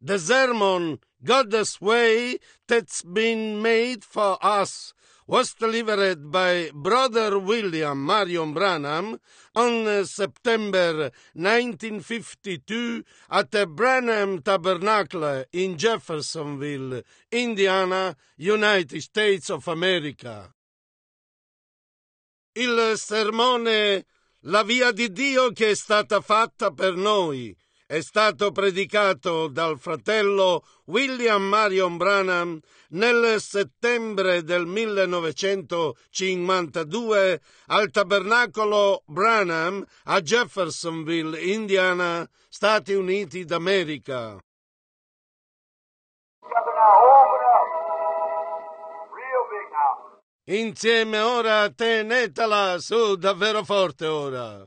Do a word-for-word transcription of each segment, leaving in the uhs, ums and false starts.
The sermon, God's Way That's Been Made for Us, was delivered by Brother William Marion Branham on September nineteen fifty-two at the Branham Tabernacle in Jeffersonville, Indiana, United States of America. Il sermone La via di Dio che è stata fatta per noi è stato predicato dal fratello William Marion Branham nel settembre del millenovecentocinquantadue al Tabernacolo Branham a Jeffersonville, Indiana, Stati Uniti d'America. Insieme ora tenetela su davvero forte ora.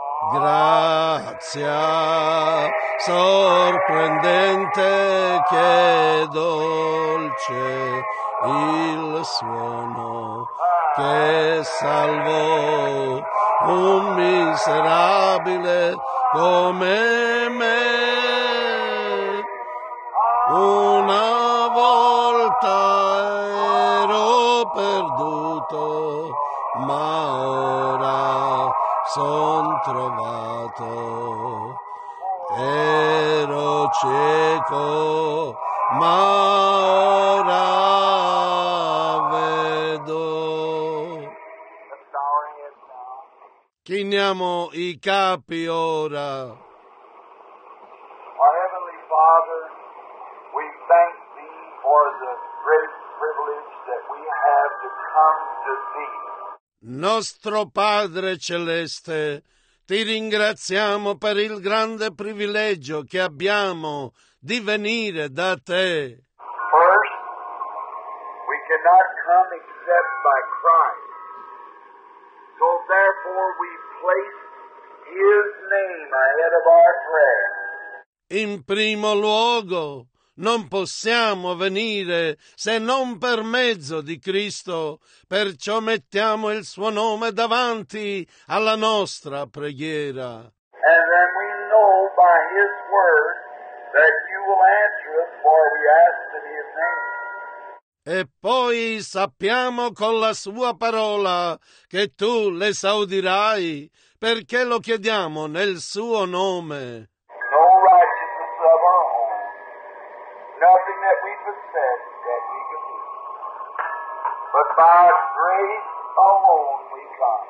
Grazia sorprendente che dolce il suono che salvò un miserabile come me. Una volta ero perduto, ma ora son trovato. Ero cieco, ma ora vedo. Chiniamo i capi ora. Our Heavenly Father, we thank Thee for the great privilege that we have to come to Thee. Nostro Padre Celeste, ti ringraziamo per il grande privilegio che abbiamo di venire da te. First, we cannot come except by Christ. So therefore we place His name ahead of our prayer. In primo luogo, non possiamo venire se non per mezzo di Cristo, perciò mettiamo il suo nome davanti alla nostra preghiera. And then we know by His word that you will answer us, for we ask in His name. E poi sappiamo con la sua parola che tu l'esaudirai, perché lo chiediamo nel suo nome. No righteousness of our own, nothing that we possess that we can do, but by grace alone we come,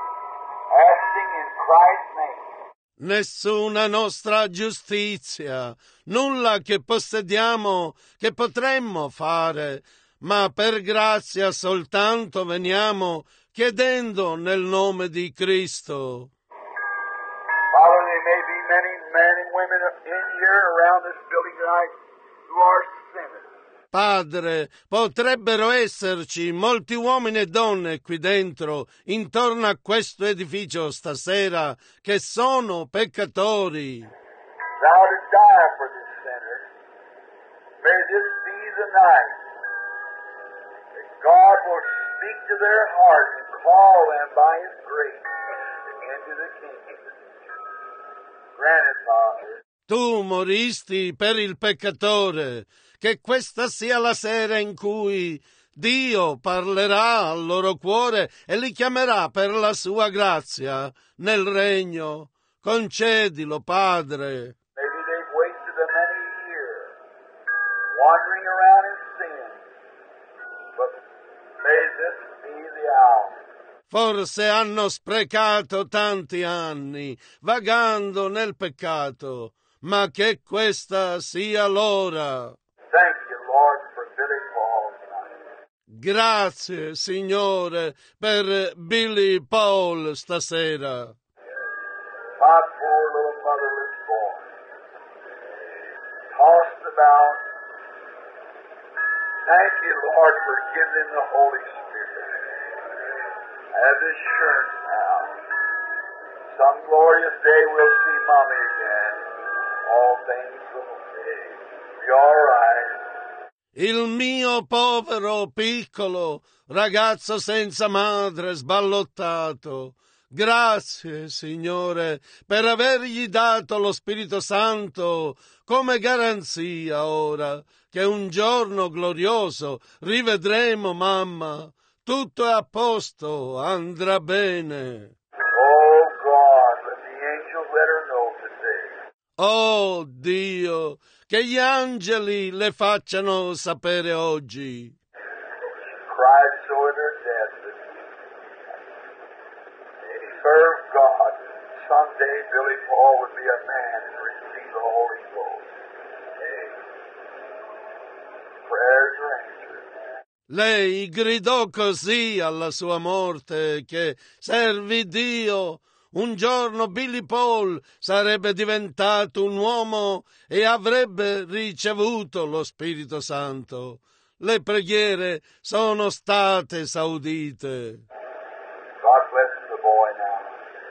asking in Christ's name. Nessuna nostra giustizia, nulla che possediamo, che potremmo fare, ma per grazia soltanto veniamo chiedendo nel nome di Cristo. Father, there may be many men and women in here around this building tonight who are sinners. Padre, potrebbero esserci molti uomini e donne qui dentro, intorno a questo edificio stasera, che sono peccatori. Thou to die for this sinner. May this be the night that God will speak to their heart and call them by His grace into the kingdom. Grant it, Father. Tu moristi per il peccatore, che questa sia la sera in cui Dio parlerà al loro cuore e li chiamerà per la sua grazia nel regno. Concedilo, Padre. Maybe they've wasted a many years wandering around in sin, but may this be the hour. Forse hanno sprecato tanti anni vagando nel peccato, ma che questa sia l'ora. Thank you, Lord, for Billy Paul tonight. Grazie, Signore, per Billy Paul stasera. My poor little motherless boy, tossed about. Thank you, Lord, for giving him the Holy Spirit. Have assurance now. Some glorious day we'll see Mommy again. All things will be all right. Il mio povero piccolo ragazzo senza madre sballottato, Grazie, Signore, per avergli dato lo Spirito Santo come garanzia ora che un giorno glorioso rivedremo mamma. Tutto è a posto, andrà bene. Oh God, let the angels let her know today. Oh Dio, che gli angeli le facciano sapere oggi. She cried so at her death that serve God. Someday Billy Paul would be a man and receive the Holy Ghost. Hey, prayers are answered. Lei gridò così alla sua morte che, servi Dio, un giorno Billy Paul sarebbe diventato un uomo e avrebbe ricevuto lo Spirito Santo. Le preghiere sono state esaudite. God bless the boy now.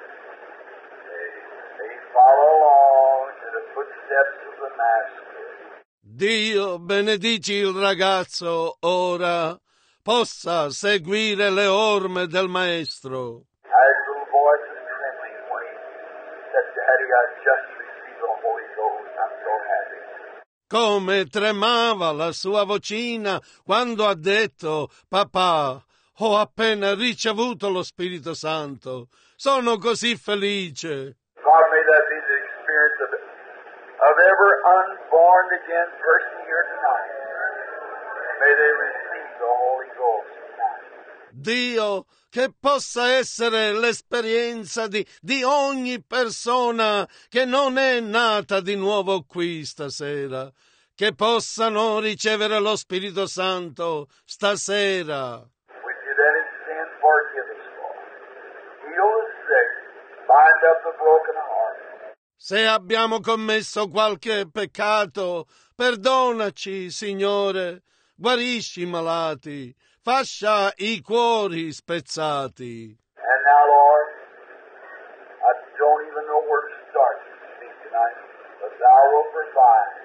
May, may he follow along in the footsteps of the Master. Dio benedici il ragazzo ora, possa seguire le orme del Maestro. His little voice is trembling when he said, Daddy, I just received the Holy Ghost. I'm so happy. Come tremava la sua vocina quando ha detto, papà, ho appena ricevuto lo Spirito Santo. Sono così felice. God, may that be the experience of, of every unborn again person here tonight. May they receive the Holy Ghost tonight. Dio, che possa essere l'esperienza di, di ogni persona che non è nata di nuovo qui stasera, che possano ricevere lo Spirito Santo stasera. We did any sin, forgive us, Lord. Heal the sick, bind up the broken heart. Se abbiamo commesso qualche peccato, perdonaci, Signore, guarisci i malati, fascia i cuori spezzati. And now, Lord, I don't even know where to start to speak tonight, but Thou wilt provide.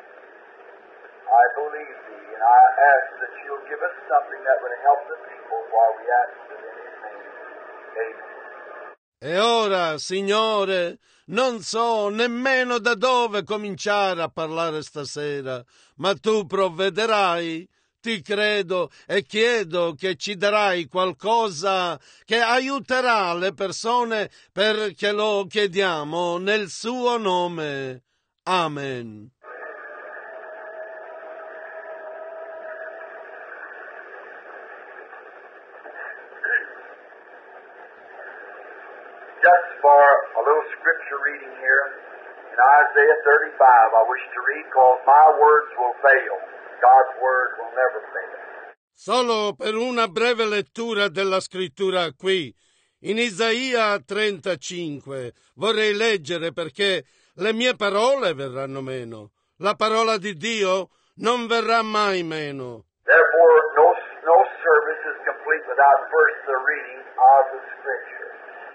I believe Thee, and I ask that You'll give us something that would help the people while we ask it in His name. Amen. E ora, Signore, non so nemmeno da dove cominciare a parlare stasera, ma Tu provvederai. Ti credo e chiedo che ci darai qualcosa che aiuterà le persone perché lo chiediamo nel Suo nome. Amen. Just for a little scripture reading here in Isaiah thirty-five, I wish to read because my words will fail. God's word will never fail. Solo per una breve lettura della scrittura qui, in Isaia trentacinque, vorrei leggere perché le mie parole verranno meno. La parola di Dio non verrà mai meno. Therefore, no, no service is complete without first the reading of the scripture.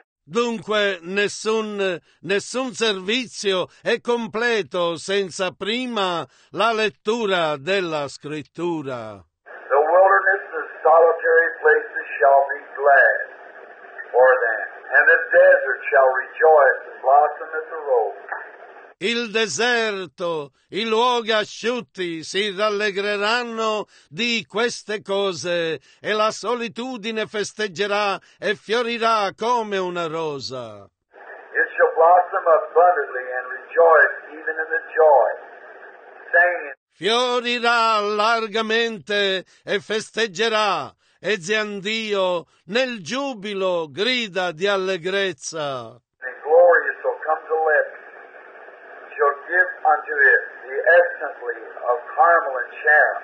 Dunque nessun, nessun servizio è completo senza prima la lettura della scrittura. The wilderness and solitary places shall be glad for them, and the desert shall rejoice and blossom as a rose. Il deserto, i luoghi asciutti si rallegreranno di queste cose e la solitudine festeggerà e fiorirà come una rosa. It shall blossom abundantly and rejoice even in the joy, saying, Fiorirà largamente e festeggerà, e ziandio nel giubilo grida di allegrezza. and glory shall come to lips, shall give unto it the excellently of Carmel and Sharon.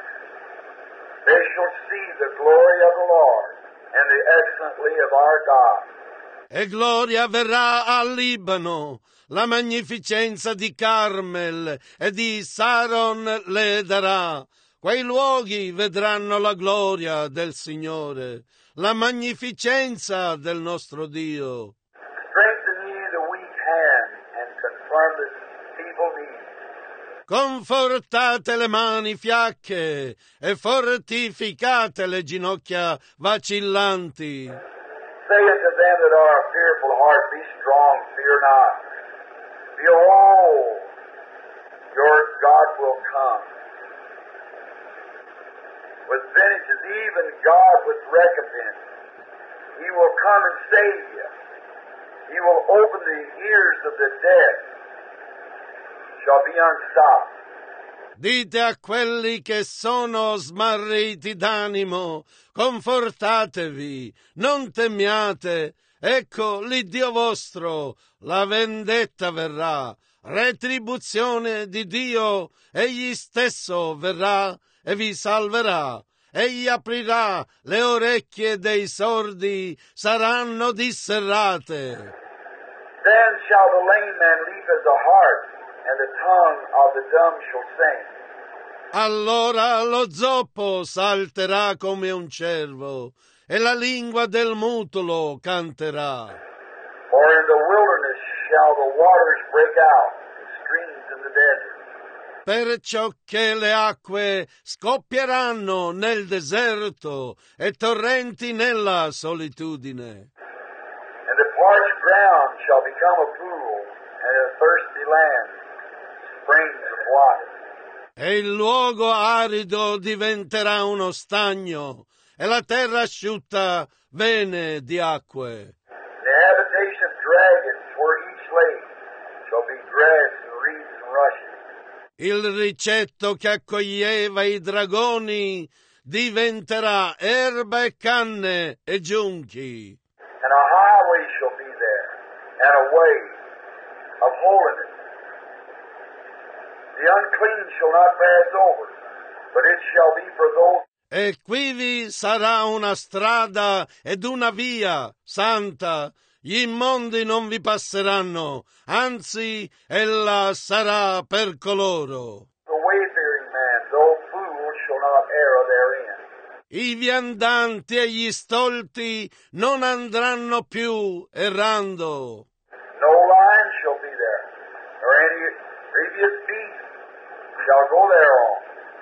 They shall see the glory of the Lord and the excellently of our God. E gloria verrà al Libano, la magnificenza di Carmel e di Saron le darà. Quei luoghi vedranno la gloria del Signore, la magnificenza del nostro Dio. Strengthen ye the weak hand and confirm the feeble knees. Confortate le mani fiacche e fortificate le ginocchia vacillanti. Say unto them that are of fearful heart, Be strong, fear not. Behold, your God will come with vengeance, even God with recompense. He will come and save you. He will open the ears of the deaf, shall be unstopped. Dite a quelli che sono smarriti d'animo, confortatevi, non temiate, ecco l'Iddio vostro, la vendetta verrà, retribuzione di Dio, egli stesso verrà e vi salverà. Egli aprirà le orecchie dei sordi, saranno disserrate. Then shall the lame man leap as a hart, and the tongue of the dumb shall sing. Allora lo zoppo salterà come un cervo, e la lingua del mutolo canterà. For in the wilderness shall the waters break out, and streams in the desert. Perciò che le acque scoppieranno nel deserto e torrenti nella solitudine. And the parched ground shall become a pool, and a thirsty land springs of water. E il luogo arido diventerà uno stagno, e la terra asciutta vene di acque. The habitation of dragons where each lay shall be grass and reeds and rushes. Il ricetto che accoglieva i dragoni diventerà erba e canne e giunchi. And a highway shall be there, and a way of holiness. The unclean shall not pass over, but it shall be for those. E quivi sarà una strada ed una via santa. Gli immondi non vi passeranno, anzi, ella sarà per coloro. The wayfaring man, though fool, shall not err therein. I viandanti e gli stolti non andranno più errando. No lion shall be there, nor any grievous beast shall go thereon.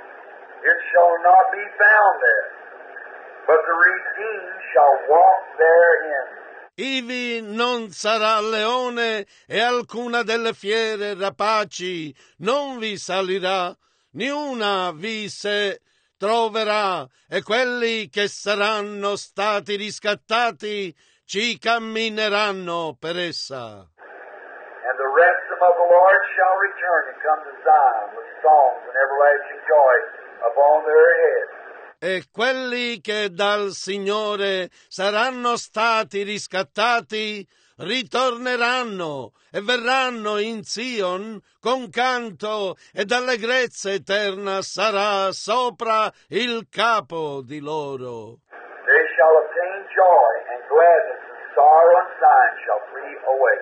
It shall not be found there, but the redeemed shall walk therein. Ivi non sarà leone e alcuna delle fiere rapaci non vi salirà, niuna vi se troverà, e quelli che saranno stati riscattati ci cammineranno per essa. And the ransom of the Lord shall return and come to Zion with songs and everlasting joy upon their heads. E quelli che dal Signore saranno stati riscattati ritorneranno e verranno in Sion con canto, ed allegrezza eterna sarà sopra il capo di loro. They shall obtain joy and gladness, and sorrow and sighing shall flee away.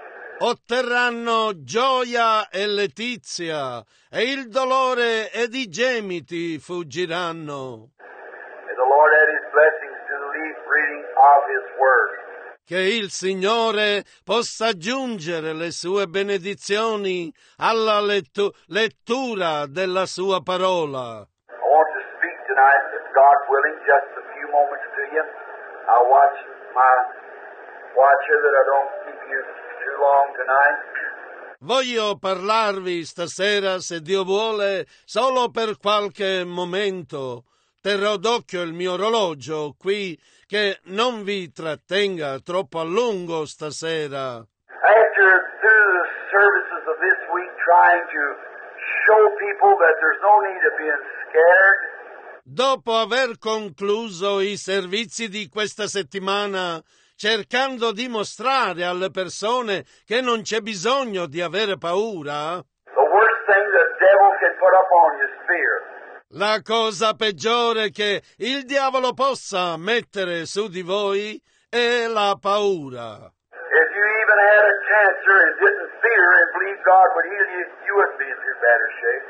Otterranno gioia e letizia, e il dolore ed i gemiti fuggiranno. May the Lord add His blessings to the reading of His Word. Che il Signore possa aggiungere le sue benedizioni alla lettu- lettura della sua parola. I want to speak tonight, if God willing, just a few moments to you. I'll watch my watch here that I don't keep you too long tonight. Voglio parlarvi stasera, se Dio vuole, solo per qualche momento. Terrò d'occhio il mio orologio qui, che non vi trattenga troppo a lungo stasera. After through the services of this week trying to show people that there's no need of being scared. Dopo aver concluso i servizi di questa settimana, cercando di mostrare alle persone che non c'è bisogno di avere paura, The worst thing the devil can put up on you is fear. la cosa peggiore che il diavolo possa mettere su di voi è la paura. If you even had a cancer and didn't fear and believe God would heal you, you wouldn't be in too bad a shape.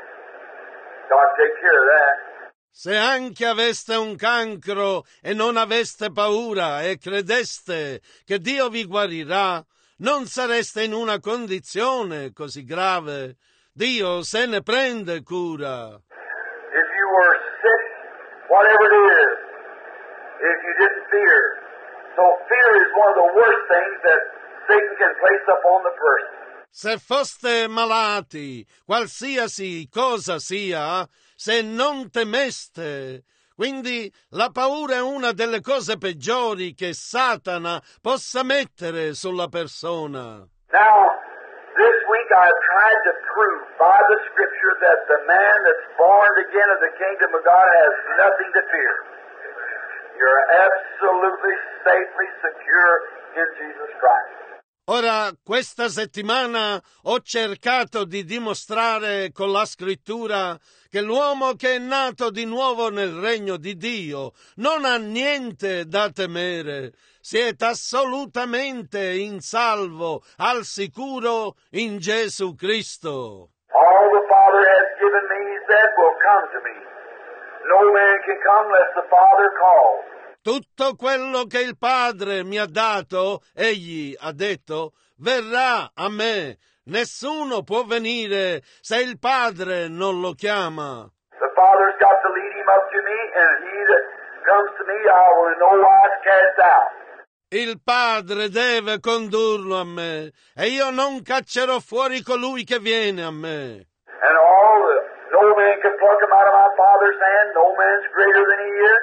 God take care of that. Se anche aveste un cancro e non aveste paura e credeste che Dio vi guarirà, non sareste in una condizione così grave. Dio se ne prende cura. If you were sick, whatever it is, if you didn't fear, So fear is one of the worst things that Satan can place upon the person. Se foste malati, qualsiasi cosa sia, se non temeste. Quindi la paura è una delle cose peggiori che Satana possa mettere sulla persona. Now, this week I've tried to prove by the Scripture that the man that's born again of the kingdom of God has nothing to fear. You're absolutely safely secure in Jesus Christ. Ora, questa settimana ho cercato di dimostrare con la scrittura che l'uomo che è nato di nuovo nel regno di Dio non ha niente da temere. Siete assolutamente in salvo, al sicuro in Gesù Cristo. All the Father has given me, he said, will come to me. No man can come unless the Father calls. Tutto quello che il Padre mi ha dato, egli ha detto, verrà a me. Nessuno può venire se il Padre non lo chiama. The Father's got to lead him up to me, and he that comes to me I will in no wise cast out. Il Padre deve condurlo a me, e io non caccerò fuori colui che viene a me. And all the, no man can pluck him out of my Father's hand, no man's greater than he is.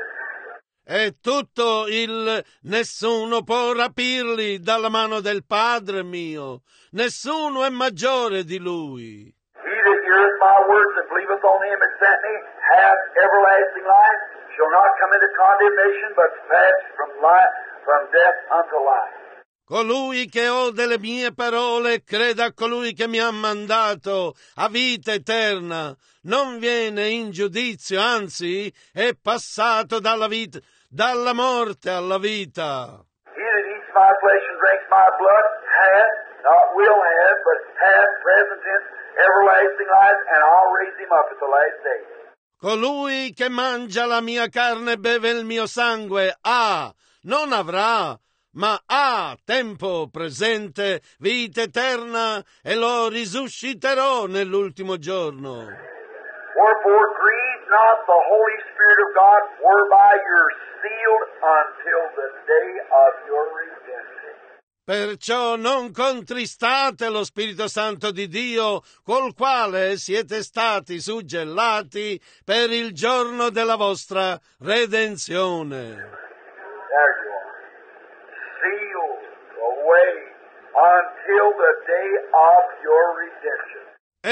E tutto il nessuno può rapirli dalla mano del Padre mio. Nessuno è maggiore di lui. He that heareth my words and believeth on him that sent me hath everlasting life, shall not come into condemnation, but pass from life, from death unto life. Colui che ode le mie parole e creda a colui che mi ha mandato a vita eterna, non viene in giudizio, anzi è passato dalla vita, dalla morte alla vita. He that eats my flesh and drinks my blood hath, not will have, but hath, present tense, everlasting life, and I'll raise him up at the last day. Colui che mangia la mia carne e beve il mio sangue ha, non avrà, ma ha tempo presente, vita eterna, e lo risusciterò nell'ultimo giorno. Wherefore grieve not the Holy Spirit of God, whereby you're sealed until the day of your redemption. Perciò non contristate lo Spirito Santo di Dio, col quale siete stati suggellati per il giorno della vostra redenzione. There you are. Sealed away until the day of your redemption.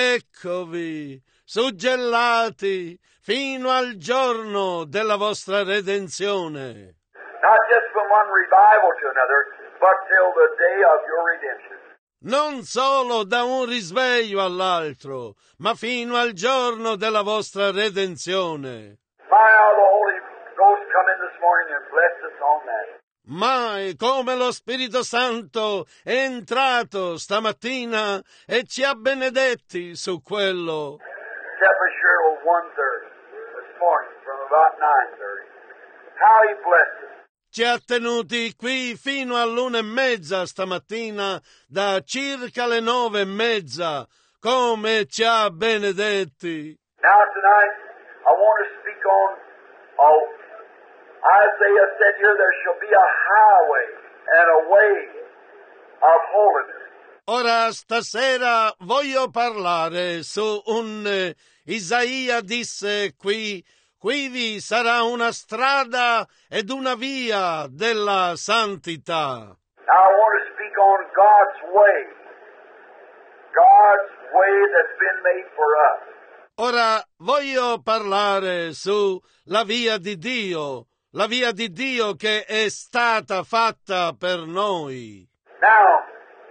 Eccovi, suggellati fino al giorno della vostra redenzione. Not just from one revival to another, but till the day of your redemption. Non solo da un risveglio all'altro, ma fino al giorno della vostra redenzione. My, how the Holy Ghost come in this morning and blessed us on that. Mai come lo Spirito Santo è entrato stamattina e ci ha benedetti su quello. Kept us here till one thirty this morning from about nine thirty. How he blessed us. Ci ha tenuti qui fino all'una e mezza stamattina, da circa le nove e mezza. Come ci ha benedetti. Now tonight, I want to speak on, oh, Isaiah said here, there shall be a highway and a way of holiness. Ora stasera voglio parlare su un eh, Isaia disse qui, qui vi sarà una strada ed una via della santità. Now I want to speak on God's way. God's way that's been made for us. Ora voglio parlare su la via di Dio, la via di Dio che è stata fatta per noi. Now,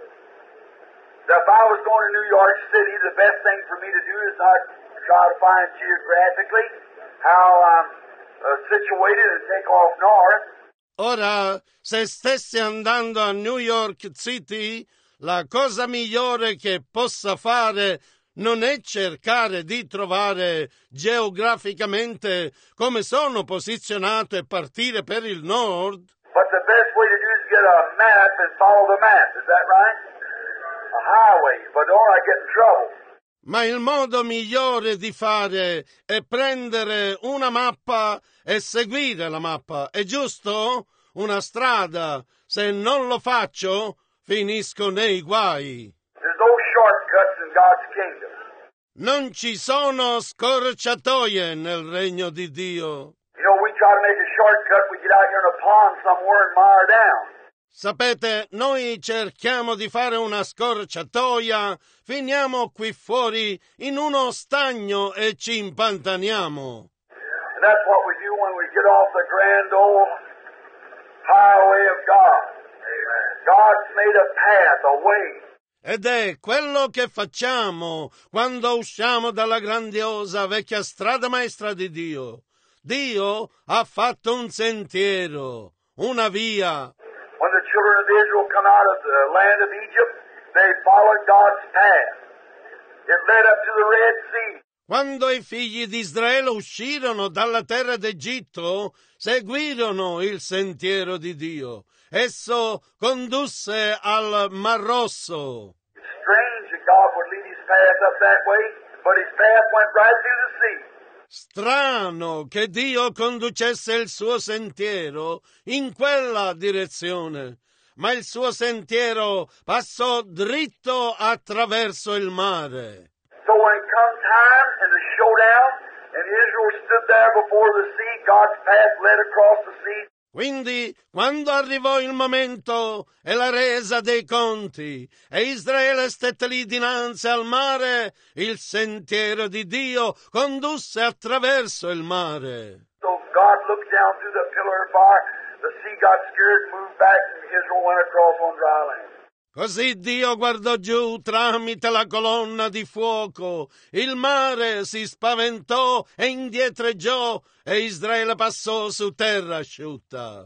if I was going to New York City, the best thing for me to do is not try to find geographically how I'm uh, situated and take off north. Ora, se stessi andando a New York City, la cosa migliore che possa fare non è cercare di trovare geograficamente come sono posizionato e partire per il nord. But the best way to do is get a map and follow the map. Is that right? A highway, but don't I get in trouble? Ma il modo migliore di fare è prendere una mappa e seguire la mappa, è giusto? una strada. Se non lo faccio, finisco nei guai. There's no shortcuts in God's kingdom. Non ci sono scorciatoie nel regno di Dio. You know, we try to make a shortcut, we get out here in a pond somewhere and mire down. Sapete, noi cerchiamo di fare una scorciatoia, finiamo qui fuori in uno stagno e ci impantaniamo. And that's what we do when we get off the grand old highway of God. Amen. God's made a path, a way. Ed è quello che facciamo quando usciamo dalla grandiosa vecchia strada maestra di Dio. Dio ha fatto un sentiero, una via. When the children of Israel come out of the land of Egypt, they followed God's path. It led up to the Red Sea. Quando i figli di Israele uscirono dalla terra d'Egitto, seguirono il sentiero di Dio. Esso condusse al Mar Rosso. It's strange that God would lead his path up that way, but his path went right through the sea. Strano che Dio conducesse il suo sentiero in quella direzione, ma il suo sentiero passò dritto attraverso il mare. So when it come time and the showdown, and Israel stood there before the sea, God's path led across the sea. Quindi, quando arrivò il momento e la resa dei conti, e Israele stette lì dinanzi al mare, il sentiero di Dio condusse attraverso il mare. So God looked down through the pillar of fire, the sea got scared, moved back, and Israel went across on dry land. Così Dio guardò giù tramite la colonna di fuoco, il mare si spaventò e indietreggiò e Israele passò su terra asciutta.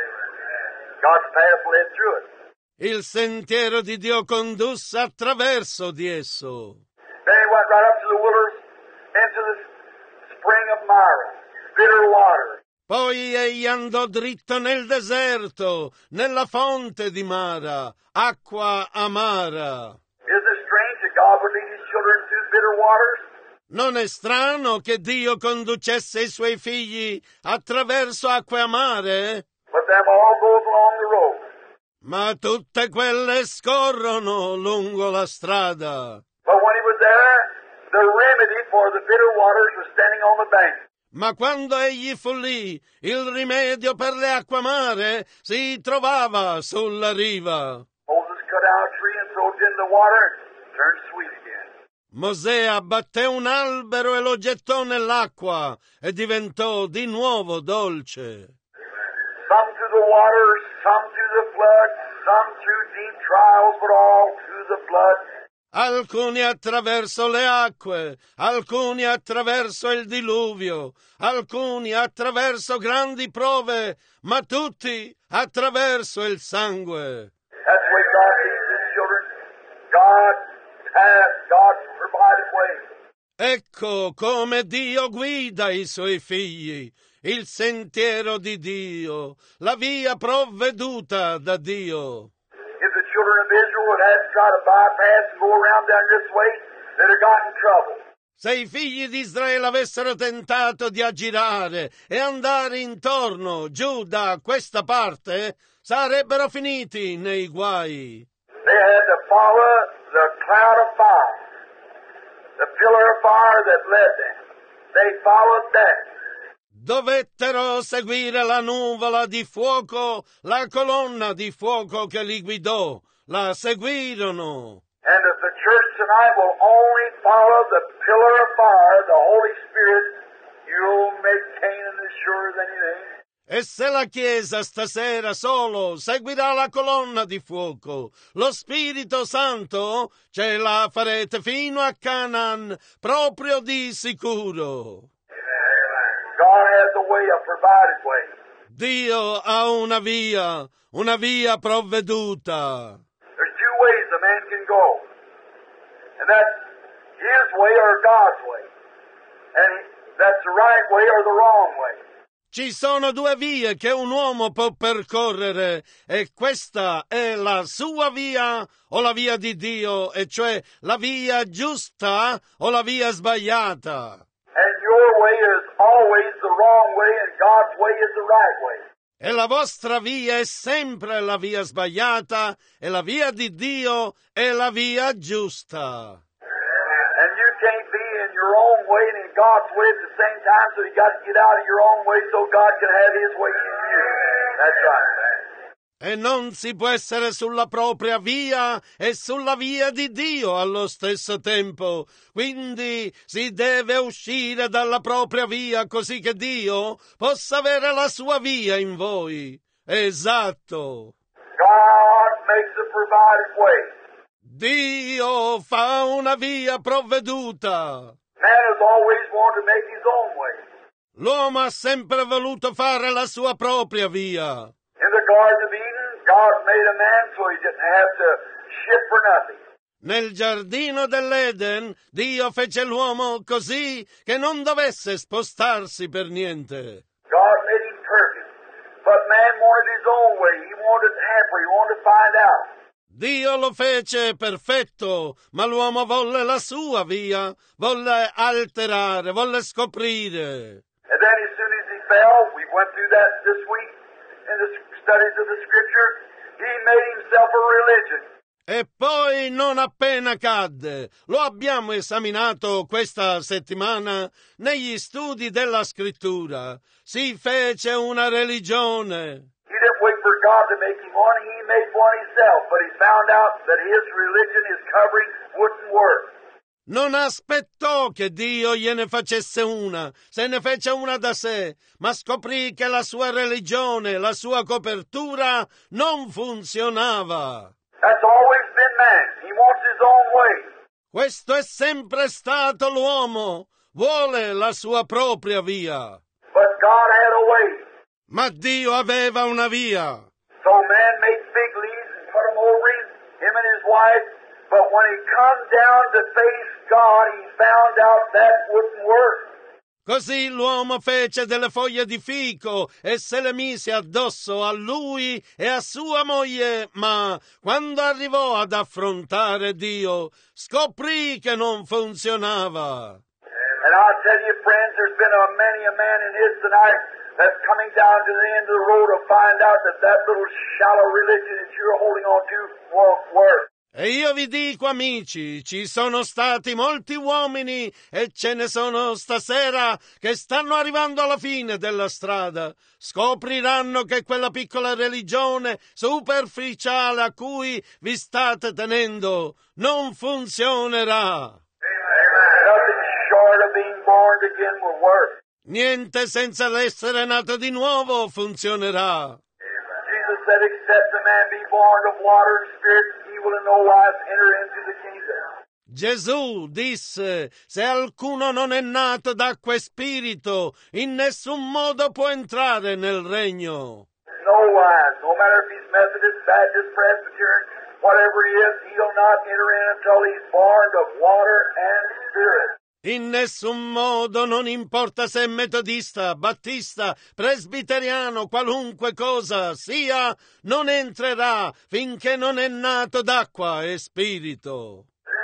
God's path led through it. Il sentiero di Dio condusse attraverso di esso. Then he went right up to the wilderness, into the spring of Mara, bitter water. Poi egli andò dritto nel deserto, nella fonte di Mara, acqua amara. Isn't it strange that God would lead his children through bitter waters? Non è strano che Dio conducesse i suoi figli attraverso acque amare? But them all goes along the road. Ma tutte quelle scorrono lungo la strada. But when he was there, the remedy for the bitter waters was standing on the bank. Ma quando egli fu lì, il rimedio per le acque amare si trovava sulla riva. Moses cut down a tree and threw it in the water and turned sweet again. Mosè abbatté un albero e lo gettò nell'acqua e diventò di nuovo dolce. Some through the waters, some through the flood, some through deep trials, but all through the blood. Alcuni attraverso le acque, alcuni attraverso il diluvio, alcuni attraverso grandi prove, ma tutti attraverso il sangue. That's the way God leads his children. God has, God provided ways. Ecco come Dio guida i suoi figli, il sentiero di Dio, la via provveduta da Dio. If the children of Israel would have to try to bypass and go around down this way, they'd have got in trouble. Se i figli di Israele avessero tentato di aggirare e andare intorno, giù da questa parte, sarebbero finiti nei guai. They had to follow the cloud of fire, the pillar of fire that led them. They followed that. Dovettero seguire la nuvola di fuoco, la colonna di fuoco che li guidò. La seguirono. And if the church tonight will only follow the pillar of fire, the Holy Spirit, you'll make Canaan as sure as anything. E se la Chiesa stasera solo seguirà la colonna di fuoco, lo Spirito Santo, ce la farete fino a Canaan, proprio di sicuro. God has a way, a provided way. Dio ha una via, una via provveduta. There's two ways a man can go. And that's his way or God's way. And that's the right way or the wrong way. Ci sono due vie che un uomo può percorrere e questa è la sua via o la via di Dio, e cioè la via giusta o la via sbagliata. And your way is always the wrong way and God's way is the right way. E la vostra via è sempre la via sbagliata, e la via di Dio è la via giusta. And you can't be in your own way and in God's way at the same time, so you got to get out of your own way so God can have His way in you. That's right, man. E non si può essere sulla propria via e sulla via di Dio allo stesso tempo. Quindi si deve uscire dalla propria via così che Dio possa avere la sua via in voi. Esatto. God makes a provided way. Dio fa una via provveduta. Man has always wanted to make his own way. L'uomo ha sempre voluto fare la sua propria via. In the Garden of Eden, God made a man so he didn't have to ship for nothing. Nel giardino dell'Eden, Dio fece l'uomo così che non dovesse spostarsi per niente. God made him perfect. But man wanted his own way. He wanted to hamper. He wanted to find out. Dio lo fece perfetto, ma l'uomo volle la sua via, volle alterare, volle scoprire. And then as soon as he fell, we went through that this week in the studies of the Scripture, he made himself a religion. E poi non appena cadde, lo abbiamo esaminato questa settimana negli studi della Scrittura, si fece una religione. He didn't wait for God to make him one, he made one himself, but he found out that his religion, his covering, wouldn't work. Non aspettò che Dio gliene facesse una, se ne fece una da sé, ma scoprì che la sua religione, la sua copertura non funzionava. That's always been man. He wants his own way. Questo è sempre stato l'uomo, vuole la sua propria via. But God had a way. Ma Dio aveva una via. So man made fig leaves and put them over him, him and his wife. But when he come down to face God, he found out that wouldn't work. Così l'uomo fece delle foglie di fico e se le mise addosso a lui e a sua moglie, ma quando arrivò ad affrontare Dio, scoprì che non funzionava. And I'll tell you, friends, there's been a many a man in his tonight that's coming down to the end of the road to find out that that little shallow religion that you're holding on to won't work. E io vi dico, amici, ci sono stati molti uomini e ce ne sono stasera che stanno arrivando alla fine della strada. Scopriranno che quella piccola religione superficiale a cui vi state tenendo non funzionerà. Nothing short of being born again will work. Niente senza l'essere nato di nuovo funzionerà. Jesus said, except a man be born of water and spirit, he will in no wise enter into the kingdom. Gesù disse, se alcuno non è nato d'acqua e spirito, in nessun modo può entrare nel regno. No wise, no matter if he's Methodist, Baptist, Presbyterian, whatever he is, he'll not enter in until he's born of water and spirit. In nessun modo, non importa se è metodista, battista, presbiteriano, qualunque cosa sia, non entrerà finché non è nato d'acqua e spirito.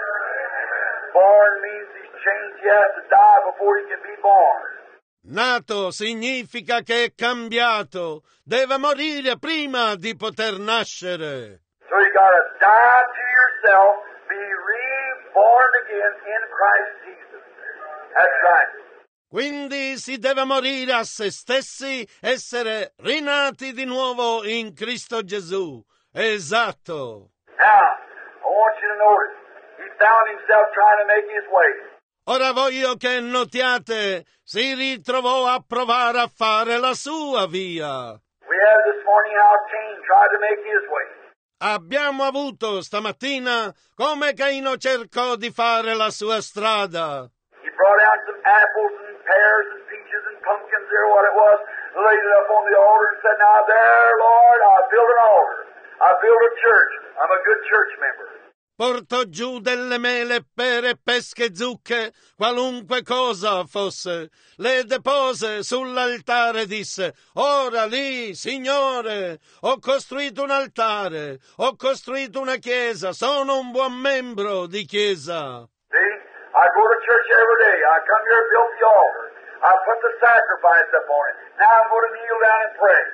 Born means he's changed, he has to die before he can be born. Nato significa che è cambiato, deve morire prima di poter nascere. So you gotta die to yourself, be reborn again in Christ Jesus. That's right. Quindi si deve morire a se stessi, essere rinati di nuovo in Cristo Gesù. Esatto. Now, I want you to notice, he found himself trying to make his way. Ora voglio che notiate, si ritrovò a provare a fare la sua via. We have this morning how Cain tried to make his way. Abbiamo avuto stamattina come Caino cercò di fare la sua strada. He brought out some apples and pears and peaches and pumpkins there, what it was, laid it up on the altar and said, now there, Lord, I built an altar. I built a church. I'm a good church member. Portò giù delle mele, pere, pesche, zucche, qualunque cosa fosse. Le depose sull'altare e disse, ora lì, Signore, ho costruito un altare, ho costruito una chiesa, sono un buon membro di chiesa. See, I go to church every day. I come here and built the altar. I put the sacrifice up on it. Now I'm going to kneel down and pray.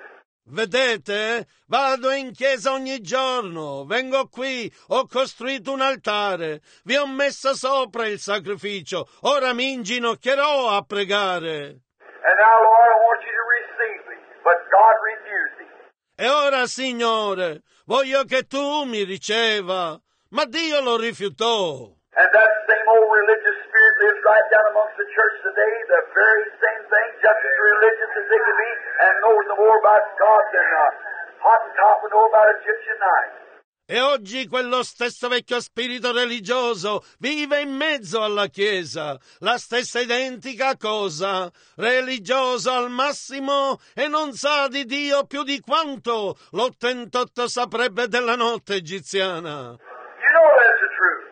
Vedete? Vado in chiesa ogni giorno, vengo qui, ho costruito un altare, vi ho messo sopra il sacrificio, ora mi inginocchierò a pregare. And now, Lord, I want you to receive me. But God refused him. E ora, Signore, voglio che tu mi riceva, ma Dio lo rifiutò. And that same old religious spirit lives right down amongst the church today, the very same thing, just as religious as they can be, and knows no more about God than a Hottentot would know about Egyptian knives. E oggi quello stesso vecchio spirito religioso vive in mezzo alla Chiesa, la stessa identica cosa, religioso al massimo e non sa di Dio più di quanto l'ottantotto saprebbe della notte egiziana. You know that's the truth.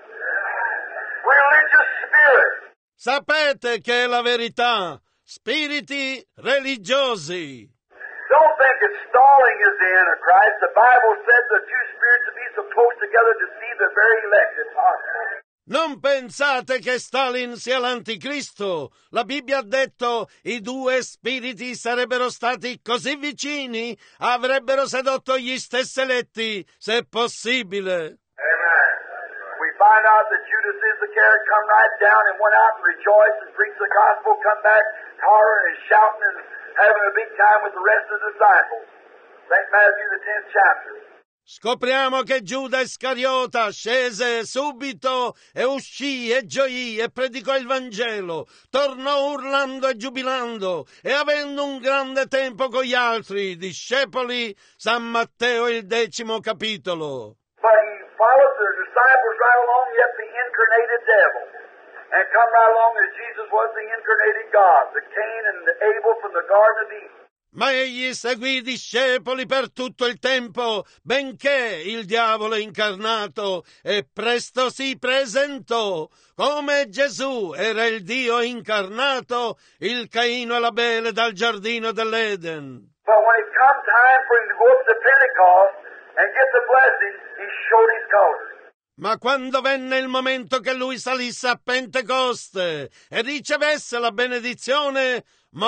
Religious spirit. Sapete che è la verità, spiriti religiosi. Don't think that stalling is the Antichrist. The Bible said the two spirits would be so close together to see the very elect if possible. Non pensate che Stalin sia l'anticristo. La Bibbia ha detto i due spiriti sarebbero stati così vicini, avrebbero sedotto gli stessi eletti, se possibile. Amen. We find out that Judas Iscariot come right down and went out and rejoiced and preached the gospel, come back hollering and shouting and having a big time with the rest of the disciples. Saint Matthew, the tenth chapter. Scopriamo che Giuda Iscariota scese subito e uscì e gioì e predicò il Vangelo, tornò urlando e giubilando e avendo un grande tempo con gli altri discepoli. San Matteo, il decimo capitolo. But he followed the disciples right along, yet the incarnated devil. And come right along as Jesus was the incarnated God, the Cain and the Abel from the Garden of Eden. Ma egli seguì i discepoli per tutto il tempo, benché il diavolo incarnato, e presto si presentò. Come Gesù era il Dio incarnato, il Caino e l'Abele dal giardino dell'Eden. But when it come time for him to go up to Pentecost and get the blessing, he showed his colors. Ma quando venne il momento che lui salisse a Pentecoste e ricevesse la benedizione,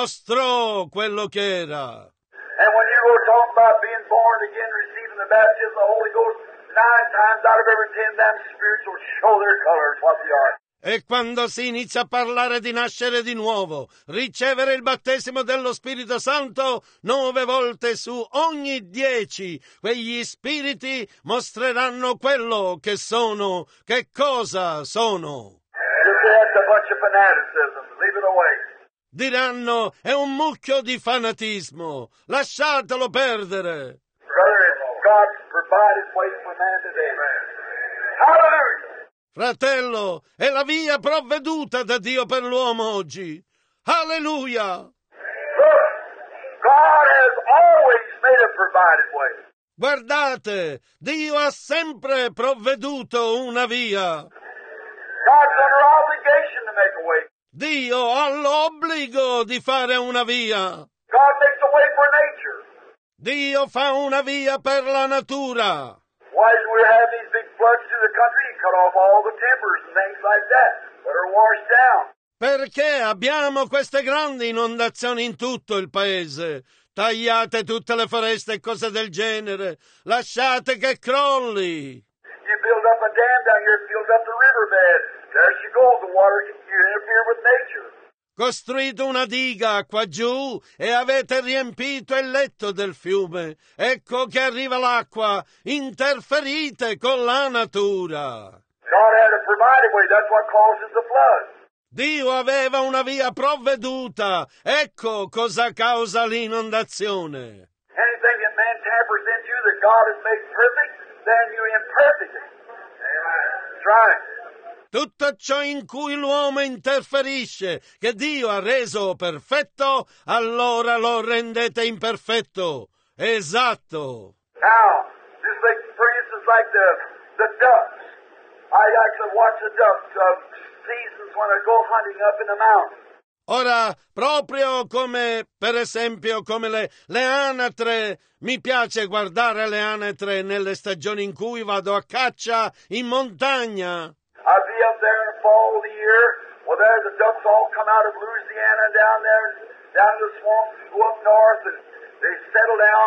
mostrò quello che era. And when you were talking about being born again, receiving the baptism of the Holy Ghost, nine times out of every ten, them spirits will show their colors, what they are. E quando si inizia a parlare di nascere di nuovo, ricevere il battesimo dello Spirito Santo, nove volte su ogni dieci, quegli spiriti mostreranno quello che sono, che cosa sono. Just that's a bunch of fanaticism. Leave it away. Diranno, è un mucchio di fanatismo, lasciatelo perdere. Brother, it's God's provided way for man today. Hallelujah. Fratello, è la via provveduta da Dio per l'uomo oggi. Alleluia! Look, God has always made a provided way. Guardate, Dio ha sempre provveduto una via. God's under obligation to make a way. Dio ha l'obbligo di fare una via. God makes a way for nature. Dio fa una via per la natura. Why do we have these big floods through the country? He cut off all the timbers and things like that that are washed down. Perché abbiamo queste grandi inondazioni in tutto il paese? Tagliate tutte le foreste e cose del genere. Lasciate che crolli. You build up a dam down here, build up the riverbed. There she goes, the water, you interfere with nature. Costruite una diga qua giù e avete riempito il letto del fiume. Ecco che arriva l'acqua. Interferite con la natura. God had a provided way. That's what causes the flood. Dio aveva una via provveduta. Ecco cosa causa l'inondazione. Anything that man tampers into that God has made perfect, then you imperfect it. That's right. Tutto ciò in cui l'uomo interferisce, che Dio ha reso perfetto, allora lo rendete imperfetto. Esatto. Now, just like, for instance, like the, the ducks. I actually watch the ducks of seasons when I go hunting up in the mountains. Ora, proprio come, per esempio, come le, le anatre, mi piace guardare le anatre nelle stagioni in cui vado a caccia in montagna. I'd be up there in the fall of the year. Well, there the ducks all come out of Louisiana and down there, down to the swamps and go up north, and they settle down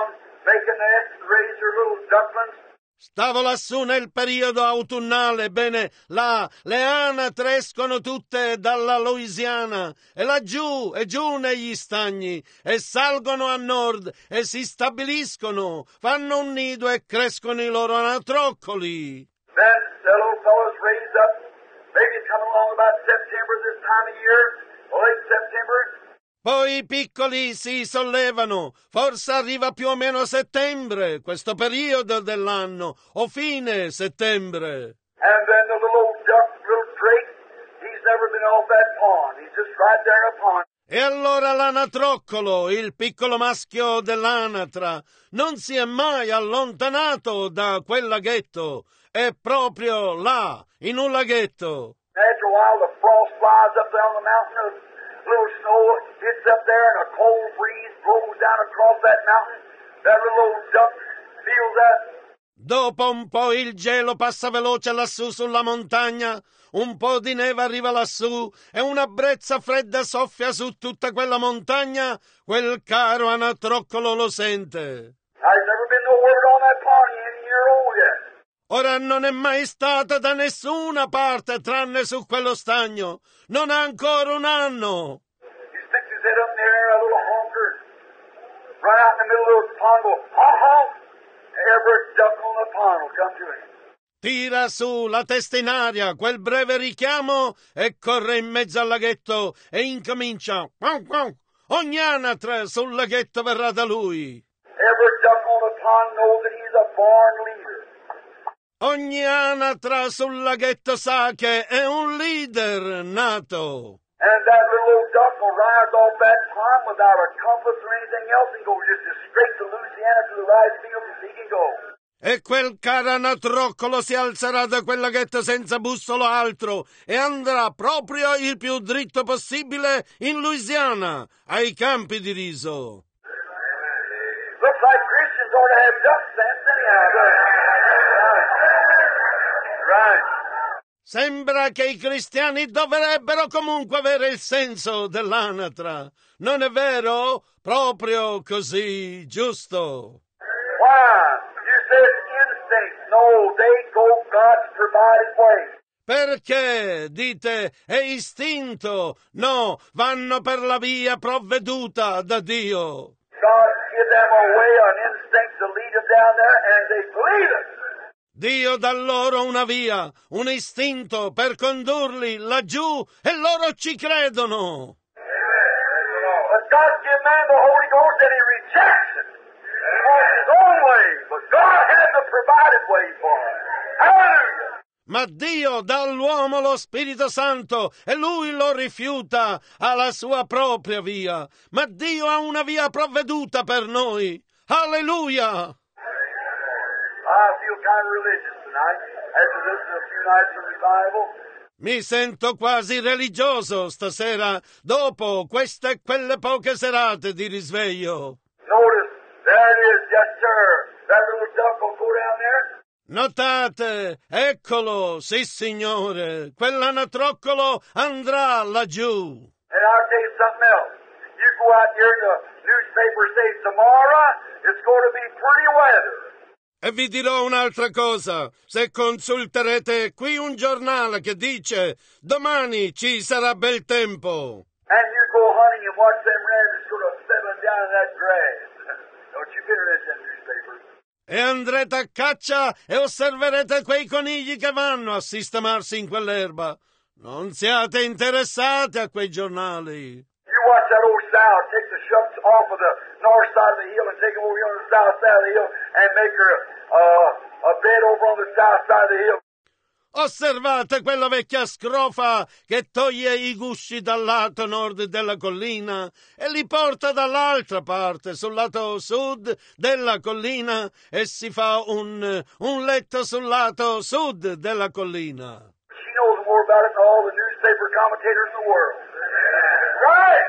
making nest and raise their little ducklings. Stavo lassù nel periodo autunnale, bene, là le anatre escono tutte dalla Louisiana e laggiù e giù negli stagni e salgono a nord e si stabiliscono, fanno un nido e crescono i loro anatroccoli. Then the little fellows raise up, maybe it's coming along about September this time of year, late September. Poi i piccoli si sollevano, forse arriva più o meno a settembre, questo periodo dell'anno, o fine settembre. And then the little duck, little drake, he's never been off that pond. He's just right there in a pond. E allora l'anatroccolo, il piccolo maschio dell'anatra, non si è mai allontanato da quel laghetto, è proprio là, in un laghetto. After a while, the frost flies up there on the mountain. A little snow hits up there, and a cold breeze blows down across that mountain. That little old duck feels that. Dopo un po' il gelo passa veloce lassù sulla montagna, un po' di neve arriva lassù e una brezza fredda soffia su tutta quella montagna, quel caro anatroccolo lo sente. I've never been no word on that pond any year old yet. Ora non è mai stato da nessuna parte tranne su quello stagno. Non ha ancora un anno. He sticks his head up in the air, a little honker, run out in the middle of the pond, go honk honk. Every duck on the pond will come to him. Tira su la testa in aria, quel breve richiamo, e corre in mezzo al laghetto e incomincia. Ogni anatre sul laghetto verrà da lui. Every duck on the pond knows that he's a born leader. Ogni anatra sul laghetto sa che è un leader nato. And that little old duck will rise off that pond without a compass or anything else and go just as straight to Louisiana to the rice fields as he can go. E quel caro anatroccolo si alzerà da quel laghetto senza bussolo altro e andrà proprio il più dritto possibile in Louisiana, ai campi di riso. Looks like Christians ought to have duck sense anyhow, doesn't it? Right. Sembra che i cristiani dovrebbero comunque avere il senso dell'anatra. Non è vero? Proprio così, giusto. Why? You said instinct. No, they go God's provided way. Perché, dite, è istinto? No, vanno per la via provveduta da Dio. God give them a way, an instinct to lead them down there, and they believe it. Dio dà loro una via, un istinto per condurli laggiù e loro ci credono. But God give man the Holy Ghost and he rejects it. He wants his own way, but God has a provided way for him. Hallelujah! Ma Dio dà all'uomo lo Spirito Santo e lui lo rifiuta, ha la sua propria via. Ma Dio ha una via provveduta per noi. Alleluia! I feel kind of religious tonight after listening to a few nights of revival. Mi sento quasi religioso stasera, dopo queste e quelle poche serate di risveglio. Notice, there it is, yes sir. That little duck will go down there. Notate, eccolo, sì signore, quell'anatroccolo andrà laggiù. And I'll tell you something else. You go out here in the newspaper say tomorrow it's going to be pretty weather. E vi dirò un'altra cosa, se consulterete qui un giornale che dice domani ci sarà bel tempo. And you go hunting and watch them rabbits sort of settling down in that grass. Don't you get it in that newspaper. E andrete a caccia e osserverete quei conigli che vanno a sistemarsi in quell'erba. Non siate interessati a quei giornali. You watch that old sow take the shucks off of the north side of the hill and take them over here on the south side of the hill and make her uh, a bed over on the south side of the hill. Osservate quella vecchia scrofa che toglie i gusci dal lato nord della collina e li porta dall'altra parte, sul lato sud della collina, e si fa un, un letto sul lato sud della collina. She knows more about it than all the newspaper commentators in the world. Right!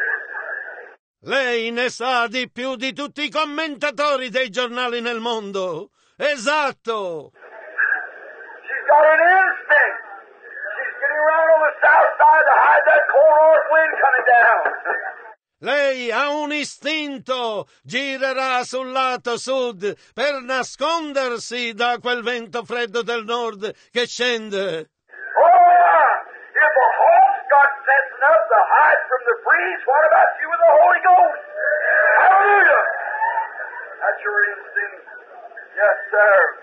Lei ne sa di più di tutti i commentatori dei giornali nel mondo. Esatto! She's got an instinct. She's getting around on the south side to hide that cold north wind coming down. Lei ha un istinto, girerà sul lato sud per nascondersi da quel vento freddo del nord che scende. Oh, yeah. If a home's got sense enough to hide from the breeze, what about you with the Holy Ghost? Hallelujah! That's your instinct. Yes, sir.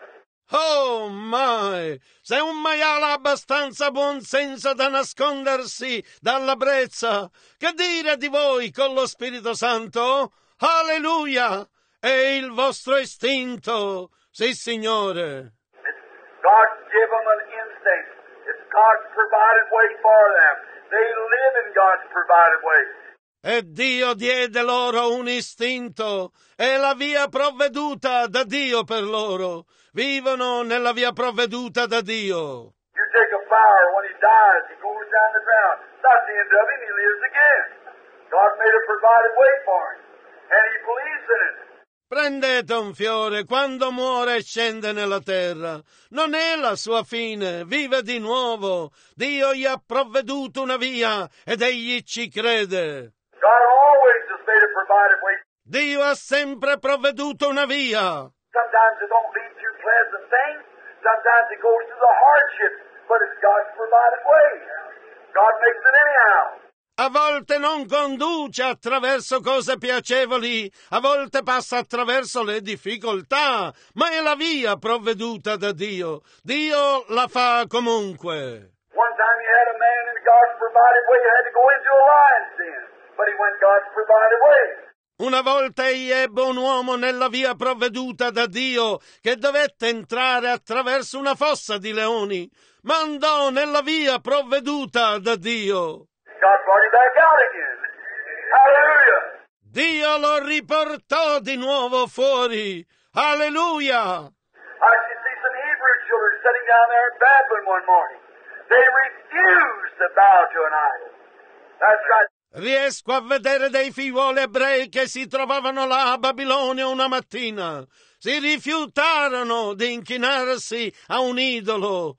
Oh my! Se un maiale ha abbastanza buon senso da nascondersi dalla brezza, che dire di voi con lo Spirito Santo? Alleluia! È il vostro istinto, sì signore. It's God give them an instinct. It's God's provided way for them. They live in God's provided way. E Dio diede loro un istinto, è la via provveduta da Dio per loro. Vivono nella via provveduta da Dio. You take a flower, when he dies, he goes down the ground. That's the end of him, he lives again. God made a provided way for him, and he believes in it. Prendete un fiore, quando muore scende nella terra. Non è la sua fine, vive di nuovo. Dio gli ha provveduto una via ed egli ci crede. God always has made a provided way. Dio ha sempre provveduto una via. Sometimes it don't lead to pleasant things. Sometimes it goes to the hardship. But it's God's provided way. God makes it anyhow. A volte non conduce attraverso cose piacevoli, a volte passa attraverso le difficoltà, ma è la via provveduta da Dio. Dio la fa comunque. One time you had a man in God's provided way who had to go into a lion's den, but he went God's provided way. Una volta egli ebbe un uomo nella via provveduta da Dio che dovette entrare attraverso una fossa di leoni, ma andò nella via provveduta da Dio. God brought him back out again. Hallelujah. Dio lo riportò di nuovo fuori. Alleluia. I could see some Hebrew children sitting down there in Babylon one morning. They refused to bow to an idol. That's right. Riesco a vedere dei figliuoli ebrei che si trovavano là a Babilonia una mattina. Si rifiutarono di inchinarsi a un idolo.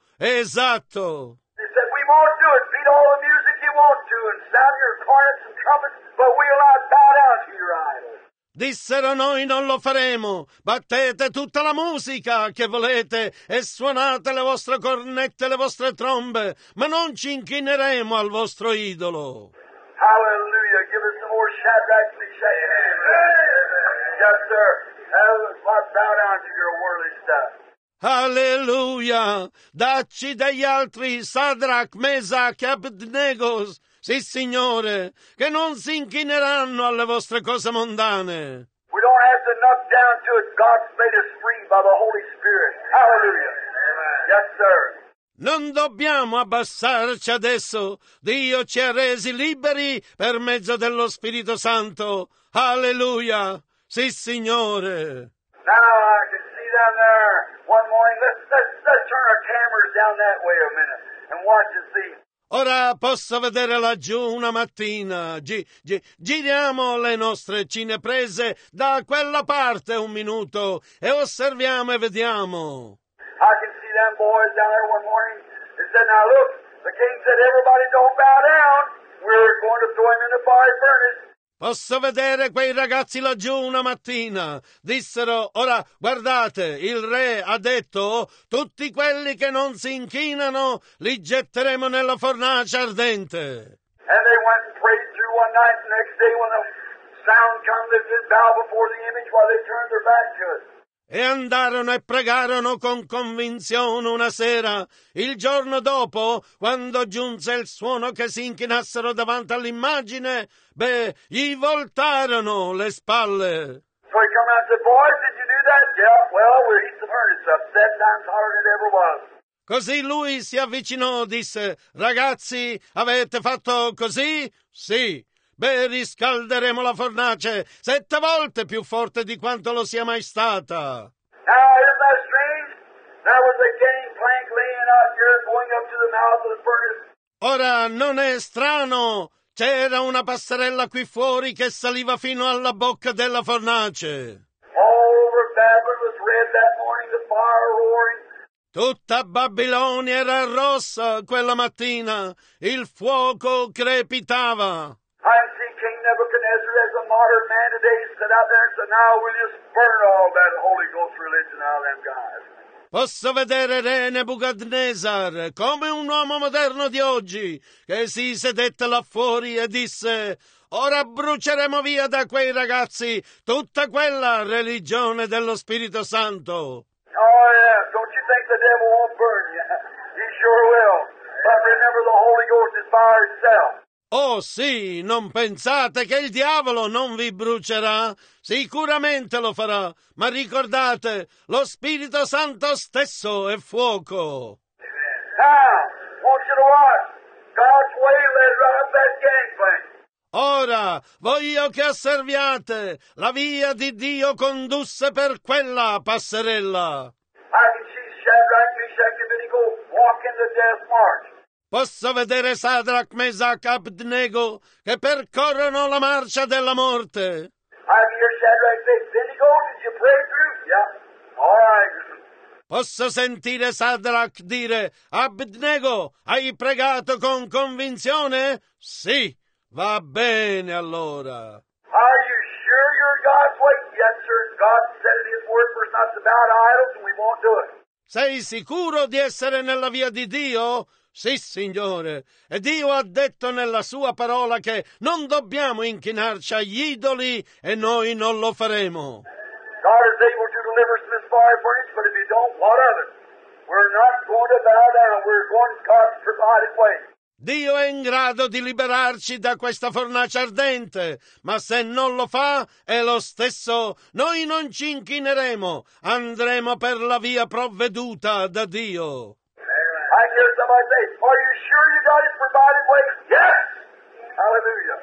Esatto. They said, we won't do it. Beat all the music you want to and sound your cornets and trumpets, but we'll not bow down to your idol. Dissero noi non lo faremo, battete tutta la musica che volete e suonate le vostre cornette e le vostre trombe, ma non ci inchineremo al vostro idolo. Hallelujah. Give us some more Shadrach, Meshach, and Abednego. Yes, sir. Let's not bow down to your worldly stuff. Alleluia! Dacci degli altri Sadrach, Mesach e Abednego, sì signore, che non si inchineranno alle vostre cose mondane. We don't have to knock down to it. God's made us free by the Holy Spirit. Hallelujah. Yes, sir. Non dobbiamo abbassarci adesso. Dio ci ha resi liberi per mezzo dello Spirito Santo. Alleluia! Sì, signore. Now I can see down there one morning. Let's, let's, let's turn our cameras down that way a minute and watch and see. Ora posso vedere laggiù una mattina. Gi- gi- giriamo le nostre cineprese da quella parte un minuto e osserviamo e vediamo. I can see them boys down there one morning. They said, now look, the king said, everybody don't bow down. We're going to throw him in the fiery furnace. Posso vedere quei ragazzi laggiù una mattina. Dissero, ora guardate, il re ha detto, tutti quelli che non si inchinano li getteremo nella fornace ardente. And they went and prayed through one night. The next day when the sound come, they did bow before the image while they turned their back to it. E andarono e pregarono con convinzione una sera. Il giorno dopo, quando giunse il suono che si inchinassero davanti all'immagine, beh, gli voltarono le spalle. So he come out and said, boys, did you do that? Yeah, well, we'll heat the furnace up seven times hotter than it ever was. Così lui si avvicinò, disse, ragazzi, avete fatto così? Sì. Beh, riscalderemo la fornace sette volte più forte di quanto lo sia mai stata. Now, isn't that strange? There was a gangplank laying out here going up to the mouth of the furnace. Ora, non è strano? C'era una passerella qui fuori che saliva fino alla bocca della fornace. All over Babylon was red that morning, the fire roaring. Tutta Babilonia era rossa quella mattina, il fuoco crepitava. I see King Nebuchadnezzar desert as a modern man today sit out there and say, now we'll just burn all that Holy Ghost religion out of them guys. Posso vedere re Nebuchadnezzar come un uomo moderno di oggi che si sedette là fuori e disse: ora bruceremo via da quei ragazzi tutta quella religione dello Spirito Santo. Oh yeah, don't you think the devil won't burn you? He sure will. But remember, the Holy Ghost is fire itself. Oh sì, non pensate che il diavolo non vi brucerà? Sicuramente lo farà, ma ricordate, lo Spirito Santo stesso è fuoco. Now, want you to watch. God's way led right up that gangplank. Ora voglio che osserviate, la via di Dio condusse per quella passerella. I can see Shadrach, Meshach, and Abednego walking the death march. Posso vedere Sadrach, Mesach, Abednego che percorrono la marcia della morte. I can hear Shadrach say, Abednego, did you pray through? Yeah. All right. Posso sentire Sadrach dire: Abednego, hai pregato con convinzione? Sì, va bene allora. Are you sure you're God's way? Yes, sir. God said in His Word for us not to bow to idols, and we won't do it. Sei sicuro di essere nella via di Dio? Sì, Signore. E Dio ha detto nella sua parola che non dobbiamo inchinarci agli idoli e noi non lo faremo. God is able to deliver us from this fire furnace, but if you don't, what of it? We're not going to bow down. We're going God's provided way. Dio è in grado di liberarci da questa fornace ardente, ma se non lo fa, è lo stesso. Noi non ci inchineremo, andremo per la via provveduta da Dio. I hear somebody say, are you sure you got His provided way? Yes! Hallelujah.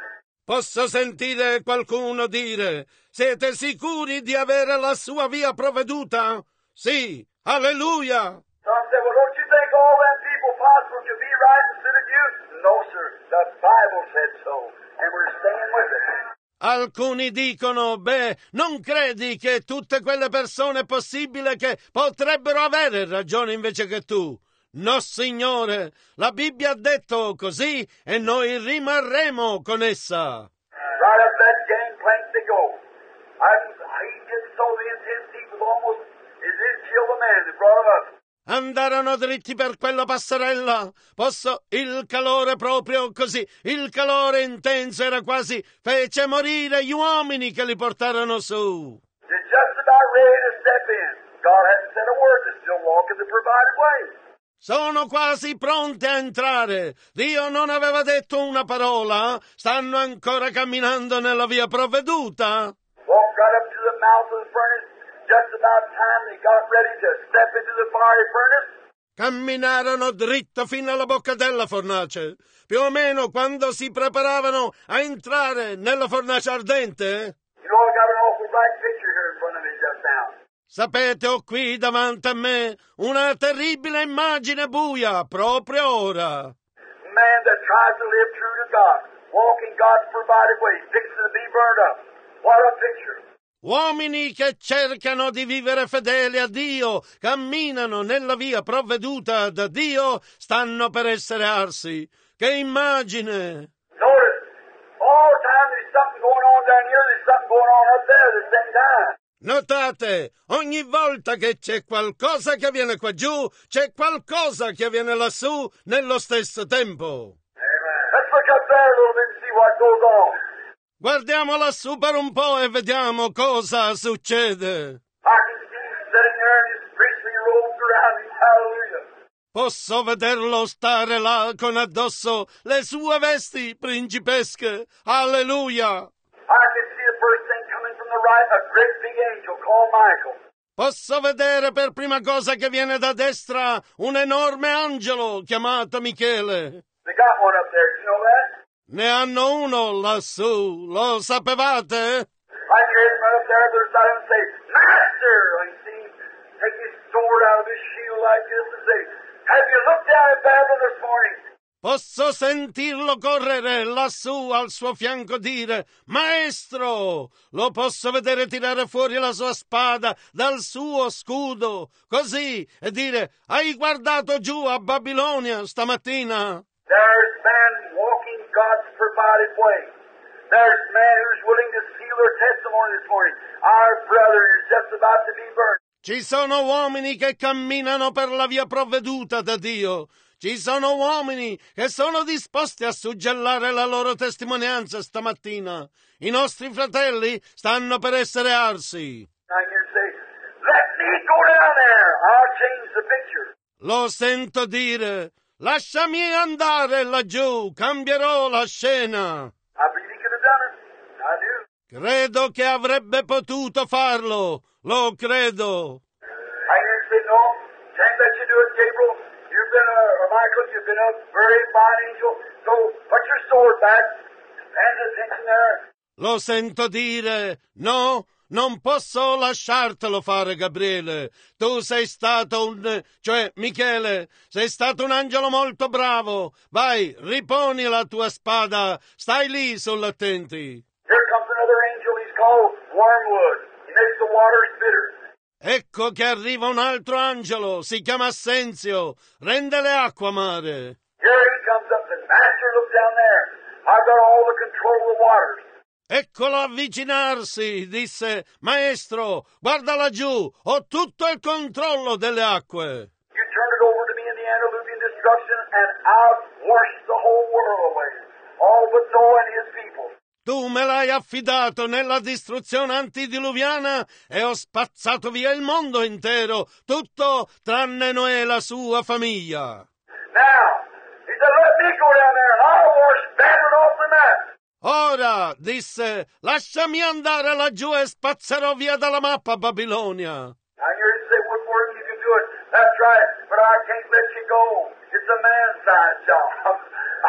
Posso sentire qualcuno dire: siete sicuri di avere la sua via provveduta? Sì, alleluia! Some say, well, don't you think all them people possible to be right instead of you? No, sir. The Bible said so, and we're staying with it. Alcuni dicono: beh, non credi che tutte quelle persone è possibile che potrebbero avere ragione invece che tu? No, Signore, la Bibbia ha detto così e noi rimarremo con essa. Right up that gangplank they go. I, he did so the intense heat was almost, it did kill the man that brought him up. Andarono dritti per quella passerella. Posso, il calore proprio così, il calore intenso era quasi, fece morire gli uomini che li portarono su. They're just about ready to step in. God hadn't said a word, they're still walking the provided way. Sono quasi pronti a entrare. Dio non aveva detto una parola. Stanno ancora camminando nella via provveduta. Walked right up to the mouth of the furnace. Just about time they got ready to step into the fiery furnace. Camminarono dritto fino alla bocca della fornace. Più o meno quando si preparavano a entrare nella fornace ardente. You know, I got an awful bright picture here in front of me just now. Sapete, ho qui davanti a me una terribile immagine buia, proprio ora. A man that tries to live true to God, walking God's provided way, fixing to be burned up. What a picture. Uomini che cercano di vivere fedeli a Dio, camminano nella via provveduta da Dio, stanno per essere arsi. Che immagine! Notice, all the time there's something going on down here, there's something going on up there at the same time. Notate, ogni volta che c'è qualcosa che avviene qua giù, c'è qualcosa che avviene lassù nello stesso tempo. Let's look up there a little bit and see what goes on. Guardiamo lassù per un po' e vediamo cosa succede. I can see him sitting there in his priestly robes around him. Hallelujah. Posso vederlo stare là con addosso le sue vesti principesche. Alleluia. I can see the first thing coming from the right, a great big angel called Michael. Posso vedere per prima cosa che viene da destra un enorme angelo chiamato Michele. They got one up there, you know that? Ne hanno uno lassù, lo sapevate? I can hear him run up there beside him and say, Master! I can see him take his sword out of his shield like this and say, have you looked down at Babylon this morning? Posso sentirlo correre lassù al suo fianco dire: Maestro! Lo posso vedere tirare fuori la sua spada dal suo scudo, così, e dire: hai guardato giù a Babilonia stamattina? There's man walking God's provided way. There's a man who's willing to seal their testimony this morning. Our brother is just about to be burned. Ci sono uomini che camminano per la via provveduta da Dio. Ci sono uomini che sono disposti a suggellare la loro testimonianza stamattina. I nostri fratelli stanno per essere arsi. I hear you say, let me go down there. I'll change the picture. Lo sento dire, lasciami andare laggiù, cambierò la scena. I believe he could have done it. I do. Credo che avrebbe potuto farlo, lo credo. I hear you say, no, can't let you do it, Gabriel. You've been a, or Michael, you've been a very fine angel. So put your sword back. Stand attention there. Lo sento dire, no, non posso lasciartelo fare, Gabriele. Tu sei stato un, cioè Michele, sei stato un angelo molto bravo. Vai, riponi la tua spada, stai lì sull'attenti. Here comes another angel. He's called Wormwood. He makes the waters bitter. Ecco che arriva un altro angelo, si chiama Assenzio, rende le acque amare. Here he comes up. The master, look down there. I've got all the control of the waters. Eccolo avvicinarsi, disse, maestro, guarda laggiù, ho tutto il controllo delle acque. You turn it over to me in the antediluvian destruction, and I'll wash the whole world away. All but Noah and his people. Tu me l'hai affidato nella distruzione antidiluviana e ho spazzato via il mondo intero, tutto tranne Noè e la sua famiglia. Now, he said, let me go down there, and I'll wash Babylon off the map. Ora, disse, lasciami andare laggiù e spazzerò via dalla mappa Babilonia. I hear you say, Woodward, you can do it. That's right, but I can't let you go. It's a man's side job.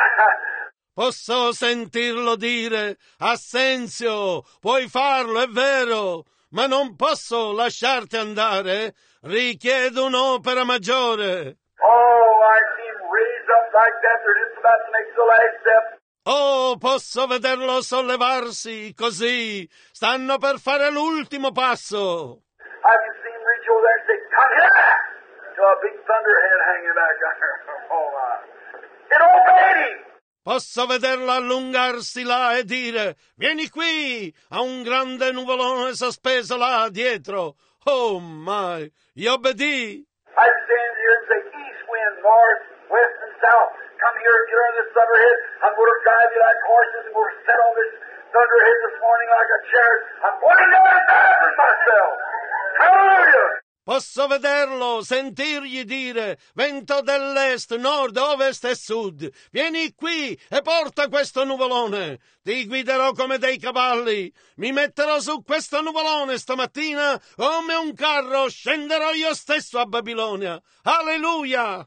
Posso sentirlo dire, Assenzio, puoi farlo, è vero, ma non posso lasciarti andare, richiedo un'opera maggiore. Oh, I see him raise up like that. They're just about to make the last step. Oh, posso vederlo sollevarsi così, stanno per fare l'ultimo passo. I can see him reach over there and say, come here! To a big thunderhead hanging back there. Oh, my. It obeyed him. Posso vederlo allungarsi là e dire, vieni qui, a un grande nuvolone sospeso là dietro. Oh, my, gli obbedì. I stand here and say, east wind, north, west, and south. Come here, get on this thunderhead. I'm going to drive you like horses. I'm going to sit on this thunderhead this morning like a chariot. I'm going to get it myself. Hallelujah! Posso vederlo, sentirgli dire, vento dell'est, nord, ovest e sud, vieni qui e porta questo nuvolone, ti guiderò come dei cavalli, mi metterò su questo nuvolone stamattina come un carro, scenderò io stesso a Babilonia. Alleluia!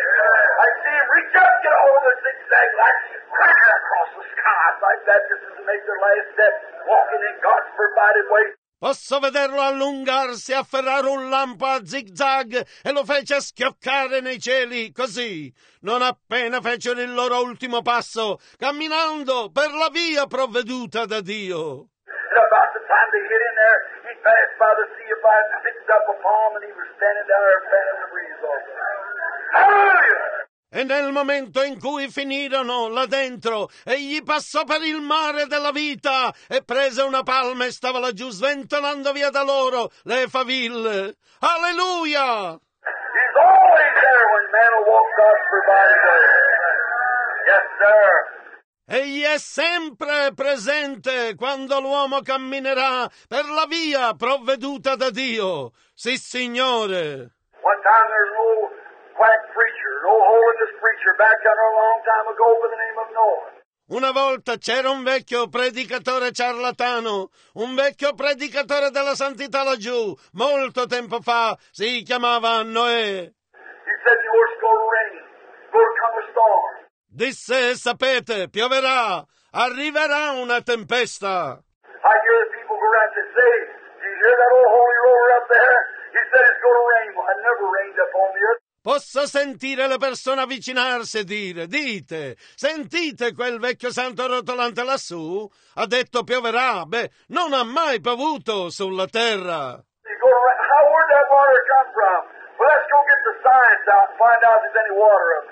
I see him reach up, get a hold of the zigzag light, crack across the sky like that just as to make their last step, walking in God's provided way. Posso vederlo allungarsi, afferrare un lampo a zigzag e lo fece schioccare nei cieli, così, non appena fecero il loro ultimo passo, camminando per la via provveduta da Dio. And about the time they hit in there, he passed by the sea of fire, picked up a palm, and he was standing down there fanning the breeze off. Hallelujah! E nel momento in cui finirono là dentro, egli passò per il mare della vita e prese una palma e stava laggiù sventolando via da loro le faville. Alleluia! He's always there when man will walk God's provided way. Yes, sir. Egli è sempre presente quando l'uomo camminerà per la via provveduta da Dio. Sì, Signore. One time there's an old quack preacher, an old holiness preacher back down there a long time ago by the name of Noah. Una volta c'era un vecchio predicatore ciarlatano, un vecchio predicatore della santità laggiù, molto tempo fa, si chiamava Noè. He said the earth's going to rain, going to come a storm. Disse, sapete, pioverà, arriverà una tempesta. I hear the people go around and say, do you hear that old holy roller up there? He said it's going to rain. Well, it never rained up on the earth. Posso sentire le persone avvicinarsi e dire, dite, sentite quel vecchio santo rotolante lassù? Ha detto pioverà, beh, non ha mai piovuto sulla terra. You go around, how, where'd that water come from? Well, let's go get the science out and find out if there's any water up there.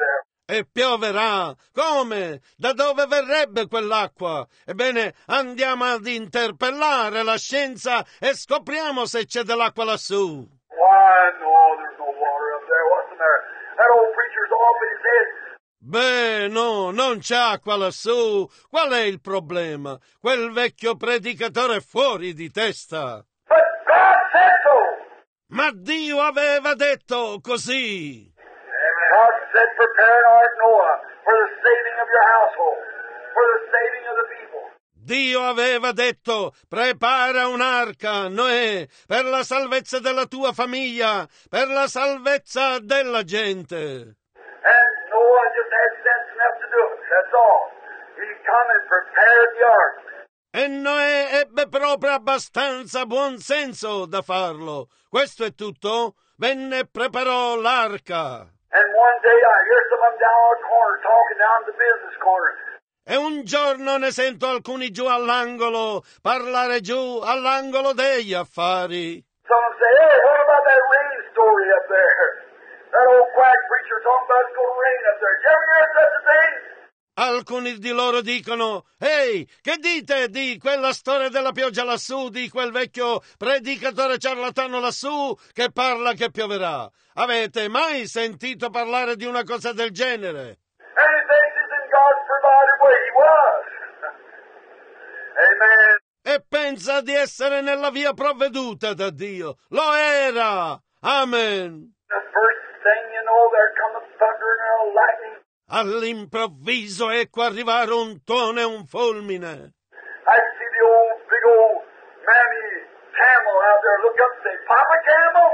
E pioverà. Come? Da dove verrebbe quell'acqua? Ebbene, andiamo ad interpellare la scienza e scopriamo se c'è dell'acqua lassù. Why, no, there's no water up there. What's the matter? That old preacher's off in his head. Beh, no, non c'è acqua lassù. Qual è il problema? Quel vecchio predicatore è fuori di testa. But God said so. Ma Dio aveva detto così. God said, prepare an ark, Noah, for the saving of your household, for the saving of the people. Dio aveva detto, prepara un'arca, Noè, per la salvezza della tua famiglia, per la salvezza della gente. And Noah just had sense enough to do it. That's all. He come and prepared the ark. E Noè ebbe proprio abbastanza buon senso da farlo. Questo è tutto. Venne e preparò l'arca. And one day I hear some of them down on the corner talking down the business corner. E un giorno ne sento alcuni giù all'angolo parlare giù all'angolo degli affari. Some of them say, hey, what about that rain story up there? That old quack preacher talking about it's going to rain up there. Did you ever hear such a thing? Alcuni di loro dicono, ehi, che dite di quella storia della pioggia lassù, di quel vecchio predicatore ciarlatano lassù che parla che pioverà? Avete mai sentito parlare di una cosa del genere? And he thinks he's in God's provided way. He was. Amen. E pensa di essere nella via provveduta da Dio. Lo era. Amen. The first thing you know, there come a thunder and a lightning. All'improvviso ecco arrivare un tuono e un fulmine. I see the old, big old mammy camel out there look up and say, Papa Camel?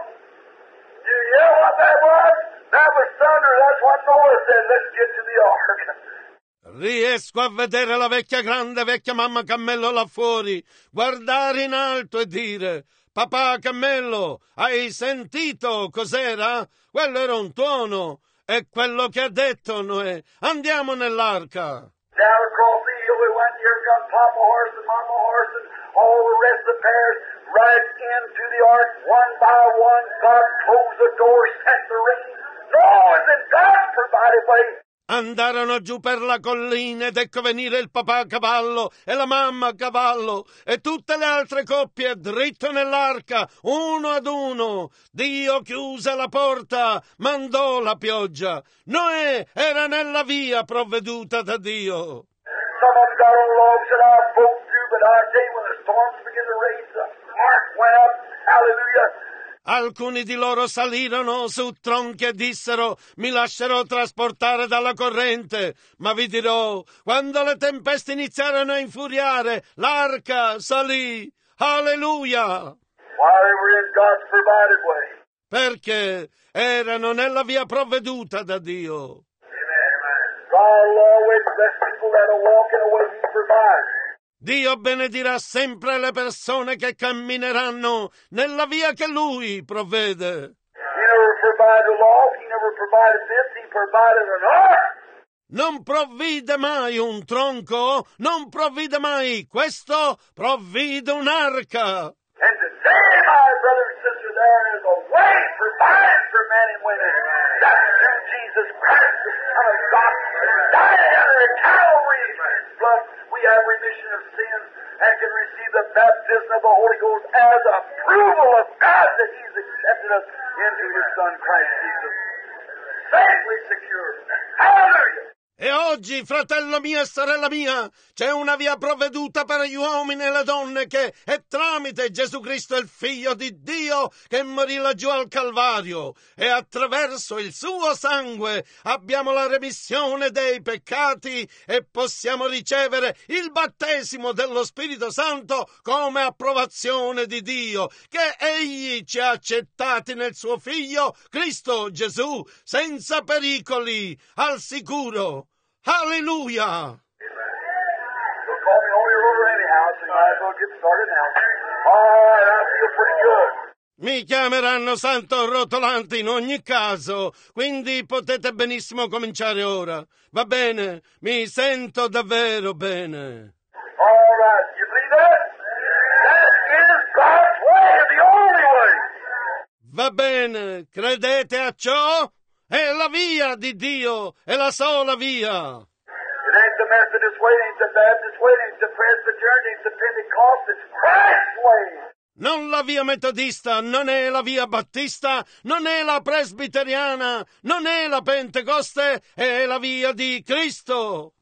You hear what that was? That was thunder. That's what Noah said. Let's get to the ark. Riesco a vedere la vecchia grande, vecchia mamma cammello là fuori, guardare in alto e dire, papà cammello, hai sentito cos'era? Quello era un tuono. È quello che ha detto Noè. Andiamo nell'arca. Down across the hill we went. Here comes Papa Horse and Mama Horse and all the rest of the pairs right into the ark. One by one, God closed the door, sent the rain. Noah was in God's provided way. Andarono giù per la collina ed ecco venire il papà a cavallo e la mamma a cavallo e tutte le altre coppie dritto nell'arca, uno ad uno. Dio chiuse la porta, mandò la pioggia. Noè era nella via provveduta da Dio. Some of them got on logs that I broke through, but I tell you, when the storms began to rage, the ark went up. Hallelujah. Alcuni di loro salirono su tronchi e dissero, mi lascerò trasportare dalla corrente. Ma vi dirò, quando le tempeste iniziarono a infuriare, l'arca salì. Alleluia! Why, they were in God's provided way. Perché erano nella via provveduta da Dio. Amen. God will always bless people that are walking the way He provides. Dio benedirà sempre le persone che cammineranno nella via che Lui provvede. He never provided a log, He never provided this, He provided an ark. Non provvide mai un tronco, non provvide mai questo, provvide un'arca. And today, my brother and sister, there is a way provided for men and women. That's through Jesus Christ, the Son of God, died under Calvary's blood. We have remission of sins and can receive the baptism of the Holy Ghost as approval of God that He's accepted us into His Son, Christ Jesus. Safely secure. Hallelujah. E oggi, fratello mio e sorella mia, c'è una via provveduta per gli uomini e le donne che è tramite Gesù Cristo, il Figlio di Dio, che morì laggiù al Calvario. E attraverso il suo sangue abbiamo la remissione dei peccati e possiamo ricevere il battesimo dello Spirito Santo come approvazione di Dio, che Egli ci ha accettati nel suo Figlio, Cristo Gesù, senza pericoli, al sicuro. Alleluia! They'll call me Holy Roller anyhow, so you might as well get started now. All right, I feel pretty good. Mi chiameranno Santo Rotolante in ogni caso, quindi potete benissimo cominciare ora. Va bene? Mi sento davvero bene. All right, you believe that? That is God's way, the only way. Va bene, credete a ciò? È la via di Dio, è la sola via. It ain't the Methodist way, it ain't the Baptist way, it ain't the Presbyterian, it ain't the Pentecost, it's Christ's way. Non la via metodista, non è la via battista, non è la presbiteriana, non è la Pentecoste, è la via di Cristo.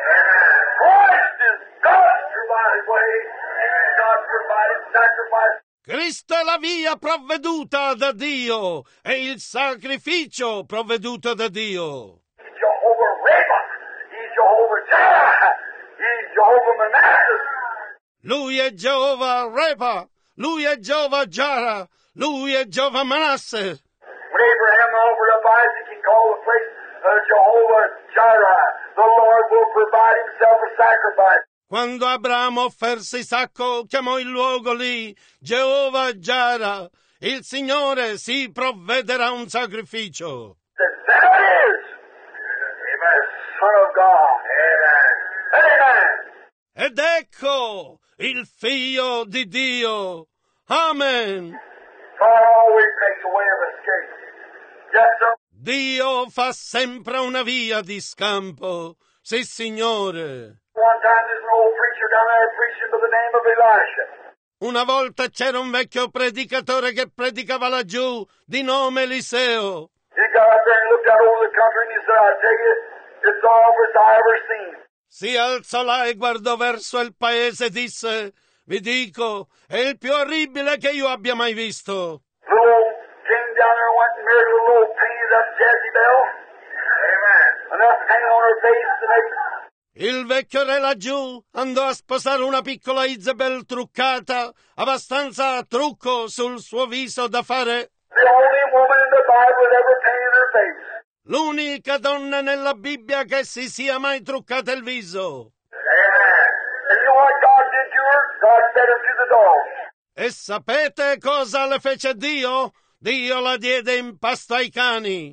Christ is God's provided way, and God's provided sacrifice. Cristo è la via provveduta da Dio, è il sacrificio provveduto da Dio. He's Jehovah Rabbah, He's Jehovah Jireh, He's Jehovah Manasseh. Lui è Geova Repa, lui è Geova Jara, lui è Geova Manasse. When Abraham offered up Isaac, he called the place uh, Jehovah Jireh. The Lord will provide himself a sacrifice. Quando Abramo offerse Isacco, chiamò il luogo lì Geova Jara. Il Signore si provvederà un sacrificio. There it is. Amen. Son of God. Amen. Amen. Ed ecco il Figlio di Dio. Amen. God always makes a way of escape. Yes, sir. Dio fa sempre una via di scampo. Sì, Signore. One time there's an old preacher down there preaching by the name of Elisha. Una volta c'era un vecchio predicatore che predicava laggiù di nome Eliseo. He got up there and looked out over the country and he said, I tell you, it's the awfulest I ever seen. Si alzò là e guardò verso il paese e disse, vi dico, è il più orribile che io abbia mai visto. Little old king down there went and married a little old painted up Jezebel. Amen. Enough paint on her face to make... Il vecchio re laggiù andò a sposare una piccola Isabel truccata, abbastanza trucco sul suo viso da fare. The only woman in the Bible that ever painted her face. L'unica donna nella Bibbia che si sia mai truccata il viso. Amen. And you know what God did to her? God fed her to the dogs. E sapete cosa le fece Dio? Dio la diede in pasto ai cani.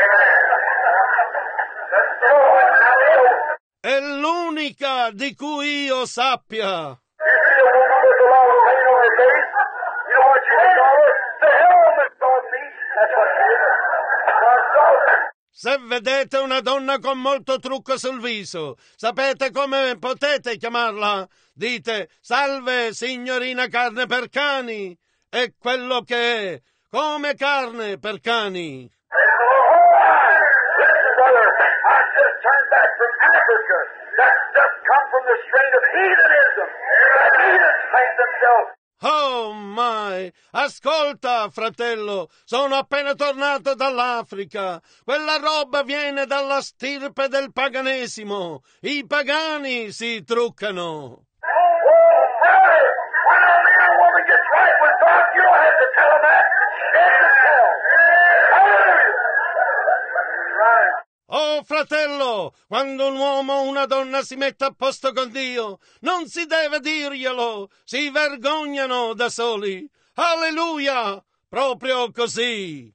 È l'unica di cui io sappia. You see a woman with a lot of paint on her face? You know what you can call her? The helmet on me. That's what she is. That's so. Se vedete una donna con molto trucco sul viso, sapete come potete chiamarla? Dite, salve signorina carne per cani. È quello che è, come carne per cani. Listen, brother, I just turned back from Africa. That's just come from the strain of heathenism. The heathens paint themselves. Oh my! Ascolta, fratello, sono appena tornato dall'Africa. Quella roba viene dalla stirpe del paganesimo. I pagani si truccano. Oh, brother, when a man or woman gets right with God, you don't have to tell them that. It's yourself. Hallelujah. Right. Oh, fratello, quando un uomo o una donna si mette a posto con Dio, non si deve dirglielo, si vergognano da soli. Alleluia! Proprio così.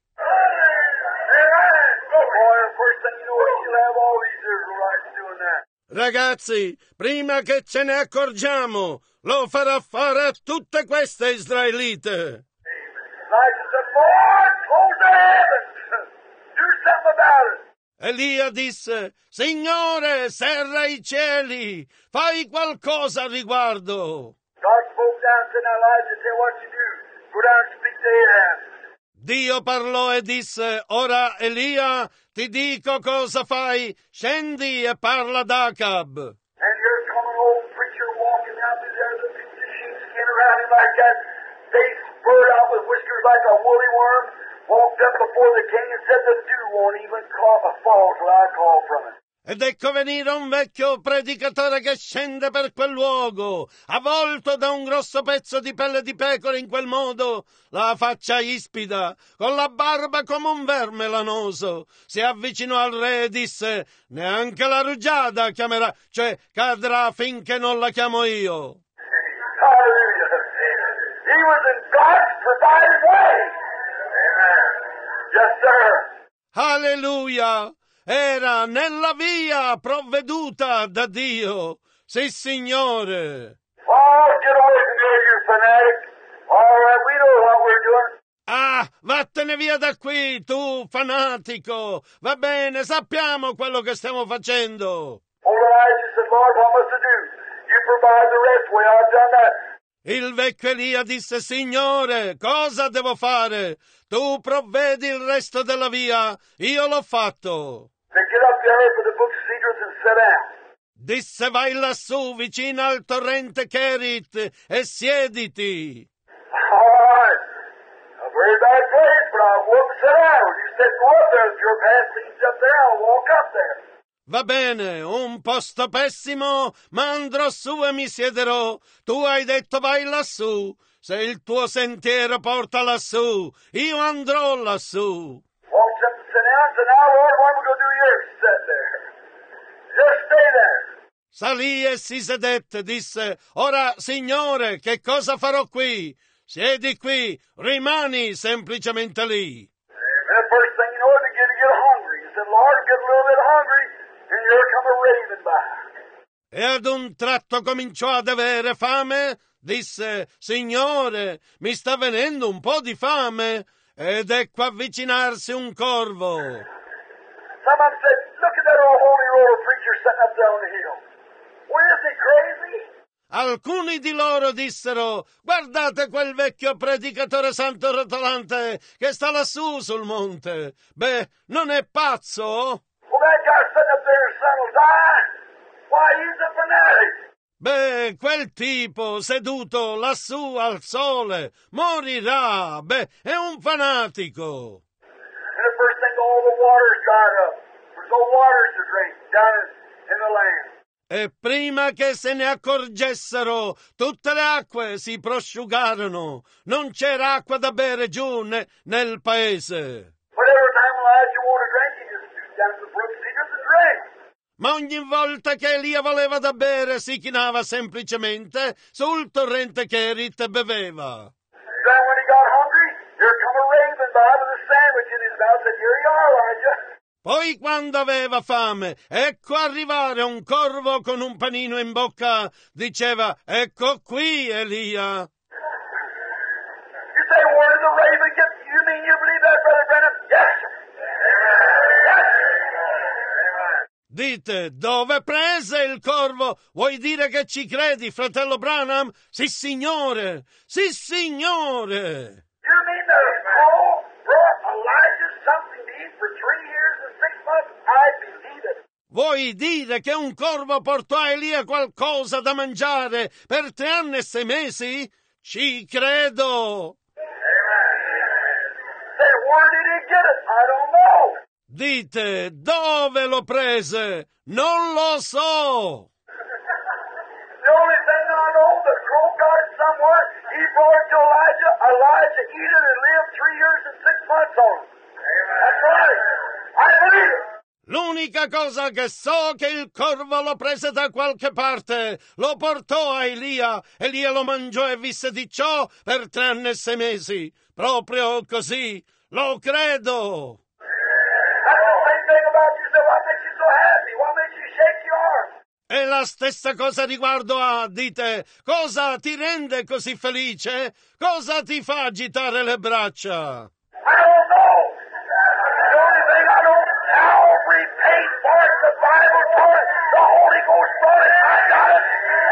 Ragazzi, prima che ce ne accorgiamo, lo farà fare a tutte queste israelite. Elijah said, Lord, close the heavens. Do something about it. Elia disse, Signore, serra i cieli, fai qualcosa a riguardo. God spoke down and said, now Elijah, tell what you do. Go down and speak to Ahab. Dio parlò e disse, ora Elia, ti dico cosa fai, scendi e parla ad Acab. And here come an old preacher walking down through there with a piece of sheepskin around him like that, face spurred out with whiskers like a woolly worm, walked up before the king and said, the dew won't even fall till I call from it. Ed ecco venire un vecchio predicatore che scende per quel luogo, avvolto da un grosso pezzo di pelle di pecora in quel modo, la faccia ispida, con la barba come un verme lanoso. Si avvicinò al re e disse, neanche la rugiada chiamerà, cioè cadrà finché non la chiamo io. Hallelujah. He was in God's provided way. Amen. Yes, sir. Alleluia! Era nella via provveduta da Dio. Sì, Signore. Oh, get away from here, you fanatic. All right, we know what we're doing. Ah, vattene via da qui, tu fanatico! Va bene, sappiamo quello che stiamo facendo! Old Elijah said, Lord, what must I do? You provide the rest way. I've done that. Il vecchio Elia disse, Signore, cosa devo fare? Tu provvedi il resto della via, io l'ho fatto. Said, get up there for the book of Cedars and sit down. Disse, vai lassù, vicino al torrente Kerit, e siediti. All right. A very bad place, but I won't sit down. You said, go up there. If your path leads up there, I'll walk up there. Va bene, un posto pessimo, ma andrò su e mi siederò. Tu hai detto vai lassù. Se il tuo sentiero porta lassù, io andrò lassù. Walked up and sat down. Said, now, Lord, what am I going to do here? Sit there. Just stay there. Salì e si sedette, disse, ora, Signore, che cosa farò qui? Siedi qui, rimani semplicemente lì. And the first thing you know, they get to get hungry. He said, Lord, get a little bit hungry, and here come a raven by. E ad un tratto cominciò ad avere fame, disse, Signore, mi sta venendo un po' di fame, ed ecco avvicinarsi un corvo. Someone said, look at that old holy roller preacher sitting up there on the hill. Well, is he crazy? Alcuni di loro dissero, guardate quel vecchio predicatore santo rotolante che sta lassù sul monte. Beh, non è pazzo? Well, that guy sitting up there, his son will die. Why, he's a fanatic. Beh, quel tipo seduto lassù al sole morirà. Beh, è un fanatico. And the first thing, all the water's dried up. There's no waters to drink down in, in the land. E prima che se ne accorgessero, tutte le acque si prosciugarono. Non c'era acqua da bere giù ne, nel paese. But every time Elijah wanted to drink, he just stooped down to the brook cedars and drank. Ma ogni volta che Elia voleva da bere, si chinava semplicemente sul torrente Kerit e beveva. Then when he got hungry, here come a raven by with a sandwich in his mouth. Said, here you are, Elijah. Poi quando aveva fame, ecco arrivare un corvo con un panino in bocca, diceva, ecco qui Elia. You say, where did the raven get? You mean you believe that, Brother Brennan? Yes, sir. Dite, dove prese il corvo? Vuoi dire che ci credi, fratello Branham? Sì, signore! Sì, signore! You mean the Paul brought Elijah something to eat for three years and six months? I believe it. Vuoi dire che un corvo portò a Elia qualcosa da mangiare per tre anni e sei mesi? Ci credo! Say, where did he get it? I don't know. Dite, dove lo prese? Non lo so! The only thing I know, the crow got it somewhere. He brought it to Elijah. Elijah ate it and lived three years and six months on it. That's right. I believe it. L'unica cosa che so è che il corvo lo prese da qualche parte, lo portò a Elia, Elia lo mangiò e visse di ciò per tre anni e sei mesi. Proprio così, lo credo. That's the same thing about you. So what makes you so happy? What makes you shake your arm? E la stessa cosa riguardo a, dite, cosa ti rende così felice? Cosa ti fa agitare le braccia? I don't know. The only thing I know, Calvary paid for it. The Bible told it. The Holy Ghost brought it. I got it.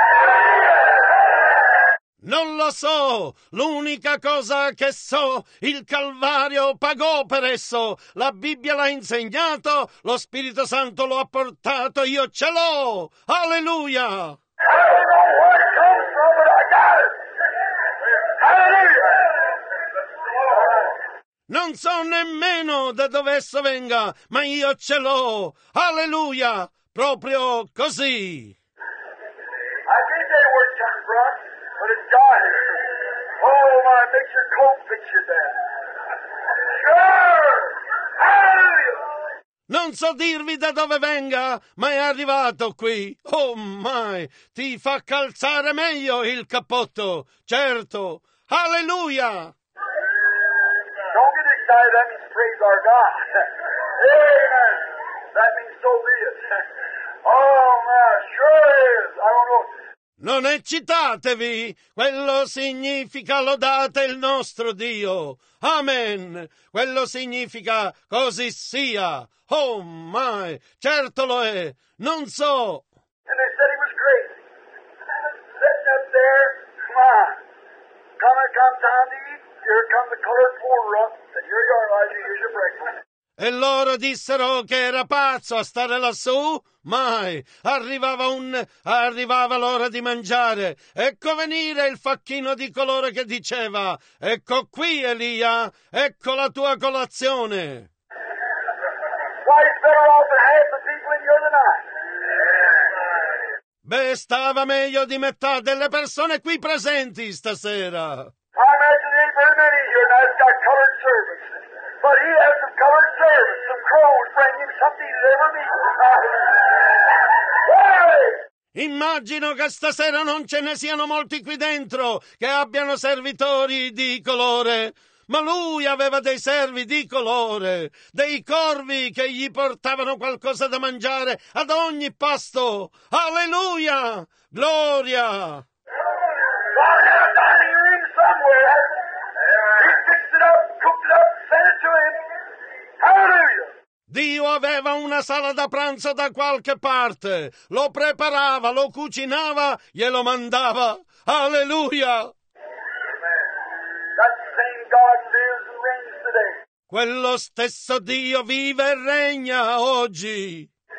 Non lo so, l'unica cosa che so, il Calvario pagò per esso, la Bibbia l'ha insegnato, lo Spirito Santo lo ha portato, io ce l'ho, alleluia! I don't know where it comes from, but I got it. Hallelujah. Non so nemmeno da dove esso venga, ma io ce l'ho, alleluia, proprio così. I can't tell you where it comes from, but it's God. Oh, my, it makes your coat fit you then. Sure! Hallelujah! Non so dirvi da dove venga, ma è arrivato qui. Oh my, ti fa calzare meglio il cappotto, certo. Alleluia! Don't get excited, that means praise our God. Amen. That means so be it. Oh, my, sure is. I don't know. Non eccitatevi, quello significa lodate il nostro Dio. Amen. Quello significa così sia. Oh my, certo lo è. Non so. And they said he was great. Sitting up there, my, come and come time to eat. Here come the colored porter up. Said, here you are, Elijah, here's your breakfast. E loro dissero che era pazzo a stare lassù? Mai! Arrivava un... arrivava l'ora di mangiare. Ecco venire il facchino di colore che diceva: ecco qui, Elia, ecco la tua colazione. Why, he's better off than half the people in here tonight. Beh, stava meglio di metà delle persone qui presenti stasera. I imagine there ain't very many here now that's got colored servants. But he has some colored servants, some crows bring him something he's ever needed. Immagino che stasera non ce ne siano molti qui dentro che abbiano servitori di colore. Ma lui aveva dei servi di colore, dei corvi che gli portavano qualcosa da mangiare ad ogni pasto. Alleluia! Gloria! God had a dining room somewhere. He fixed it up, cooked it up, sent it to him. Hallelujah! Dio aveva una sala da pranzo da qualche parte, lo preparava, lo cucinava, glielo mandava. Alleluia! That same God lives and reigns today. Quello stesso Dio vive e regna oggi.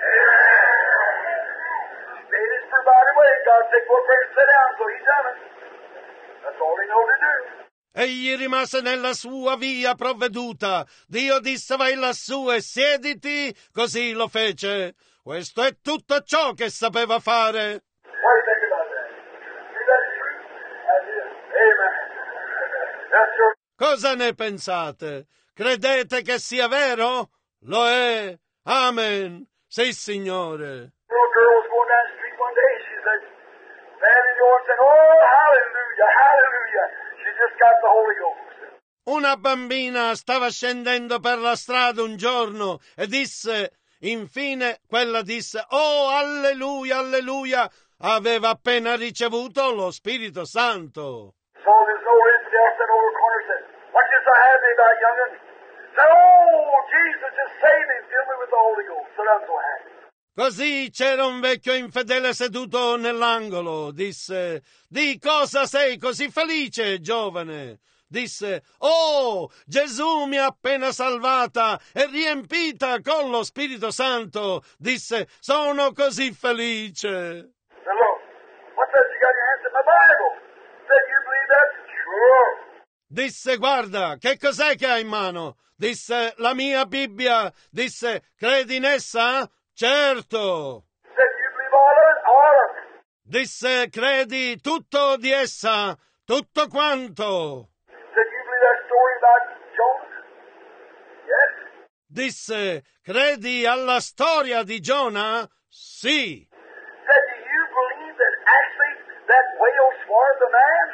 Made his provided way. God said, go up there and sit down, so he done it. That's all he know to do. Egli rimase nella sua via provveduta. Dio disse: vai lassù e siediti, così lo fece. Questo è tutto ciò che sapeva fare. What do you think about that? Is that true? That is. Amen. That's your... Cosa ne pensate? Credete che sia vero? Lo è. Amen. Sì, Signore. Little girl was going down the street one day. She said, standing going, said, oh, hallelujah, hallelujah. She just got the Holy Ghost. Una bambina stava scendendo per la strada un giorno e disse, infine quella disse: oh, alleluia, alleluia, aveva appena ricevuto lo Spirito Santo. So there's no infidel sitting over the corner said, what you so happy about, young'un? Said, oh, Jesus, just save me, fill me with the Holy Ghost. Said, I'm so happy. Così c'era un vecchio infedele seduto nell'angolo. Disse: di cosa sei così felice, giovane? Disse: oh, Gesù mi ha appena salvata e riempita con lo Spirito Santo. Disse: sono così felice. Said, look, what's that you got in your hand? Said, my Bible. Said, you believe that? Sure. Disse: guarda, che cos'è che hai in mano? Disse: la mia Bibbia. Disse: credi in essa? Certo. Said, you believe all of it? All of it. Disse: credi tutto di essa, tutto quanto. Said, you believe that story about Jonah? Yes. Disse: credi alla storia di Giona? Sì. Said, do you believe that actually that whale swallowed the man?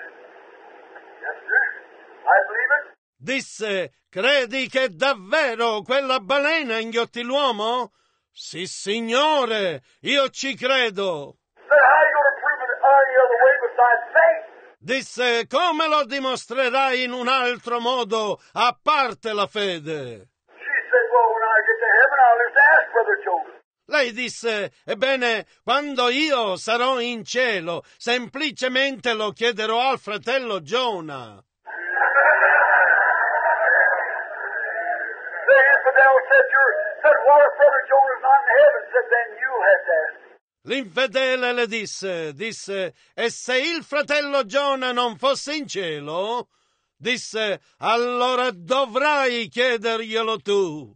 Yes, sir. I believe it. Disse: credi che davvero quella balena inghiottì l'uomo? Sì, Signore, io ci credo. Said, how are you going to prove it any other way besides faith? Disse: come lo dimostrerai in un altro modo a parte la fede? She said, well, when I get to heaven, I'll just ask Brother Joseph. Lei disse: ebbene, quando io sarò in cielo, semplicemente lo chiederò al fratello Giona. The infidel said, you're, said, what if Brother Jonah's not in heaven? Said, then you have to ask him. L'infedele le disse, disse, e se il fratello Giona non fosse in cielo? Disse: allora dovrai chiederglielo tu.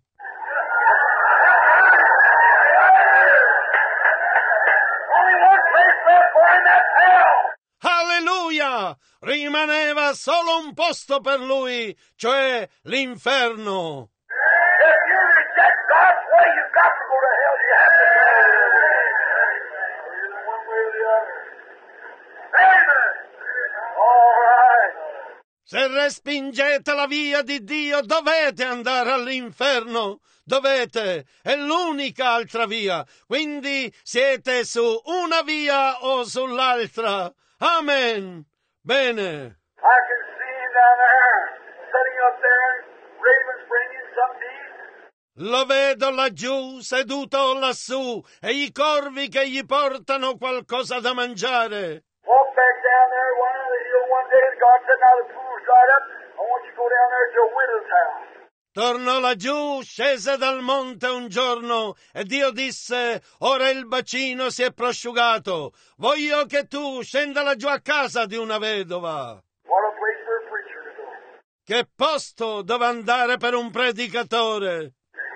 Only one place left for him, that's hell. Alleluia! Rimaneva solo un posto per lui, cioè l'inferno. If you reject God's way, you've got to go to hell. You have to go. Either one way or the other. Amen. All right. Se respingete la via di Dio, dovete andare all'inferno. Dovete, è l'unica altra via. Quindi siete su una via o sull'altra. Amen. Bene. I can see him down there, sitting up there, ravens bringing some meat. Lo vedo laggiù, seduto lassù, e i corvi che gli portano qualcosa da mangiare. Walk back down there one of the hill one day, and God said, now the pool's dried up. I want you to go down there to a widow's house. Tornò laggiù, scese dal monte un giorno, e Dio disse, ora il bacino si è prosciugato. Voglio che tu scenda laggiù a casa di una vedova. What a place for a preacher to go. Che posto dove andare per un predicatore.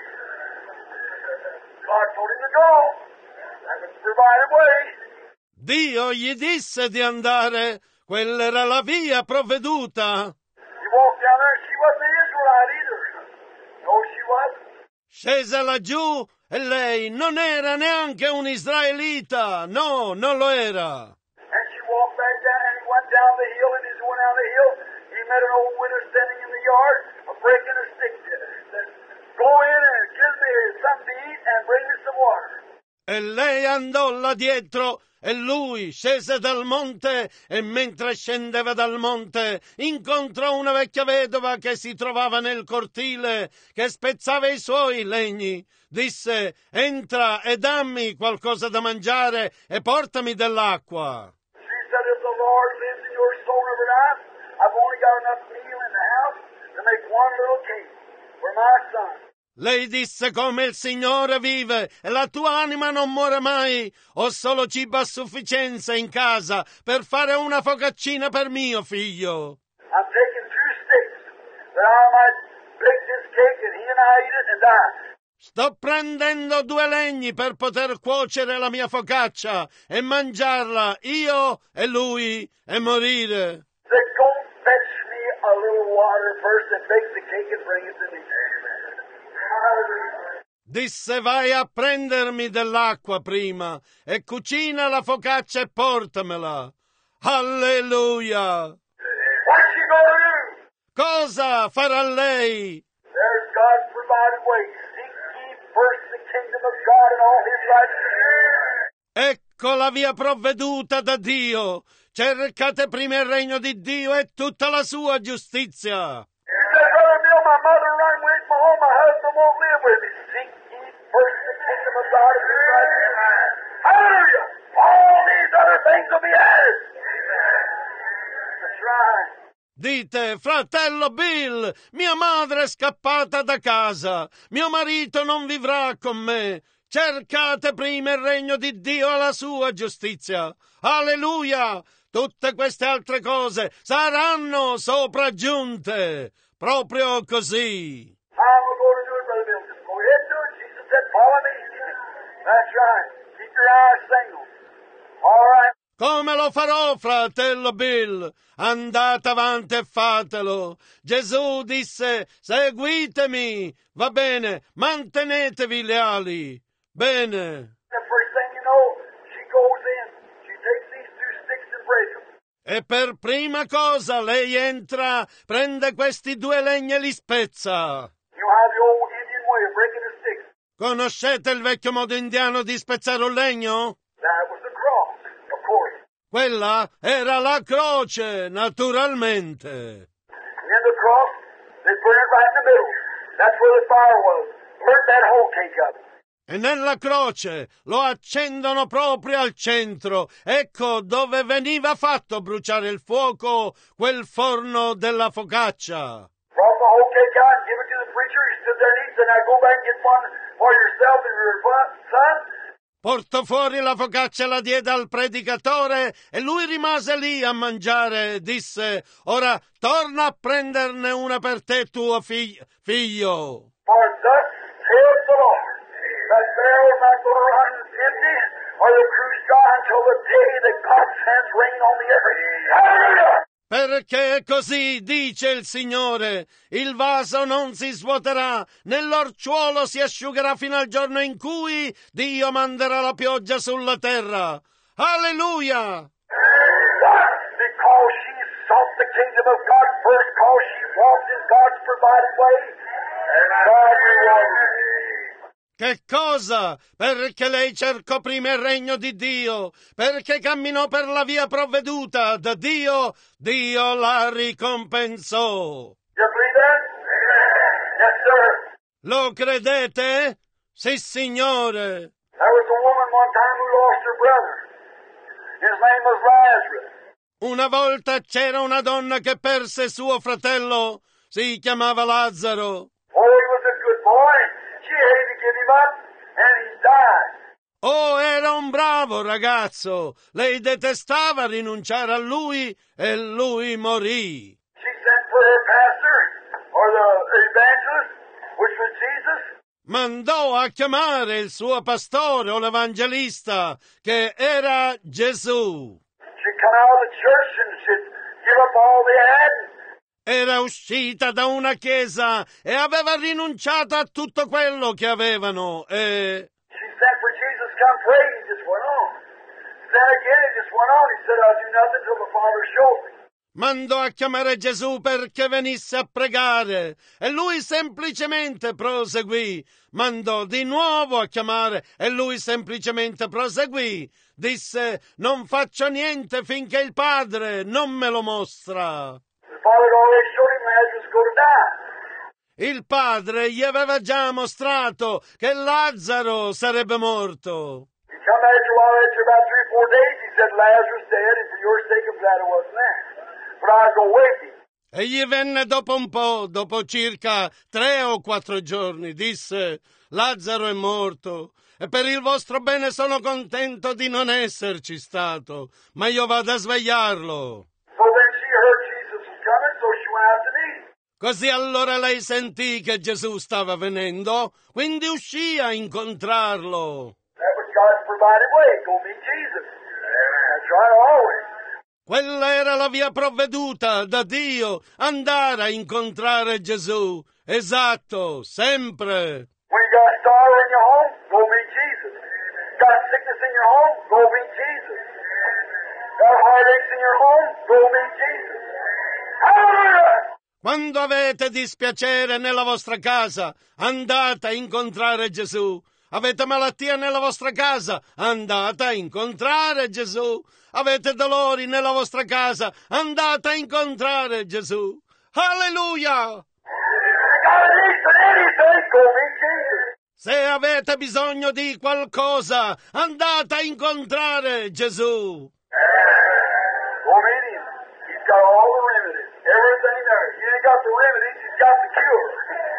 God told him to go. That was the provided way. Dio gli disse di andare, quella era la via provveduta. He walked down there, and she wasn't an Israelite either. No, she wasn't. Scese laggiù e lei non era neanche un israelita. No, non lo era. And she walked back down, and he went down the hill, and as he went down the hill, he met an old widow standing in the yard, breaking a stick to her. He said, go in and give me something to eat and bring me some water. E lei andò là dietro e lui scese dal monte e mentre scendeva dal monte incontrò una vecchia vedova che si trovava nel cortile che spezzava i suoi legni. Disse, entra e dammi qualcosa da mangiare e portami dell'acqua. She said, if the Lord lives in your soul overnight, I've only got enough meal in the house to make one little cake for my son. Lei disse, come il Signore vive e la tua anima non muore mai, ho solo cibo a sufficienza in casa per fare una focaccina per mio figlio. I'm taking two sticks that I might bake this cake and he and I eat it and die. Sto prendendo due legni per poter cuocere la mia focaccia e mangiarla io e lui e morire. Said, go fetch me a little water first and bake the cake and bring it to me. Disse, vai a prendermi dell'acqua prima e cucina la focaccia e portamela. Alleluia! What's she gonna do? Cosa farà lei? There's God's provided way. Seek ye first the kingdom of God and all his righteousness. Ecco la via provveduta da Dio. Cercate prima il regno di Dio e tutta la sua giustizia. You said, Brother Bill, my mother run away from home, my husband won't live with me. Seek ye first the kingdom of God and his righteousness. Hallelujah! All these other things will be added. That's right. Dite, fratello Bill, mia madre è scappata da casa, mio marito non vivrà con me. Cercate prima il regno di Dio e la sua giustizia. Alleluia! Tutte queste altre cose saranno sopraggiunte. Proprio così. Time will go to do it, Brother Bill. Just go ahead and do it. Jesus said, follow me. That's right. Keep your eyes single. All right. Come lo farò, fratello Bill? Andate avanti e fatelo. Gesù disse, seguitemi. Va bene, mantenetevi leali. Bene. The first thing you know, she goes in. She takes these two sticks and breaks them. E per prima cosa lei entra, prende questi due legni e li spezza. You know how the old Indian way of breaking the sticks? Conoscete il vecchio modo indiano di spezzare un legno? That was the cross, of course. Quella era la croce, naturalmente. And in the cross, they put it right in the middle. That's where the fire was. Burnt that whole cake up. E nella croce lo accendono proprio al centro. Ecco dove veniva fatto bruciare il fuoco, quel forno della focaccia. Brought the whole cake out and give it to the preacher. He stood there and he said, now go back and get one for yourself and your son. Portò fuori la focaccia e la diede al predicatore e lui rimase lì a mangiare. Disse, ora torna a prenderne una per te, tuo fig- figlio. For thus saith the Lord, that barrel's not going to run empty, or the cruise dry until the day that God sends rain on the earth. Hallelujah! Perché così dice il Signore, il vaso non si svuoterà, né l'orciuolo si asciugherà fino al giorno in cui Dio manderà la pioggia sulla terra. Alleluia! Because she sought the kingdom of God first because she walked in God's provided way. And God rewarded her. Che cosa? Perché lei cercò prima il regno di Dio, perché camminò per la via provveduta da Dio, Dio la ricompensò. You believe that? Yes, sir. Lo credete? Sì, signore. There was a woman one time who lost her brother. His name was Lazarus. Una volta c'era una donna che perse suo fratello, si chiamava Lazzaro. Oh, he was a good boy. She hated to give him up, and he died. Oh, era un bravo ragazzo. Lei detestava rinunciare a lui e lui morì. She sent for her pastor, or the evangelist, which was Jesus. Mandò a chiamare il suo pastore o l'evangelista, che era Gesù. She'd come out of the church and she'd give up all they had. Era uscita da una chiesa e aveva rinunciato a tutto quello che avevano e... She sent for Jesus to come pray, and he just went on. Then again, it just went on. He said, I'll do nothing till the Father shows me. Mandò a chiamare Gesù perché venisse a pregare e lui semplicemente proseguì. Mandò di nuovo a chiamare e lui semplicemente proseguì. Disse, non faccio niente finché il Padre non me lo mostra. The Father had already showed him Lazarus go to die. Il Padre gli aveva già mostrato che Lazzaro sarebbe morto. He come after a while, after about three or four days, he said, Lazarus dead, and for your sake I'm glad it wasn't there. But I go with him. E gli venne dopo un po', dopo circa tre o quattro giorni, disse, Lazzaro è morto, e per il vostro bene sono contento di non esserci stato, ma io vado a svegliarlo. So then she heard Jesus was coming, so she went out to meet him. Così allora lei sentì che Gesù stava venendo, quindi uscì a incontrarlo. That was God's provided way. Go meet Jesus. That's right, always. Quella era la via provveduta da Dio, andare a incontrare Gesù. Esatto, sempre. When you got sorrow in your home, go meet Jesus. Got sickness in your home, go meet Jesus. Got heartaches in your home, go meet Jesus. Hallelujah! Quando avete dispiacere nella vostra casa, andate a incontrare Gesù. Avete malattia nella vostra casa, andate a incontrare Gesù. Avete dolori nella vostra casa, andate a incontrare Gesù. Alleluia! God needs anything, go meet Jesus. Se avete bisogno di qualcosa, andate a incontrare Gesù. Go meet him. He's got all the remedies. Everything there. He ain't got the remedies, he's got the cure.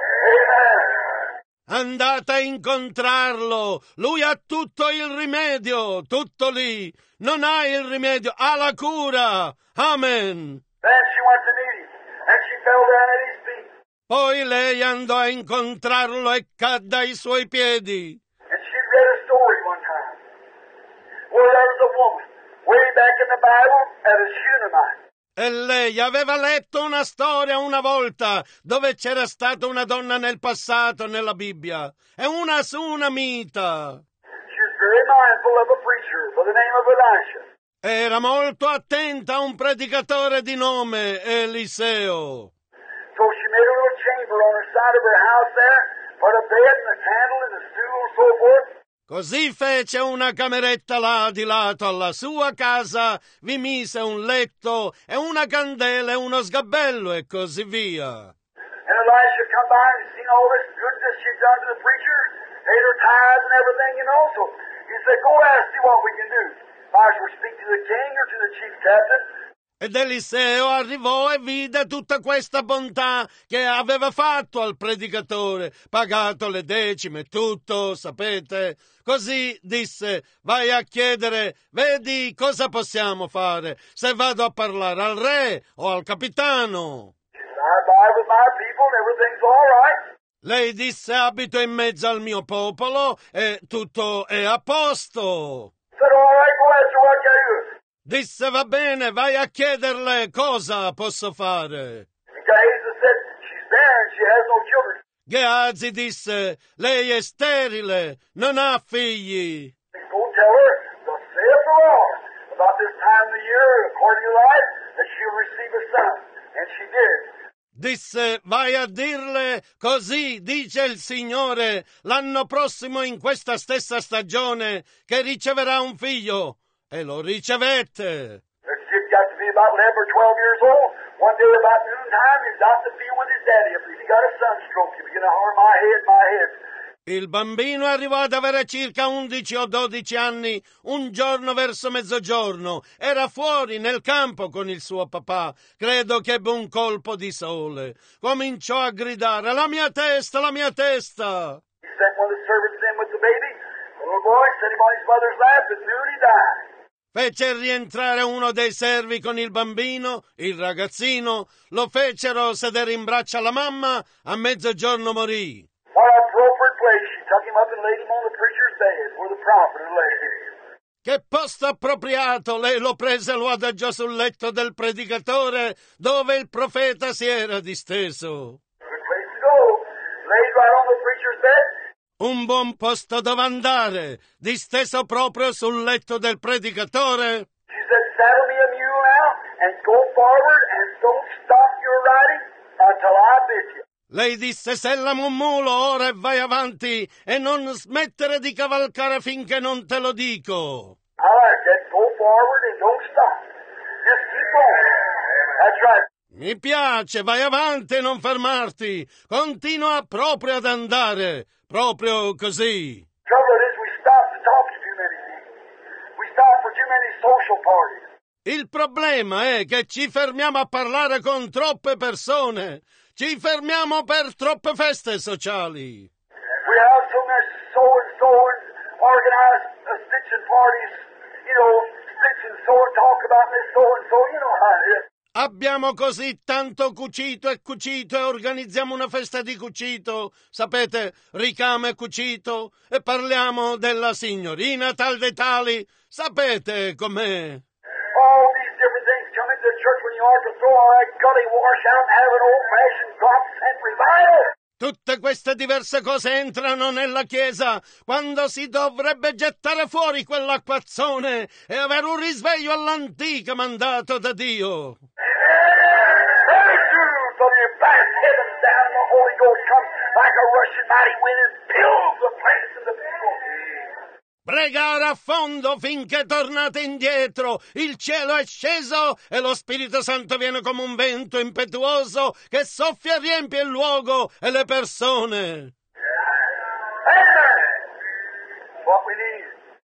Amen. Andate a incontrarlo. Lui ha tutto il rimedio, tutto lì. Non ha il rimedio, ha la cura. Amen. Then she went to meet him, and she fell down at his feet. Poi lei andò a incontrarlo e cadde ai suoi piedi. And she read a story one time where there was a woman way back in the Bible at a Shunammite. E lei aveva letto una storia una volta dove c'era stata una donna nel passato nella Bibbia. È una sunamita. She was very mindful of a preacher by the name of Elisha. Era molto attenta a un predicatore di nome Eliseo. So she made a little chamber on the side of her house there, put a bed and a candle and a stool and so forth. Così fece una cameretta là di lato alla sua casa, vi mise un letto e una candela e uno sgabello e così via. And Elisha come by and seen all this goodness she'd done to the preacher, paid her tithes and everything, you know. So he said, go ask, see what we can do. Might as well speak to the king or to the chief captain. Ed Eliseo arrivò e vide tutta questa bontà che aveva fatto al predicatore, pagato le decime, tutto, sapete. Così disse, vai a chiedere, vedi cosa possiamo fare, se vado a parlare al re o al capitano. I abide with my people and everything's all right. Lei disse, abito in mezzo al mio popolo e tutto è a posto. Said, all right, go ask her what can I do. Disse, va bene, vai a chiederle cosa posso fare. And Gehazi said, she's barren, she has no children. Gehazi disse, lei è sterile, non ha figli. Go tell her, thus saith the Lord, about this time of the year, according to life, that she'll receive a son. And she did. Disse, vai a dirle, così dice il Signore, l'anno prossimo in questa stessa stagione, che riceverà un figlio. E lo ricevette. The kid got to be about eleven or twelve years old. One day about noontime, he's out in the field with his daddy. If he got a sunstroke, he began to holler, my head, my head. Il bambino arrivò ad avere circa undici o dodici anni, un giorno verso mezzogiorno. Era fuori nel campo con il suo papà. Credo che ebbe un colpo di sole. Cominciò a gridare, la mia testa, la mia testa. He sent one of the servants in with the baby. The little boy set him on his mother's lap, and soon he died. Fece rientrare uno dei servi con il bambino, il ragazzino, lo fecero sedere in braccio alla mamma, a mezzogiorno morì. What appropriate place, she took him up and laid him on the preacher's bed, where the prophet had laid him. Che posto appropriato! Lei lo prese e lo adagiò sul letto del predicatore, dove il profeta si era disteso. Good place to go. Laid right on the preacher's bed. Un buon posto dove andare, disteso proprio sul letto del predicatore. She said, saddle me a mule now, and go forward, and don't stop your riding until I bid you. Lei disse, sellami un mulo ora e vai avanti, e non smettere di cavalcare finché non te lo dico. I like that. Go forward and don't stop. Just keep going. That's right. Mi piace, vai avanti e non fermarti. Continua proprio ad andare, proprio così. Trouble is, we stop to talk to too many people. We stop for too many social parties. Il problema è che ci fermiamo a parlare con troppe persone. Ci fermiamo per troppe feste sociali. We have so much so and so and organized uh, stitching parties, you know, stitch and sew and talk about this so and so, you know how it is. Abbiamo così tanto cucito e cucito e organizziamo una festa di cucito, sapete, ricamo e cucito, e parliamo della signorina tal dei tali, sapete com'è. All these different things come into the church when you ought to throw all that gully wash out and have an old-fashioned God-sent revival. Tutte queste diverse cose entrano nella Chiesa quando si dovrebbe gettare fuori quell'acquazzone e avere un risveglio all'antica mandato da Dio. Very true, so you back heavens down and the Holy Ghost comes like a rushing mighty wind and fills the place and the people. Pregare a fondo finché tornate indietro, il cielo è sceso e lo Spirito Santo viene come un vento impetuoso che soffia e riempie il luogo e le persone. Amen. What we need.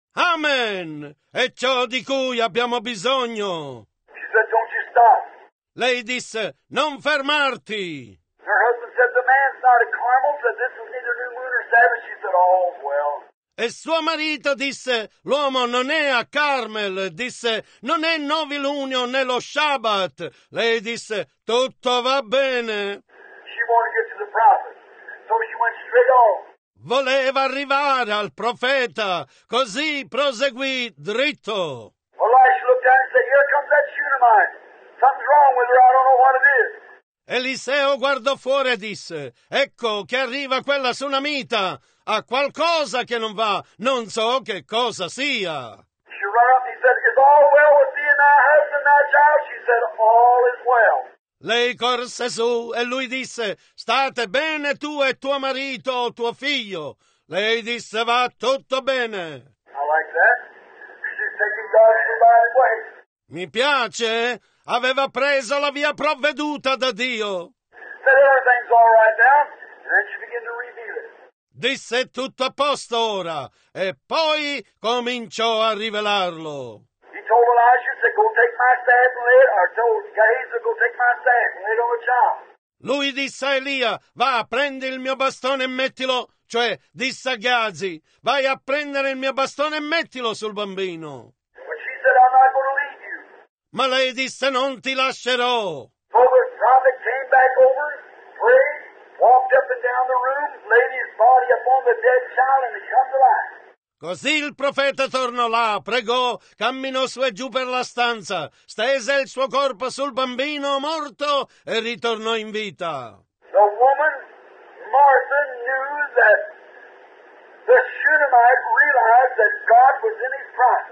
Amen! È ciò di cui abbiamo bisogno. She said, don't you stop. Lei disse, non fermarti. Her husband said, the man's not at Carmel, said this is neither new moon or Sabbath. She said, all's well. E suo marito disse, l'uomo non è a Carmel, disse, non è novilunio né lo Shabbat. Lei disse, tutto va bene. She wanted to get to the prophet, so she went straight on. Voleva arrivare al profeta, così proseguì dritto. Elisha looked down and said, here comes that Shunammite. Something's wrong with her, I don't know what it is. Eliseo guardò fuori e disse, ecco che arriva quella sunamita, ha qualcosa che non va, non so che cosa sia. She ran up and he said, is all well with thee and thy husband, thy child? She said, all is well. Lei corse su e lui disse, state bene tu e tuo marito o tuo figlio. Lei disse, va tutto bene. I like that. She's taking God's provided way. Mi piace, aveva preso la via provveduta da Dio. Said everything's all right now, and then she began to reveal it. Disse tutto a posto ora, e poi cominciò a rivelarlo. He told Elisha, said, go take my staff and lay it, or told Gehazi, go take my staff and lay it on the child. Lui disse a Elia, va, prendi il mio bastone e mettilo, cioè disse a Gehazi, vai a prendere il mio bastone e mettilo sul bambino. But she said, I'm not going to leave you. Ma lei disse, non ti lascerò. So the prophet came back over, prayed, walked up and down the room, laid his body upon the dead child, and he come to life. Così il profeta tornò là, pregò, camminò su e giù per la stanza, stese il suo corpo sul bambino morto e ritornò in vita. The woman, Martha, knew that the Shunammite realized that God was in his prophet.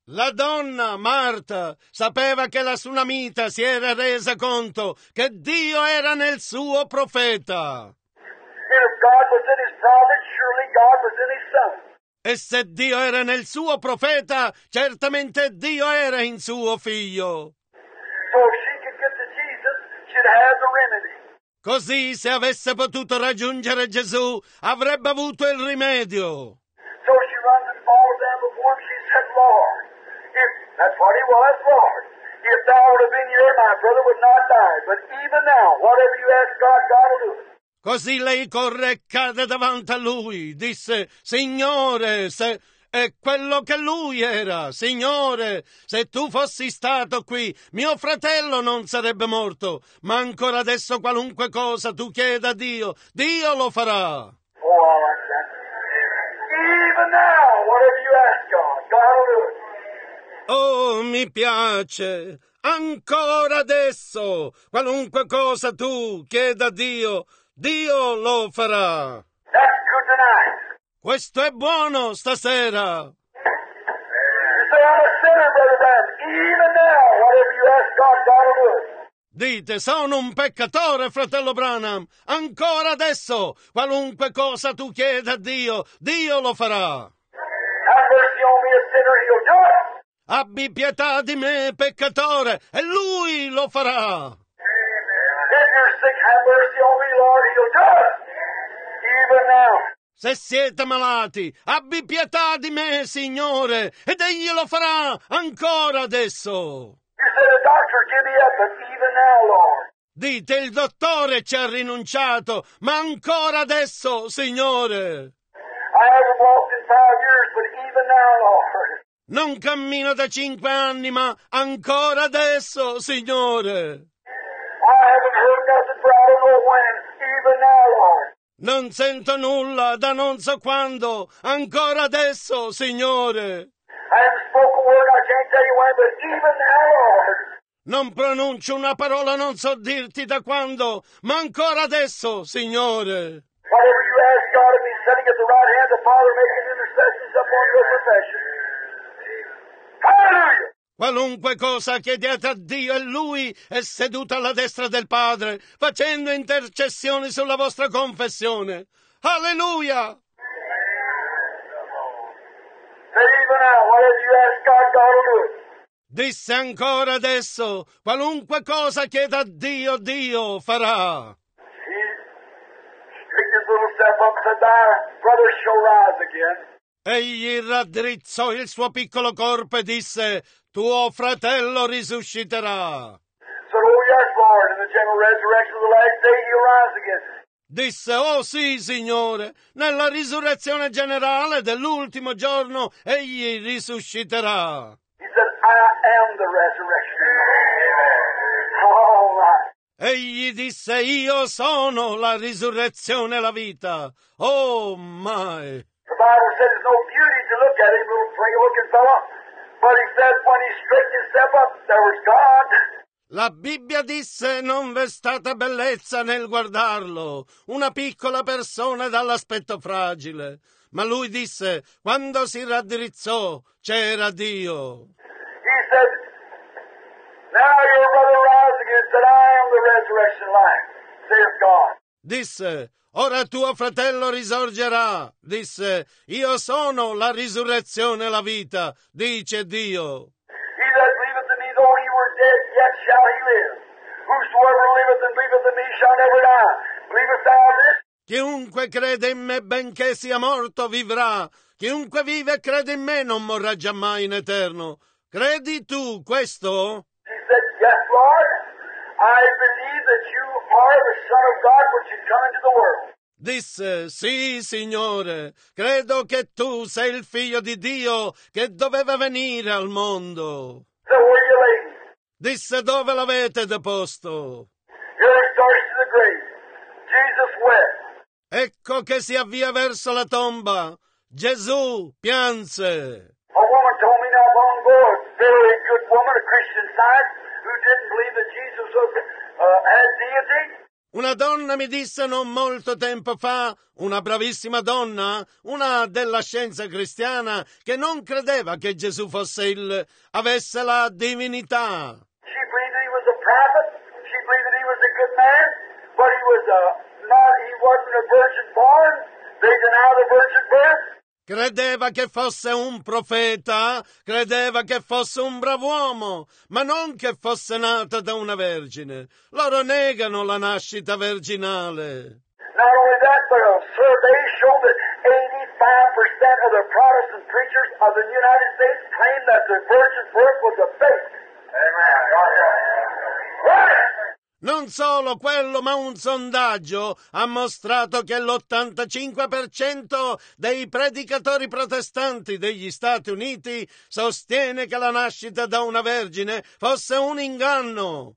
La donna, Marta, sapeva che la sunamita si era resa conto che Dio era nel suo profeta. And if God was in his prophet, surely God was in his son. E se Dio era nel suo profeta, certamente Dio era in suo figlio. So if she could get to Jesus, she'd have the remedy. Così, se avesse potuto raggiungere Gesù, avrebbe avuto il rimedio. So she runs and falls down before him. She said, Lord, if that's what he was, Lord, if thou would have been here, my brother would not die. But even now, whatever you ask God, God will do it. Così lei corre e cade davanti a lui. Disse, Signore, se è quello che lui era. Signore, se tu fossi stato qui, mio fratello non sarebbe morto. Ma ancora adesso qualunque cosa tu chieda a Dio, Dio lo farà. Oh, I like that. Even now, whatever you ask God, God will do it. Oh, mi piace. Ancora adesso, qualunque cosa tu chieda a Dio, Dio lo farà. That's good tonight. Questo è buono stasera. You say, I'm a sinner, Brother Branham. Even now, whatever you ask God, God will do it. Dite, sono un peccatore, fratello Branham. Ancora adesso, qualunque cosa tu chieda a Dio, Dio lo farà. Have mercy on me, a sinner, he'll do it. Abbi pietà di me, peccatore, e Lui lo farà. If you're sick, have mercy on me, Lord, he'll do it. Even now. Se siete malati, abbi pietà di me, Signore, ed Egli lo farà ancora adesso. You said the doctor give me up, but even now, Lord. Dite, il dottore ci ha rinunciato, ma ancora adesso, Signore. I haven't walked in five years, but even now, Lord. Non cammino da cinque anni, ma ancora adesso, Signore. I haven't heard nothing for I don't know when, even now, Lord. Non sento nulla da non so quando, ancora adesso, Signore. I haven't spoken a word, I can't tell you when, but even now, Lord. Non pronuncio una parola, non so dirti da quando, ma ancora adesso, Signore. Whatever you ask God of me, sitting at the right hand of the Father, making intercessions upon your profession. Hallelujah! Qualunque cosa chiediate a Dio e Lui è seduto alla destra del Padre, facendo intercessioni sulla vostra confessione. Alleluia! Say even now, whatever you ask God, God will do it. Disse ancora adesso, qualunque cosa chieda a Dio, Dio farà. He picked his little step up and said, thy brother shall rise again. Egli raddrizzò il suo piccolo corpo e disse, tuo fratello risusciterà. Said, oh yes, Lord, in the general resurrection of the last day he'll rise again. Disse, oh sì, Signore, nella risurrezione generale dell'ultimo giorno egli risusciterà. He said, I am the resurrection. All right. Egli disse, io sono la risurrezione e la vita. Oh, my! The Bible said there's no beauty to look at him, little frail-looking fellow. But he said when he straightened his step up, there was God. La Bibbia disse, non v'è stata bellezza nel guardarlo, una piccola persona dall'aspetto fragile. Ma lui disse, quando si raddrizzò, c'era Dio. He said, now your brother rise again, said, I am the resurrection life, saith God. Disse, ora tuo fratello risorgerà. Disse, io sono la risurrezione e la vita, dice Dio. He that believeth in me, though he were dead, yet shall he live. Whosoever liveth and believeth in me shall never die. Believest thou this? Chiunque crede in me, benché sia morto, vivrà. Chiunque vive e crede in me non morrà giammai in eterno. Credi tu questo? He said, yes, Lord. I believe that you are the Son of God which is come into the world. Disse, sì, Signore, credo che tu sei il figlio di Dio che doveva venire al mondo. So where you laid him? Disse, dove l'avete deposto? Here he starts to the grave. Jesus wept. Ecco che si avvia verso la tomba. Gesù pianse. A woman told me not long ago, a very good woman, a Christian science, who didn't believe that Jesus was, uh, had deity. Una donna mi disse non molto tempo fa, una bravissima donna, una della scienza cristiana, che non credeva che Gesù fosse il, avesse la divinità. She believed that he was a prophet. She believed that he was a good man, but he was a, not. He wasn't a virgin born. They denied the virgin birth. Credeva che fosse un profeta, credeva che fosse un brav'uomo, ma non che fosse nato da una vergine. Loro negano la nascita virginale. Not only that, but a survey showed that eighty-five percent of the Protestant preachers of the United States claim that the virgin birth was a fake. Amen. Right. Non solo quello, ma un sondaggio ha mostrato che l'ottantacinque per cento dei predicatori protestanti degli Stati Uniti sostiene che la nascita da una vergine fosse un inganno.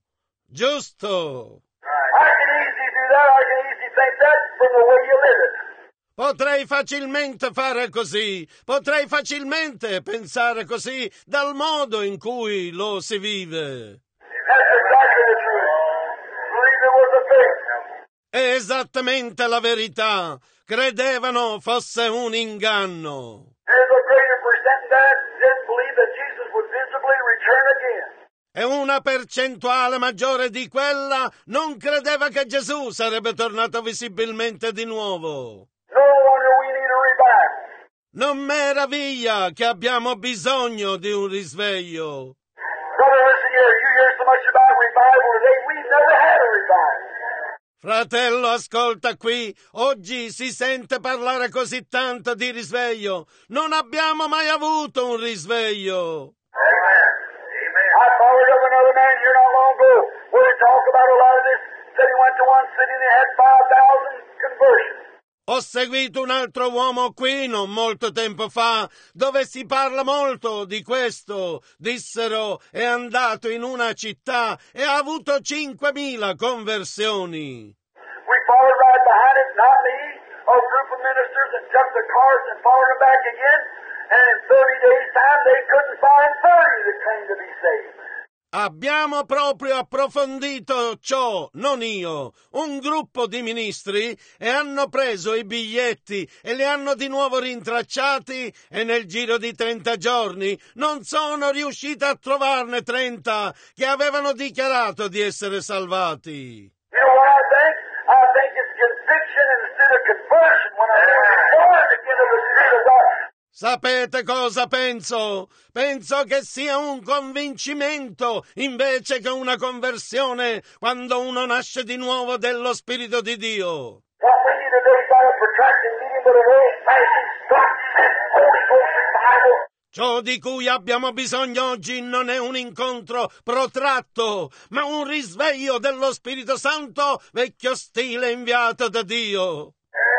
Giusto. I can easily do that. I can easily think that from the way you live it. Potrei facilmente fare così, potrei facilmente pensare così dal modo in cui lo si vive. That's exactly the truth. Believe it was a fake. È esattamente la verità. Credevano fosse un inganno. There's a greater percent that didn't believe that Jesus would visibly return again. E una percentuale maggiore di quella non credeva che Gesù sarebbe tornato visibilmente di nuovo. No wonder we need a revival. Non meraviglia che abbiamo bisogno di un risveglio. Brother, listen here. You hear so much about revival today. We've never had a revival. Fratello, ascolta qui, oggi si sente parlare così tanto di risveglio. Non abbiamo mai avuto un risveglio. Amen. Amen. I followed up another man here not long ago where he talked about a lot of this. Said he went to one city and they had five thousand conversions. Ho seguito un altro uomo qui non molto tempo fa, dove si parla molto di questo. Dissero, è andato in una città e ha avuto cinquemila conversioni. We followed right behind it, not me, a group of ministers that took the cars and followed them back again. And in thirty days' time, they couldn't find thirty that claimed to be saved. Abbiamo proprio approfondito ciò, non io, un gruppo di ministri, e hanno preso i biglietti e li hanno di nuovo rintracciati e nel giro di trenta giorni non sono riusciti a trovarne trenta che avevano dichiarato di essere salvati. You know what I think? I think it's conviction instead of conversion when I'm born again of the Spirit of God. Sapete cosa penso? Penso che sia un convincimento invece che una conversione quando uno nasce di nuovo dello Spirito di Dio. What we need today is not a protracted meeting, but an old-fashioned stock and Holy Ghost revival. Ciò di cui abbiamo bisogno oggi non è un incontro protratto, ma un risveglio dello Spirito Santo vecchio stile inviato da Dio.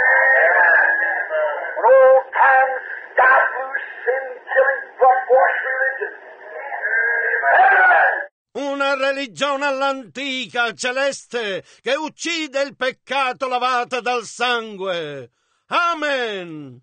An old-time sky-blue, sin-killing, blood-washed religion. Amen. Una religione all'antica, celeste, che uccide il peccato lavato dal sangue. Amen.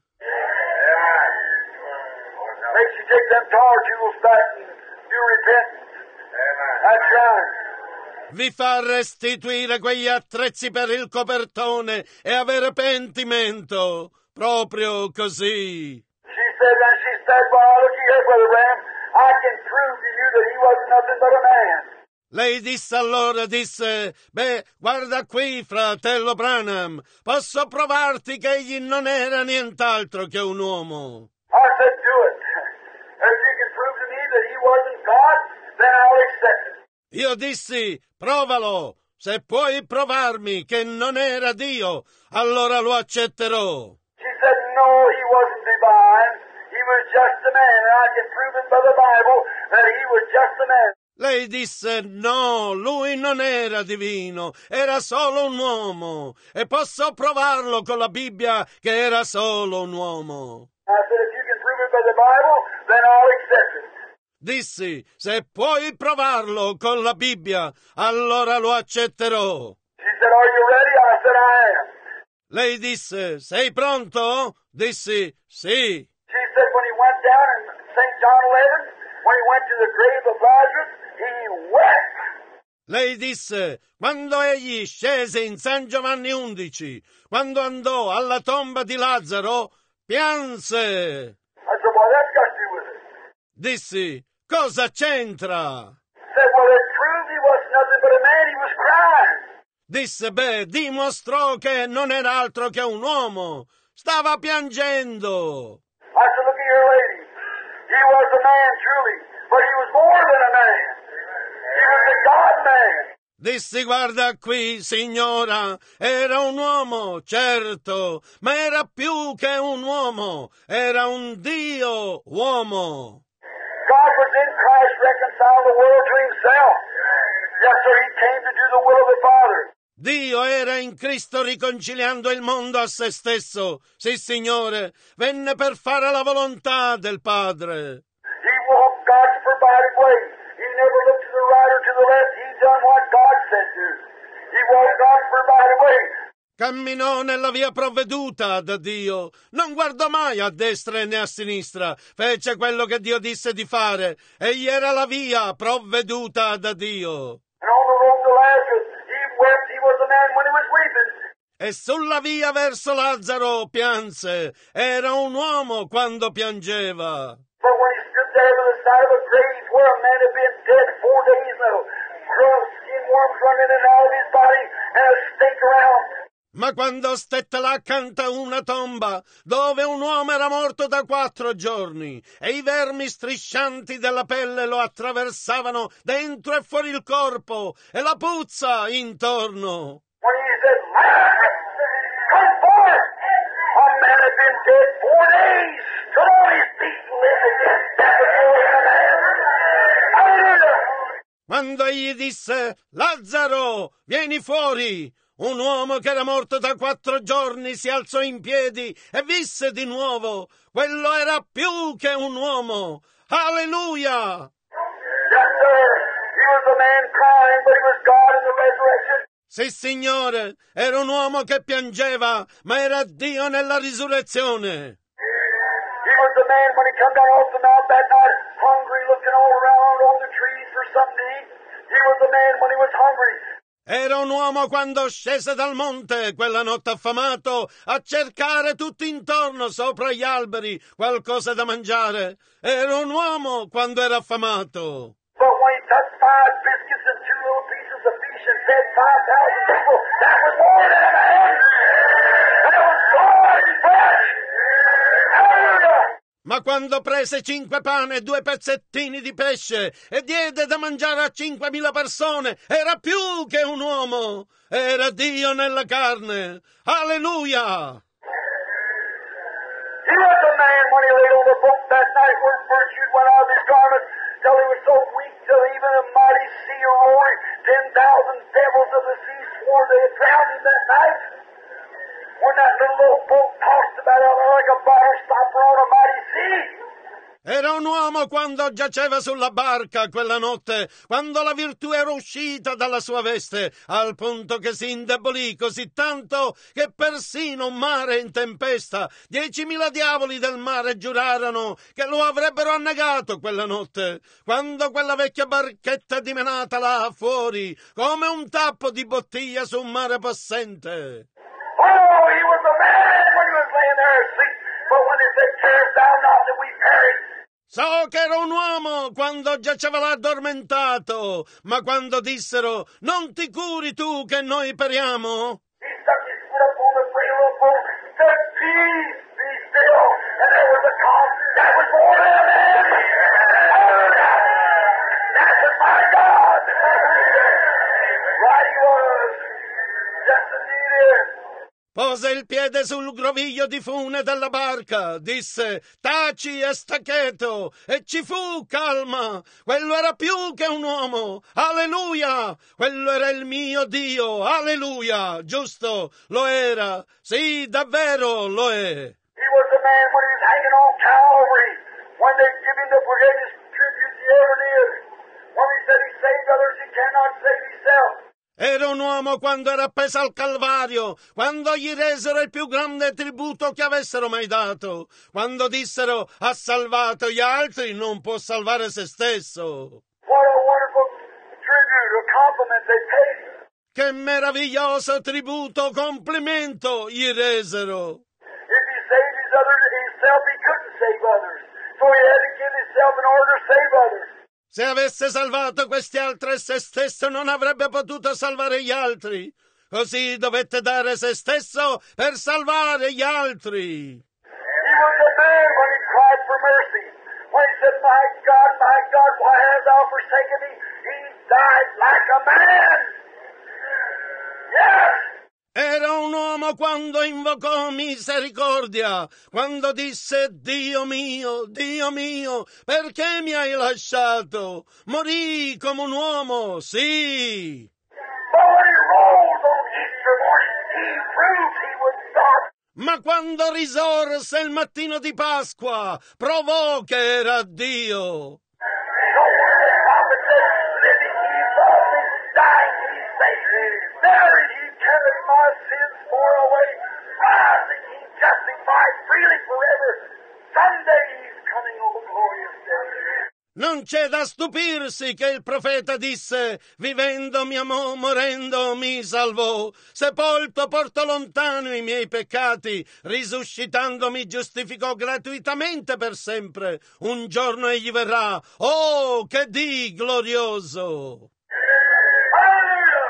Makes you take them tar tools back and do repentance. That's right. Vi fa restituire quegli attrezzi per il copertone e avere pentimento. Proprio così. She said, and she said, well, look here, Brother Branham, I can prove to you that he wasn't nothing but a man. Lei disse allora, disse, beh, guarda qui, fratello Branham, posso provarti che egli non era nient'altro che un uomo. I said, do it. If you can prove to me that he wasn't God, then I'll accept it. Io dissi, provalo, se puoi provarmi che non era Dio, allora lo accetterò. She said, no, he wasn't divine. He was just a man, and I can prove it by the Bible that he was just a man. Lei disse, no, lui non era divino, era solo un uomo, e posso provarlo con la Bibbia che era solo un uomo. I said, if you can prove it by the Bible, then I'll accept it. Dissi, se puoi provarlo con la Bibbia, allora lo accetterò. She said, are you ready? I said, I am. Lei disse, sei pronto? Dissi, sì. She said, when he went down in Saint John eleven, when he went to the grave of Lazarus, he wept. Lei disse, quando egli scese in San Giovanni undici, quando andò alla tomba di Lazzaro, pianse. I said, well, that's got to do with it. Dissi, cosa c'entra? Said, well, it proved he was nothing but a man. He was crying. Disse, beh, dimostrò che non era altro che un uomo. Stava piangendo. I said, look at your lady. He was a man, truly, but he was more than a man. He was a God-man. Dissi, guarda qui, signora, era un uomo, certo, ma era più che un uomo, era un Dio uomo. God was in Christ reconcile the world to himself. Yes, sir, he came to do the will of the Father. Dio era in Cristo riconciliando il mondo a se stesso. Sì, Signore, venne per fare la volontà del Padre. He walked God's provided way. He never looked to the right or to the left. He done what God said to. He walked God's provided way. Camminò nella via provveduta da Dio. Non guardò mai a destra né a sinistra. Fece quello che Dio disse di fare. Egli era la via provveduta da Dio. And on the road to Lazarus, he wept. He was a man when he was weeping. E sulla via verso Lazzaro pianse. Era un uomo quando piangeva. But when he stood there by the side of a grave where a man had been dead four days now, grubs, skin worms running in and out of his body, and a stink around. Ma quando stette là accanto a una tomba, dove un uomo era morto da quattro giorni, e i vermi striscianti della pelle lo attraversavano dentro e fuori il corpo, e la puzza intorno. When he said, Lazarus, come forth! A man had been dead four days, stood on his feet and lived again. That was more than a man. Hallelujah! Quando egli disse, Lazzaro, vieni fuori! Un uomo che era morto da quattro giorni si alzò in piedi e visse di nuovo. Quello era più che un uomo. Alleluia! Yes, sir. He was a man crying, but he was God in the resurrection. Sì, Signore, era un uomo che piangeva, ma era Dio nella risurrezione. He was the man when he come down off the mount that night, hungry, looking all around on the trees for something to eat. He was the man when he was hungry. Era un uomo quando scese dal monte quella notte affamato a cercare tutto intorno sopra gli alberi qualcosa da mangiare. Era un uomo quando era affamato. But when he touched five biscuits and two little pieces of fish and fed five thousand people, that was more than a man. That was God in flesh. Hallelujah! Ma quando prese cinque pane e due pezzettini di pesce e diede da mangiare a cinquemila persone, era più che un uomo, era Dio nella carne. Alleluia! He was a man when he laid on the boat that night where virtue went out of his garment till he was so weak till even a mighty sea roaring, ten thousand devils of the sea swore they had drowned him that night. When that little old boat tossed about out there like a bottle stopper on a mighty sea. Era un uomo quando giaceva sulla barca quella notte, quando la virtù era uscita dalla sua veste, al punto che si indebolì così tanto che persino un mare in tempesta, diecimila diavoli del mare giurarono che lo avrebbero annegato quella notte, quando quella vecchia barchetta dimenata là fuori, come un tappo di bottiglia su un mare possente. Oh, he was a man when he was laying there asleep, but when they said, carest thou not that we perish? So che era un uomo quando giaceva là addormentato, ma quando dissero, non ti curi tu che noi periamo? He stuck his foot up on the frail little boat, said, peace, be still, and there was a calm. That was more than a man. Hallelujah! That was my God. Right he was. Just as he is. Pose il piede sul groviglio di fune della barca, disse, taci e staccheto, e ci fu calma. Quello era più che un uomo, alleluia! Quello era il mio Dio, alleluia! Giusto, lo era, sì, davvero lo è. He was the man when he was hanging on Calvary, when they give him the greatest tribute he ever did. When he said he saved others, he cannot save himself. Era un uomo quando era appeso al Calvario, quando gli resero il più grande tributo che avessero mai dato, quando dissero ha salvato gli altri, non può salvare se stesso. What a wonderful tribute. tribute, a compliment they paid him. Che meraviglioso tributo, complimento gli resero. If he saved his others himself, he couldn't save others. So he had to give himself in order to save others. Se avesse salvato questi altri e se stesso non avrebbe potuto salvare gli altri. Così dovette dare se stesso per salvare gli altri. He was a man when he cried for mercy. When he said, my God, my God, why hast thou forsaken me? He died like a man. Yes! Era un uomo quando invocò misericordia, quando disse, Dio mio, Dio mio, perché mi hai lasciato? Morì come un uomo, sì. But when he rose on Easter morning, he proved he was God. Ma quando risorse il mattino di Pasqua, provò che era Dio. So when the prophet said, living he loved me, dying he saved me, buried he carried my sins far away, rising he justified freely forever. Someday he's coming, oh glorious day. Non c'è da stupirsi che il profeta disse, vivendo mi amò, morendo mi salvò, sepolto portò lontano i miei peccati, risuscitando mi giustificò gratuitamente per sempre. Un giorno egli verrà, oh, che dì glorioso! Hallelujah!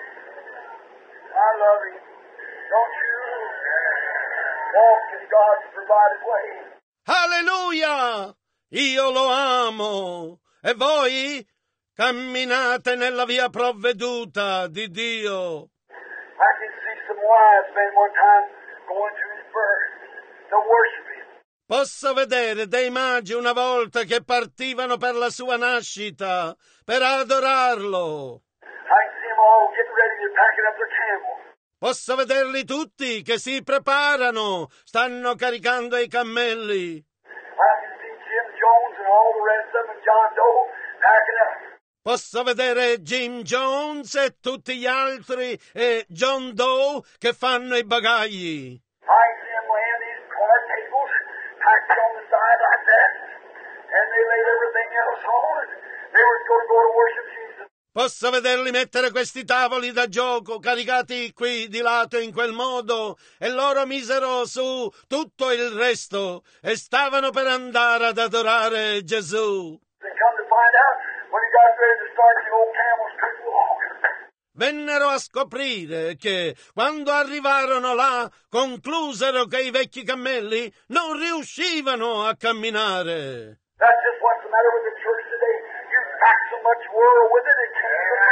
I love him. Don't you walk in God's provided way. Alleluia! Io lo amo. E voi? Camminate nella via provveduta di Dio. I can see some wise men one time going to his birth to worship him. Posso vedere dei magi una volta che partivano per la sua nascita, per adorarlo. I can see them all getting ready to packing up their camels. Posso vederli tutti che si preparano, stanno caricando i cammelli. I can see Jim Jones and all the rest of them and John Doe packing up. Posso vedere Jim Jones e tutti gli altri e John Doe che fanno i bagagli. I can see them laying these card tables packed on the side like that, and they laid everything else on, and they were going to go to worship Jesus. Posso vederli mettere questi tavoli da gioco caricati qui di lato in quel modo e loro misero su tutto il resto e stavano per andare ad adorare Gesù. They come to find out when he got ready to start, the old camels couldn't walk. Vennero a scoprire che quando arrivarono là conclusero che i vecchi cammelli non riuscivano a camminare. That's just what's the matter with the church today. You pack so much world with it, it can't even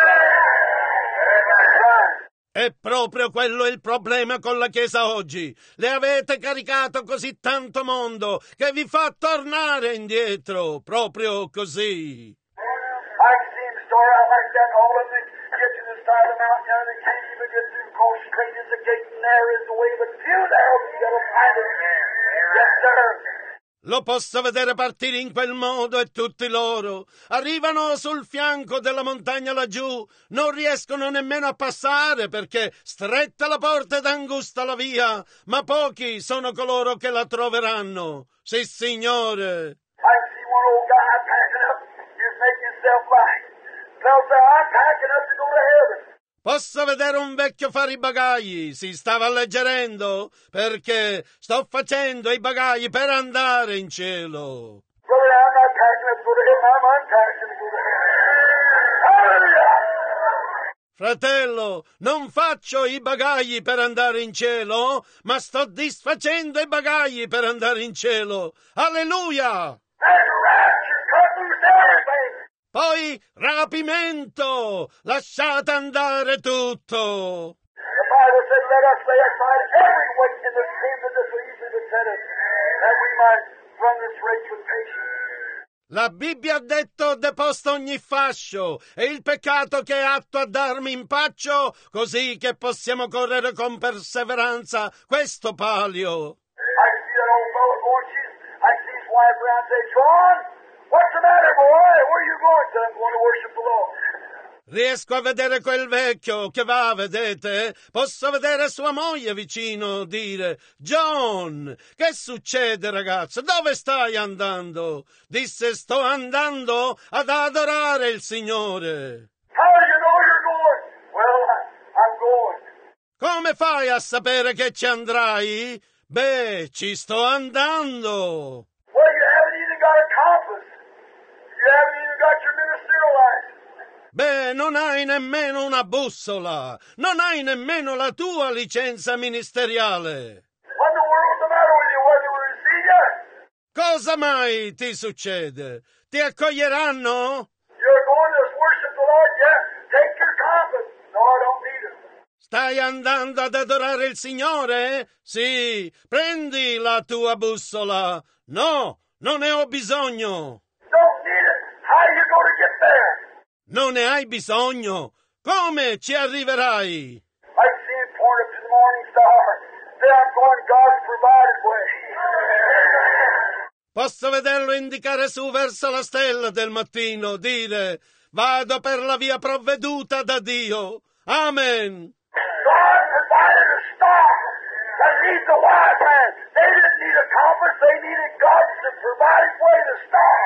right. È proprio quello il problema con la Chiesa oggi. Le avete caricato così tanto mondo che vi fa tornare indietro, proprio così. I can see him start out like that, all of them get to the side of the mountain, and they can't even get through, because straight is the gate, and narrow is the way, but few there will be able to find it. Yes, sir. Lo posso vedere partire in quel modo e tutti loro arrivano sul fianco della montagna laggiù, non riescono nemmeno a passare perché stretta la porta ed angusta la via, ma pochi sono coloro che la troveranno. Sì, Signore. I see one old guy packing up, he's making himself right. Fellow say, I'm packing up to go to heaven. Posso vedere un vecchio fare i bagagli, si stava alleggerendo, perché sto facendo i bagagli per andare in cielo. Brother, I'm not packing up to go to heaven, I'm unpacking to go to heaven. Hallelujah! Fratello, non faccio i bagagli per andare in cielo, ma sto disfacendo i bagagli per andare in cielo. Alleluia! And rapture, cut loose everything. Poi rapimento, lasciate andare tutto. The Bible said, let us lay aside every weight and the sin that so easily beset us, that we might run this race with patience. La Bibbia ha detto deposto ogni fascio e il peccato che è atto a darmi impaccio, così che possiamo correre con perseveranza questo palio. I see that old fellow going, Jesus. I see his wife around and say, John, what's the matter, boy? Where are you going? He said, I'm going to worship the Lord. Riesco a vedere quel vecchio che va, vedete? Posso vedere sua moglie vicino dire, John, che succede ragazzo? Dove stai andando? Disse, sto andando ad adorare il Signore. How do you know you're going? Well, I, I'm going. Come fai a sapere che ci andrai? Beh, ci sto andando. Well, you haven't even got a compass. You haven't even got your ministerial license. Beh, non hai nemmeno una bussola, non hai nemmeno la tua licenza ministeriale. What in the world's the matter with you? What, they will receive you? Cosa mai ti succede? Ti accoglieranno? You're going to worship the Lord? Yeah. Take your compass. No, I don't need it. Stai andando ad adorare il Signore? Sì, prendi la tua bussola. No, non ne ho bisogno. Don't need it. How are you going to get there? Non ne hai bisogno? Come ci arriverai? Like seeing point up to the morning star. Then I'm going God's provided way. Posso vederlo indicare su verso la stella del mattino, dire, vado per la via provveduta da Dio. Amen. God provided a star that leads the wise man. They didn't need a compass. They needed God's provided way, the star.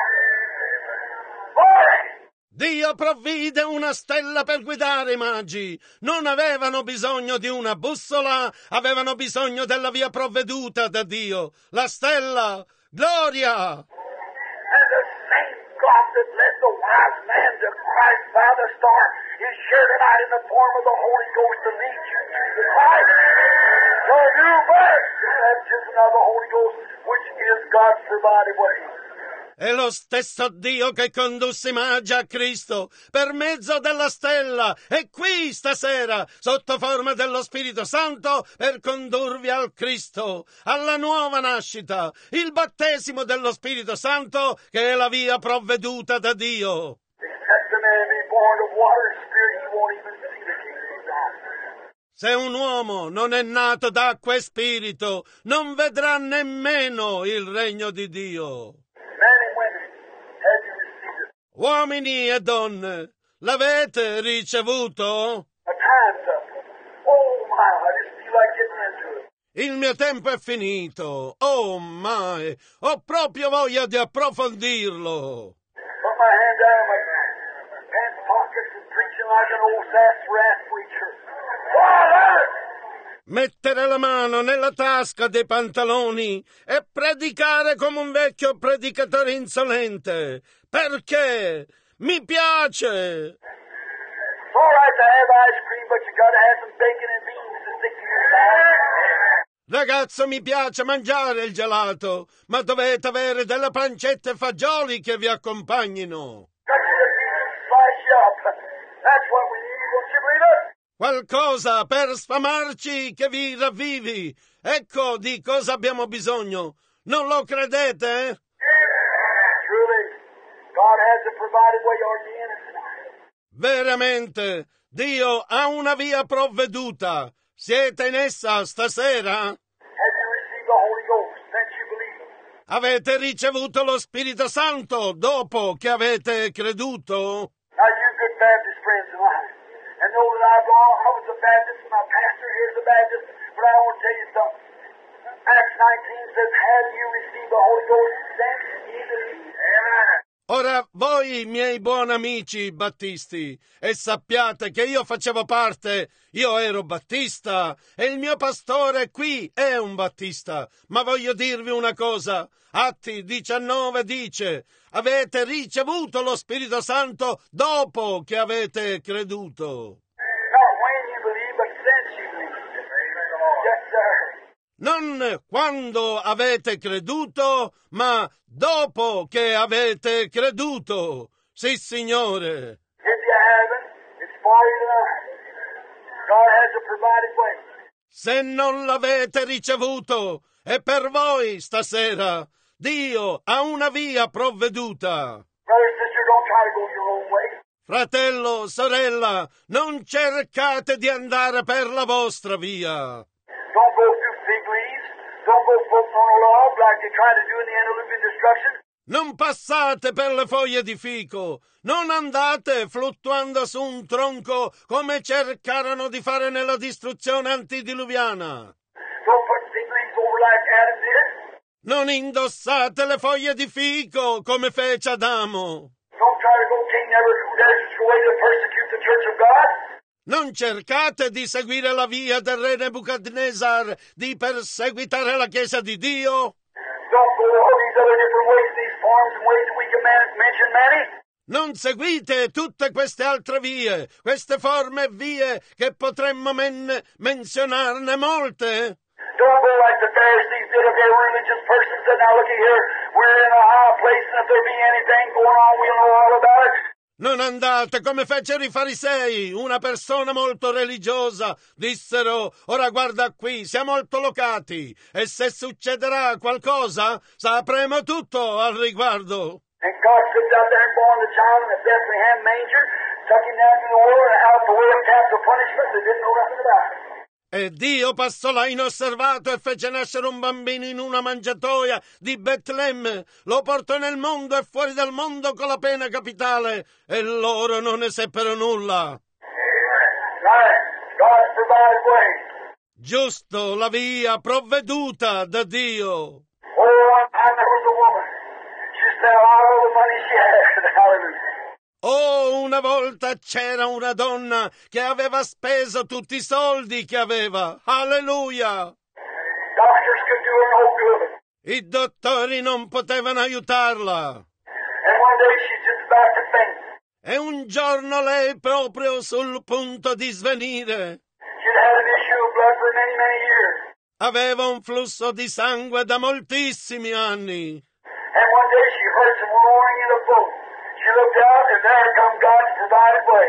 Glory! Dio provvide una stella per guidare i magi. Non avevano bisogno di una bussola, avevano bisogno della via provveduta da Dio. La stella. Gloria! And the same God that led the wise man to Christ by the star is here tonight in the form of the Holy Ghost to lead you to Christ. So you birth the baptism of the Holy Ghost, which is God's provided way. È lo stesso Dio che condusse i magi a Cristo per mezzo della stella. È qui stasera, sotto forma dello Spirito Santo, per condurvi al Cristo, alla nuova nascita, il battesimo dello Spirito Santo, che è la via provveduta da Dio. Except a man be born of water and spirit, he won't even see the kingdom of God. Se un uomo non è nato d'acqua e spirito, non vedrà nemmeno il regno di Dio. Men and women, have you received it? Uomini e donne, l'avete ricevuto? A time's up. Oh my, I just feel like getting into it. Il mio tempo è finito. Oh my, ho proprio voglia di approfondirlo. Put my hand down in my pants pockets and preaching like an old sassafras preacher. Oh, I love it! Mettere la mano nella tasca dei pantaloni e predicare come un vecchio predicatore insolente. Perché? Mi piace! It's all right to have ice cream, but you gotta have some bacon and beans to stick to your side. Ragazzo, mi piace mangiare il gelato, ma dovete avere delle pancette e fagioli che vi accompagnino. Cut you to pieces, slice you up. That's what we need. Won't you believe it? Qualcosa per sfamarci che vi ravvivi. Ecco di cosa abbiamo bisogno. Non lo credete? Truly, God has a provided way. Are you in it tonight? Veramente, Dio ha una via provveduta. Siete in essa stasera? Have you received the Holy Ghost since you believe it? Avete ricevuto lo Spirito Santo dopo che avete creduto? Now, you good Baptist friends of mine, and know that I've gone, I was a Baptist, my pastor here's a Baptist, but I want to tell you something. Acts nineteen says, have you received the Holy Ghost since ye believe? Amen. Ora, voi, miei buoni amici battisti, e sappiate che io facevo parte, io ero battista, e il mio pastore qui è un battista, ma voglio dirvi una cosa, Atti diciannove dice, avete ricevuto lo Spirito Santo dopo che avete creduto. Not when you believe, but since you believe. Yes, sir. Non quando avete creduto, ma dopo che avete creduto. Sì, Signore. If you haven't, it's for you tonight. God has a provided way. Se non l'avete ricevuto, è per voi stasera. Dio ha una via provveduta. Brother and sister, don't try to go your own way. Fratello, sorella, non cercate di andare per la vostra via. Don't go through fig leaves. Don't go floating on a log like they tried to do in the antediluvian destruction. Non passate per le foglie di fico, non andate fluttuando su un tronco come cercarono di fare nella distruzione antidiluviana. Don't put fig leaves over like Adam did. Non indossate le foglie di fico come fece Adamo. Don't Don't try to go King Nebuchadnezzar's way to persecute the church of God. Non cercate di seguire la via del re Nebuchadnezzar, di perseguitare la Chiesa di Dio. Don't go all these other different ways, these forms and ways that we can man- mention many. Non seguite tutte queste altre vie, queste forme e vie che potremmo men- menzionarne molte. Don't go like the Pharisees did if they were a religious person said, now looky here, we're in a high place and if there be anything going on, we'll know all about it. Non andate come fecero i farisei, una persona molto religiosa, dissero, ora guarda qui, siamo altolocati, e se succederà qualcosa, sapremo tutto al riguardo. And God sits out there and born the child in a Bethlehem manger, took him down to the world and out the way of capital punishment, they didn't know nothing about it. E Dio passò là inosservato e fece nascere un bambino in una mangiatoia di Betlemme, lo portò nel mondo e fuori dal mondo con la pena capitale, e loro non ne seppero nulla. Right. God's provided way. Giusto, la via provveduta da Dio. Oh, one time there was a woman. She spent all the money she had. Hallelujah. Oh, una volta c'era una donna che aveva speso tutti i soldi che aveva. Alleluia! Doctors could do her no good. I dottori non potevano aiutarla. And one day she's just about to faint. E un giorno lei, proprio sul punto di svenire, She'd had an issue of blood for many, many years. aveva un flusso di sangue da moltissimi anni. And one day she heard some roaring in a boat. She looked out, and there come God's provided way.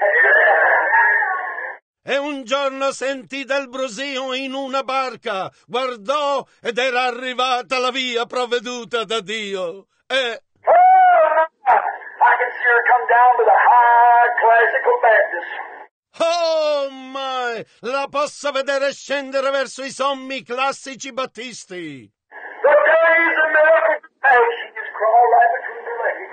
E un giorno sentì del brusio in una barca, guardò ed era arrivata la via provveduta da Dio. E Oh, I can see her come down to the high classical Baptist. oh my, la posso vedere scendere verso i sommi classici battisti. The days of miracles past, she just crawled right between the legs.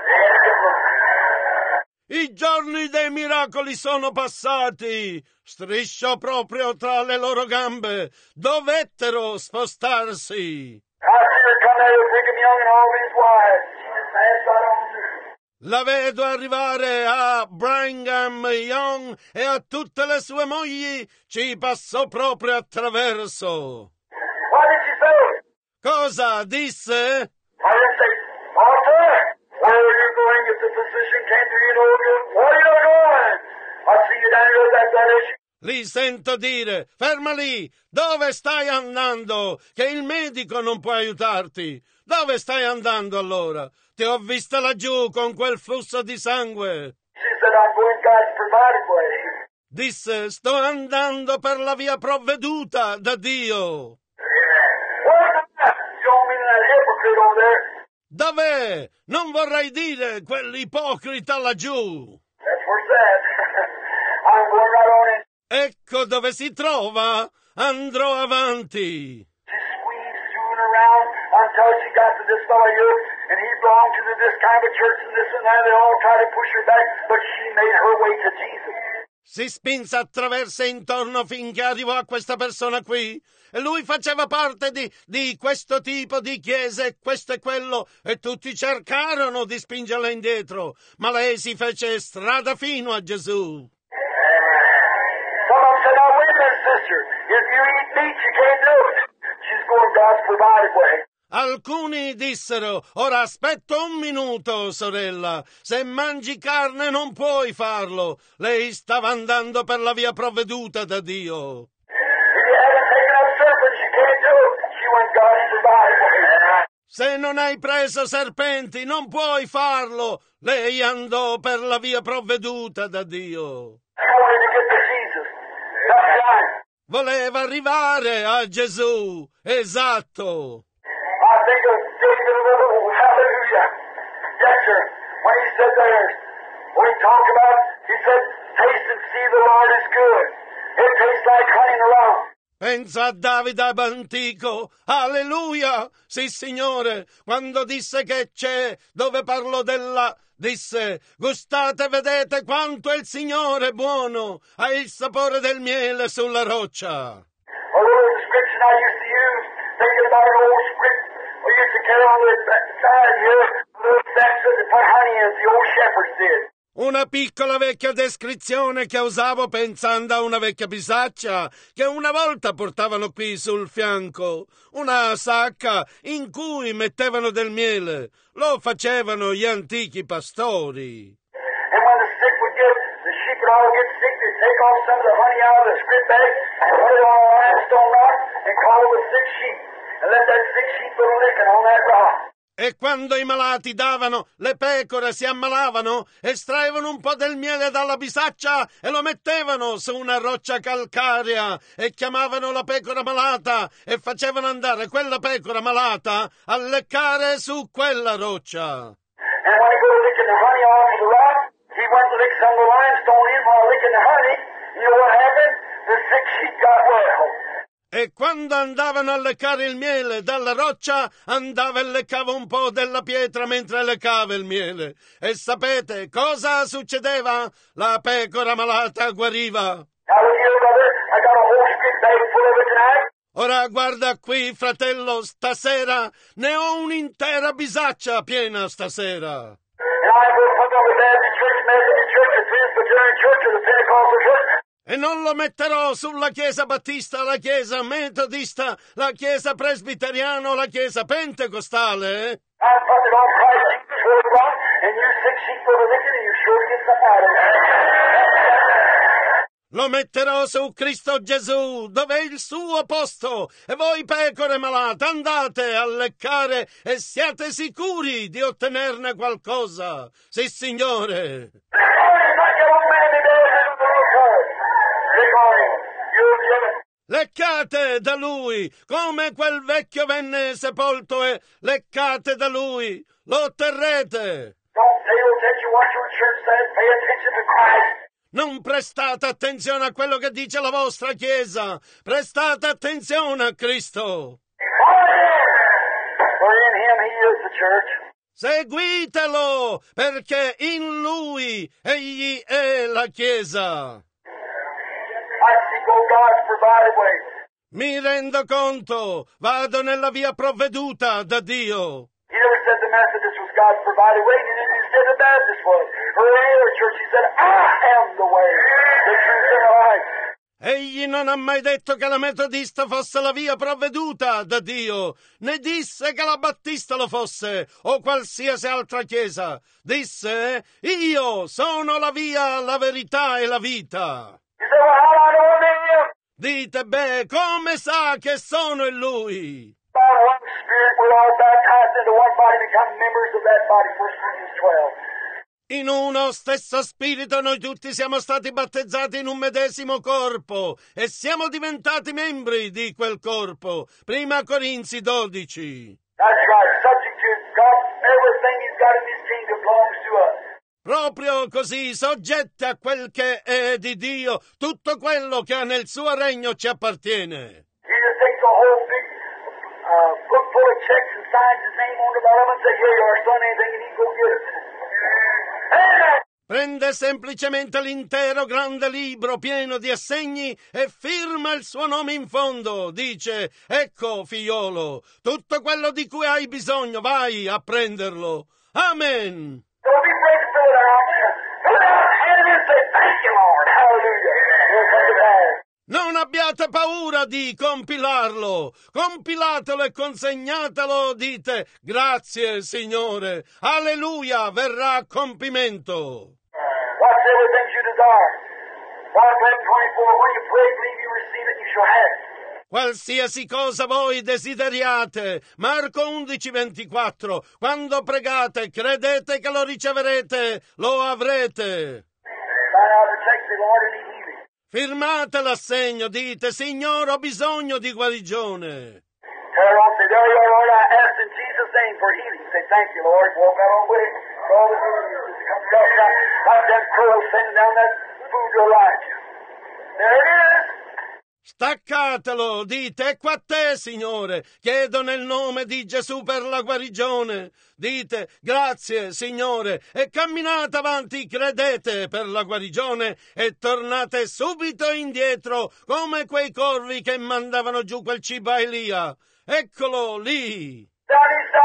I giorni dei miracoli sono passati. Strisciò proprio tra le loro gambe. Dovettero spostarsi. I see her come out of Brigham Young and all his wives. She just passed right on through. La vedo arrivare a Brigham Young e a tutte le sue mogli. Ci passò proprio attraverso. What did she say? Cosa disse? I didn't say, Martha, where are you going if the physician came to you no good? Where are you going? I see you down here with that, that issue. Li sento dire, ferma lì, dove stai andando? Che il medico non può aiutarti. Dove stai andando allora? Ti ho vista laggiù con quel flusso di sangue. She said, I'm going God's provided way. Disse, sto andando per la via provveduta da Dio. Where's that? You don't mean that hypocrite over there? Dov'è? Non vorrei dire quell'ipocrita laggiù. That's where it's at. I'm going right on in. Ecco dove si trova. Andrò avanti. She squeezed through and around until she got to this fellow here, and he belonged to this kind of a church and this and that. They all tried to push her back, but she made her way to Jesus. Si spinse attraverso e intorno finché arrivò a questa persona qui. E lui faceva parte di, di questo tipo di chiese, questo e quello, e tutti cercarono di spingerla indietro, ma lei si fece strada fino a Gesù. Some of them said, now wait a minute, sister. If you eat meat, you can't do it. She's going God's provided way. Alcuni dissero, ora aspetta un minuto, sorella, se mangi carne non puoi farlo. Lei stava andando per la via provveduta da Dio. If you haven't taken up serpents, you can't do it. She went God's provided way. Se non hai preso serpenti non puoi farlo. Lei andò per la via provveduta da Dio. She wanted to get to Jesus. That's right. Voleva arrivare a Gesù, esatto. I think of David a little, hallelujah. Yes, sir. When he said there, when he talked about, he said, taste and see the Lord is good. It tastes like honey in the rock. Pensa a Davide antico, alleluia, sì signore, quando disse che c'è, dove parlò della, disse, gustate e vedete quanto il Signore è buono, ha il sapore del miele sulla roccia. A little description I used to use, thinking about an old script we used to carry on the side here, little sacks to put honey in, as the old shepherds did. Una piccola vecchia descrizione che usavo pensando a una vecchia bisaccia che una volta portavano qui sul fianco, una sacca in cui mettevano del miele. Lo facevano gli antichi pastori. And when the sick would get, the sheep would all get sick, they'd take off some of the honey out of the script bag and put it on a limestone rock and call the sick sheep and let that sick sheep go licking on that rock. E quando i malati davano, le pecore si ammalavano, estraevano un po' del miele dalla bisaccia e lo mettevano su una roccia calcarea e chiamavano la pecora malata e facevano andare quella pecora malata a leccare su quella roccia. And when he go licking the honey off of the rock, he went to lick some of the limestone in while licking the honey. You know what happened? The sick sheep got well. E quando andavano a leccare il miele dalla roccia, andava e leccava un po' della pietra mentre leccava il miele. E sapete cosa succedeva? La pecora malata guariva. Now look here, brother. I got a whole script bag full of it tonight. Ora guarda qui, fratello, stasera ne ho un'intera bisaccia piena stasera. And I'm going to put on the Baptist Church, Methodist Church, the Presbyterian Church, or the Pentecostal Church. E non lo metterò sulla Chiesa Battista, la Chiesa Metodista, la Chiesa Presbiteriana o la Chiesa Pentecostale. I'm putting it on Christ Jesus for the rock, and you sick sheep go to licking, and you're sure to get something out of it. Lo metterò su Cristo Gesù, dove è il suo posto, e voi pecore malate andate a leccare e siate sicuri di ottenerne qualcosa. Sì, Signore. Leccate da lui, come quel vecchio venne sepolto e leccate da lui, lo otterrete. Don't pay attention what your church says, pay attention to Christ. Non prestate attenzione a quello che dice la vostra Chiesa, prestate attenzione a Cristo. For in him he is the church. Seguitelo, perché in lui egli è la Chiesa. I see go God's provided way. Mi rendo conto, vado nella via provveduta da Dio. He never said the Methodist was God's provided way, and then he said the Baptist was. Or any other church, he said, I am the way, the truth, and the life. Egli non ha mai detto che la metodista fosse la via provveduta da Dio, né disse che la battista lo fosse, o qualsiasi altra chiesa. Disse, io sono la via, la verità e la vita. He said, well, how do I know I'm in him? Dite, beh, come sa che sono in lui? By one Spirit, we're all baptized into one body, become members of that body, First Corinthians twelve. In uno stesso spirito noi tutti siamo stati battezzati in un medesimo corpo e siamo diventati membri di quel corpo. Prima Corinzi dodici. That's right, subject to God, everything he's got in his kingdom belongs to us. Proprio così, soggetti a quel che è di Dio, tutto quello che ha nel suo regno ci appartiene. He just takes a whole big uh, book full of checks and signs his name on the bottom and says, here you are, son, anything you need, go get it. Amen. Prende semplicemente l'intero grande libro pieno di assegni e firma il suo nome in fondo. Dice, ecco, figliolo, tutto quello di cui hai bisogno, vai a prenderlo. Amen. Don't be afraid to fill it out. Fill it out, hand it in, say, thank you, Lord. Hallelujah. It'll come to pass. Non abbiate paura di compilarlo, compilatelo e consegnatelo, dite, grazie Signore, alleluia, verrà a compimento. Whatsoever things you desire. Mark eleven twenty-four, when you pray, believe you receive it, you shall have it. Qualsiasi cosa voi desideriate, Marco undici ventiquattro, quando pregate, credete che lo riceverete, lo avrete. Sign out the text, say, Lord, I need healing. Firmate l'assegno, dite, Signore, ho bisogno di guarigione. Tell her, say, there you are, Lord, I asked in Jesus' name for healing. Say, thank you, Lord. Walk out on with it. All the good comes up like them crows sending down that food to Elijah. There it is. Staccatelo, dite, ecco a te, Signore, chiedo nel nome di Gesù per la guarigione. Dite, grazie, Signore, e camminate avanti, credete per la guarigione e tornate subito indietro come quei corvi che mandavano giù quel cibo a Elia. Eccolo lì. Down his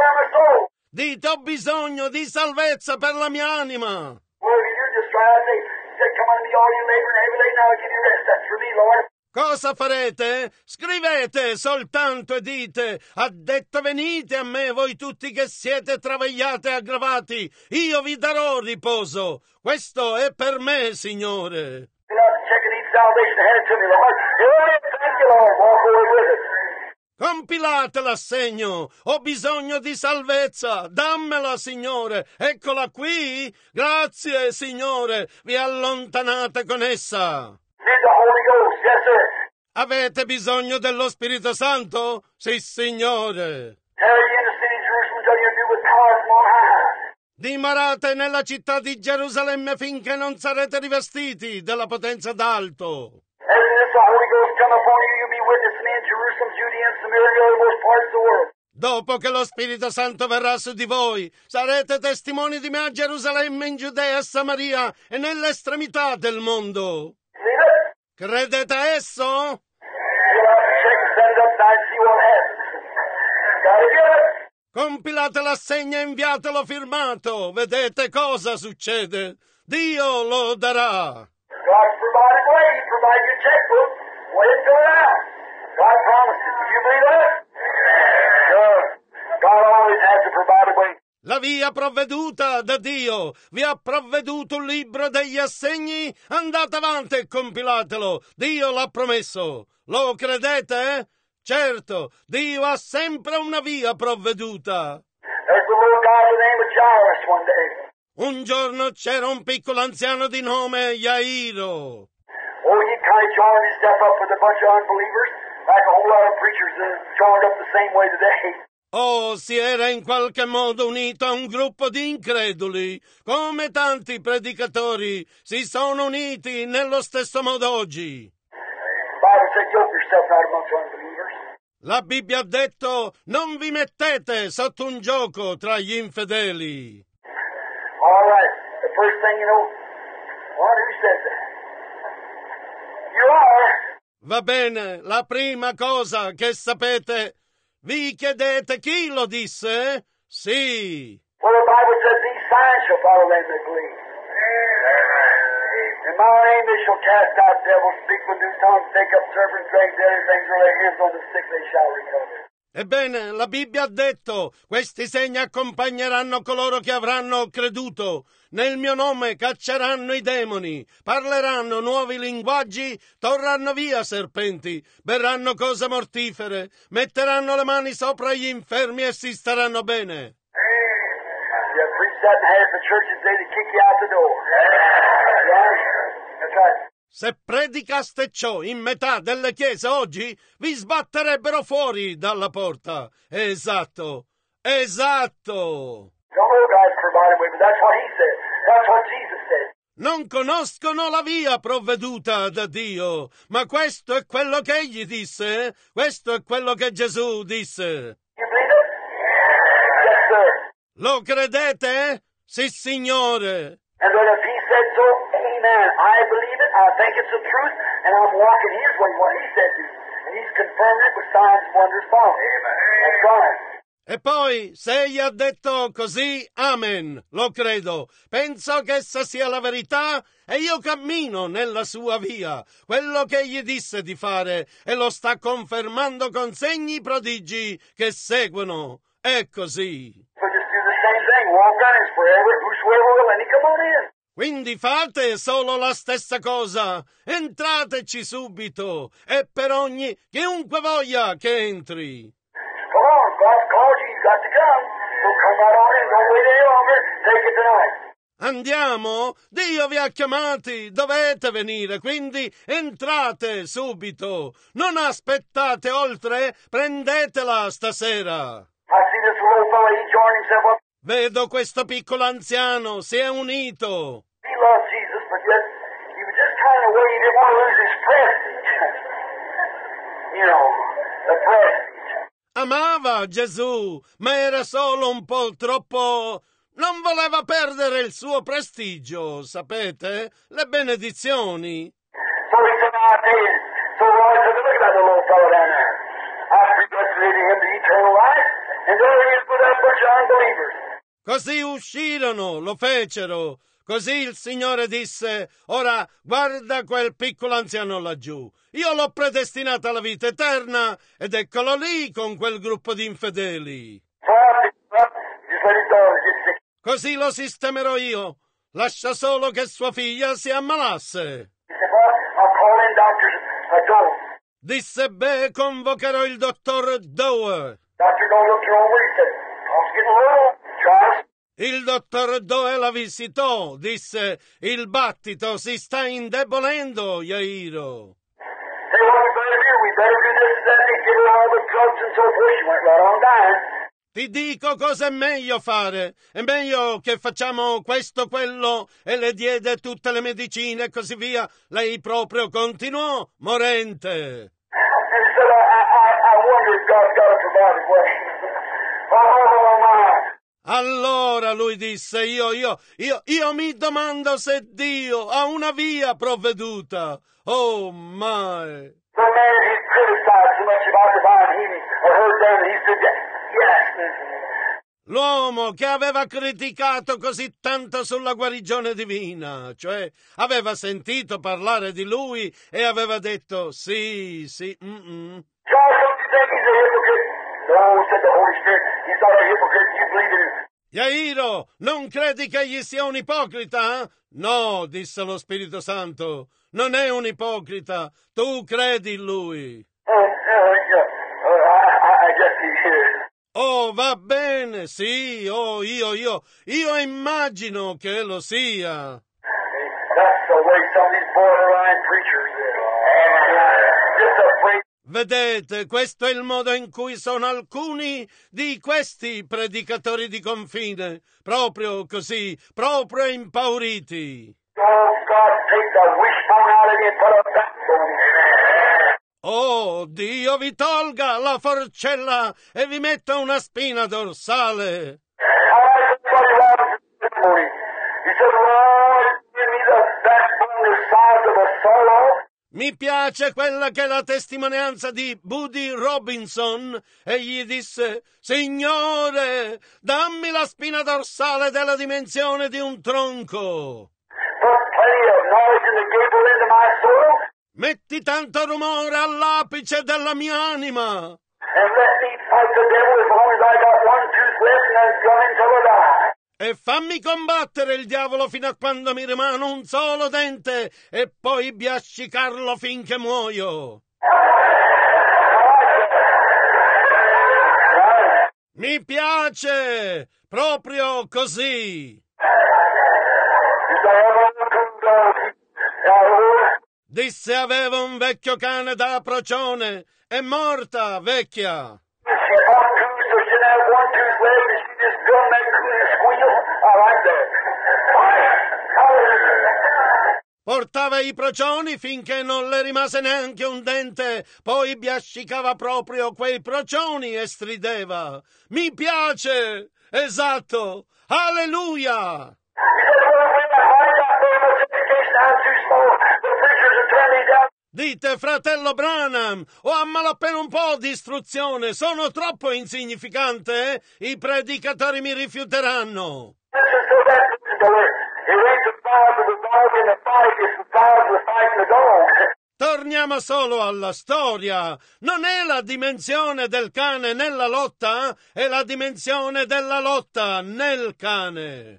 for my soul. Dite ho bisogno di salvezza per la mia anima. Well, if you're just trying to say, say, come unto me, all you labor and heavy laden, I'll give you rest. That's for me, Lord. Cosa farete? Scrivete soltanto e dite, ha detto venite a me voi tutti che siete travagliati e aggravati, io vi darò riposo. Questo è per me, Signore. You're not checking each salvation ahead to me, Lord. Amen. Thank you, Lord. Walk away with it. Compilate l'assegno, ho bisogno di salvezza, dammela, Signore, eccola qui. Grazie, Signore, vi allontanate con essa. Need the Holy Ghost. Yes, sir. Avete bisogno dello Spirito Santo? Sì, Signore. Tarry ye in the city of Jerusalem until you're endued with power from on high. Dimorate nella città di Gerusalemme finché non sarete rivestiti della potenza d'alto. As this the Holy Ghost come upon you, you'll be witnessing me in Jerusalem, Judea, and Samaria, and the uttermost parts of the world. Dopo che lo Spirito Santo verrà su di voi, sarete testimoni di me a Gerusalemme, in Giudea, Samaria e nell'estremità del mondo. Believe it? Credete a esso? You'll have to check and set it up tonight and see what happens. Gotta get it. Compilate l'assegno e inviatelo firmato. Vedete cosa succede? Dio lo darà. God's provided way. He provided your checkbook. Way to fill it out. God promises. Do you believe that? Sure. God always has a provided way. La via provveduta da Dio. Vi ha provveduto un libro degli assegni? Andate avanti e compilatelo. Dio l'ha promesso. Lo credete? Certo, Dio ha sempre una via provveduta. There's a little guy by the name of Jairus one day. Un giorno c'era un piccolo anziano di nome Jairo. Oh, he kind of joined himself up with a bunch of unbelievers, like a whole lot of preachers that joined up the same way today. Oh, si era in qualche modo unito a un gruppo di increduli, come tanti predicatori si sono uniti nello stesso modo oggi. The Bible said, yoke yourself not amongst unbelievers. La Bibbia ha detto, non vi mettete sotto un gioco tra gli infedeli. All right. The first thing you know, what, who said that? You are. Va bene, la prima cosa che sapete, vi chiedete chi lo disse? Sì. Well, the Bible says these signs shall follow them that believe. In my name they shall cast out devils, speak with new tongues, take up serpents, drink deadly things, or lay hands on the sick, they shall recover. Ebbene, la Bibbia ha detto, questi segni accompagneranno coloro che avranno creduto. Nel mio nome cacceranno i demoni, parleranno nuovi linguaggi, torranno via serpenti, berranno cose mortifere, metteranno le mani sopra gli infermi e si staranno bene. You preach that in half the churches, they to kick you out the door. Right? That's right. Se predicaste ciò in metà delle chiese oggi, vi sbatterebbero fuori dalla porta. Esatto, esatto. Don't know God's provided way, but that's what He said. That's what Jesus said. Non conoscono la via provveduta da Dio, ma questo è quello che Egli disse, questo è quello che Gesù disse. You believe it? Yes, sir. Lo credete? Sì, Signore. And then if He said so, amen. I believe it. I think it's the truth, and I'm walking His way, what He said to. And He's confirming it with signs and wonders following. Amen. That's right. E poi, se egli ha detto così, amen, lo credo. Penso che essa sia la verità e io cammino nella sua via. Quello che egli disse di fare e lo sta confermando con segni prodigi che seguono. È così. So just do the same thing. Walk on His forever. Whosoever will, and He come on in. Quindi fate solo la stessa cosa. Entrateci subito e per ogni, chiunque voglia che entri. Come on, God's called you. You've got to come. So come right on in. Don't wait any longer. Take it tonight. Andiamo? Dio vi ha chiamati, dovete venire, quindi entrate subito. Non aspettate oltre, prendetela stasera. I see this little fellow, he joined himself up. Vedo questo piccolo anziano, si è unito. He loved Jesus, but yet he was just kind of way he didn't want to lose his prestige. You know, the prestige. Amava Gesù, ma era solo un po' troppo... Non voleva perdere il suo prestigio, sapete? Le benedizioni. So he said, I'll tell you. So Roy said, look at that little fellow down there. I predestinated him to eternal life. And there he is with that bunch of unbelievers. Così uscirono, lo fecero. Così il Signore disse: ora guarda quel piccolo anziano laggiù. Io l'ho predestinato alla vita eterna ed eccolo lì con quel gruppo di infedeli. So I picked him up, just let his daughter get sick. Così lo sistemerò io. Lascia solo che sua figlia si ammalasse. He said, well, I'll call in Doctor Doe. Disse: beh, convocherò il dottor Doe. Doctor Doe looked her over. He said, Tom's getting low. Try. Il dottor Doe la visitò, disse: il battito si sta indebolendo, Jairo. Say what we better do. We better do this and that. They give her all the drugs and so forth. She went right on dying. Ti dico cosa è meglio fare. È meglio che facciamo questo, quello, e le diede tutte le medicine e così via. Lei proprio continuò morente. And he said, I, I, I wonder if God's got to provide a way. Oh, my. Allora lui disse: io, io, io, io mi domando se Dio ha una via provveduta. Oh my! The man he criticized so much about divine healing or heard them, and he said, yes. L'uomo che aveva criticato così tanto sulla guarigione divina, cioè aveva sentito parlare di lui e aveva detto sì, sì, mm-mm. Charles, don't you think he's a hypocrite? No, said the Holy Spirit. He's not a hypocrite. You believe in him. Jairo, non credi che egli sia un ipocrita? No, disse lo Spirito Santo, non è un ipocrita, tu credi in lui. Oh, uh, yeah. uh, I, I guess he is. Oh, va bene, sì, oh, io, io, io immagino che lo sia. That's the way some of these borderline preachers is. Just afraid. Vedete, questo è il modo in cui sono alcuni di questi predicatori di confine, proprio così, proprio impauriti. Oh, God, take the wishbone out of you and put a backbone. Oh, Dio vi tolga la forcella e vi metta una spina dorsale. I like Buddy Robinson this morning. He said, Lord, give me the backbone the size of a sawlog. Mi piace quella che è la testimonianza di Buddy Robinson. Egli disse: Signore, dammi la spina dorsale della dimensione di un tronco. Put plenty of knowledge in the gable into my soul. Metti tanto rumore all'apice della mia anima. And let me fight the devil as long as I got one tooth left and I'm gunning till I die. E fammi combattere il diavolo fino a quando mi rimane un solo dente e poi biascicarlo finché muoio. Mi piace, proprio così. Disse: aveva un vecchio cane da procione. È morta, vecchia. Portava i procioni finché non le rimase neanche un dente, poi biascicava proprio quei procioni e strideva. Mi piace! Esatto! Alleluia! Dite: fratello Branham, ho a malapena un po' di istruzione, sono troppo insignificante, eh? I predicatori mi rifiuteranno. Torniamo solo alla storia. Non è la dimensione del cane nella lotta, è la dimensione della lotta nel cane.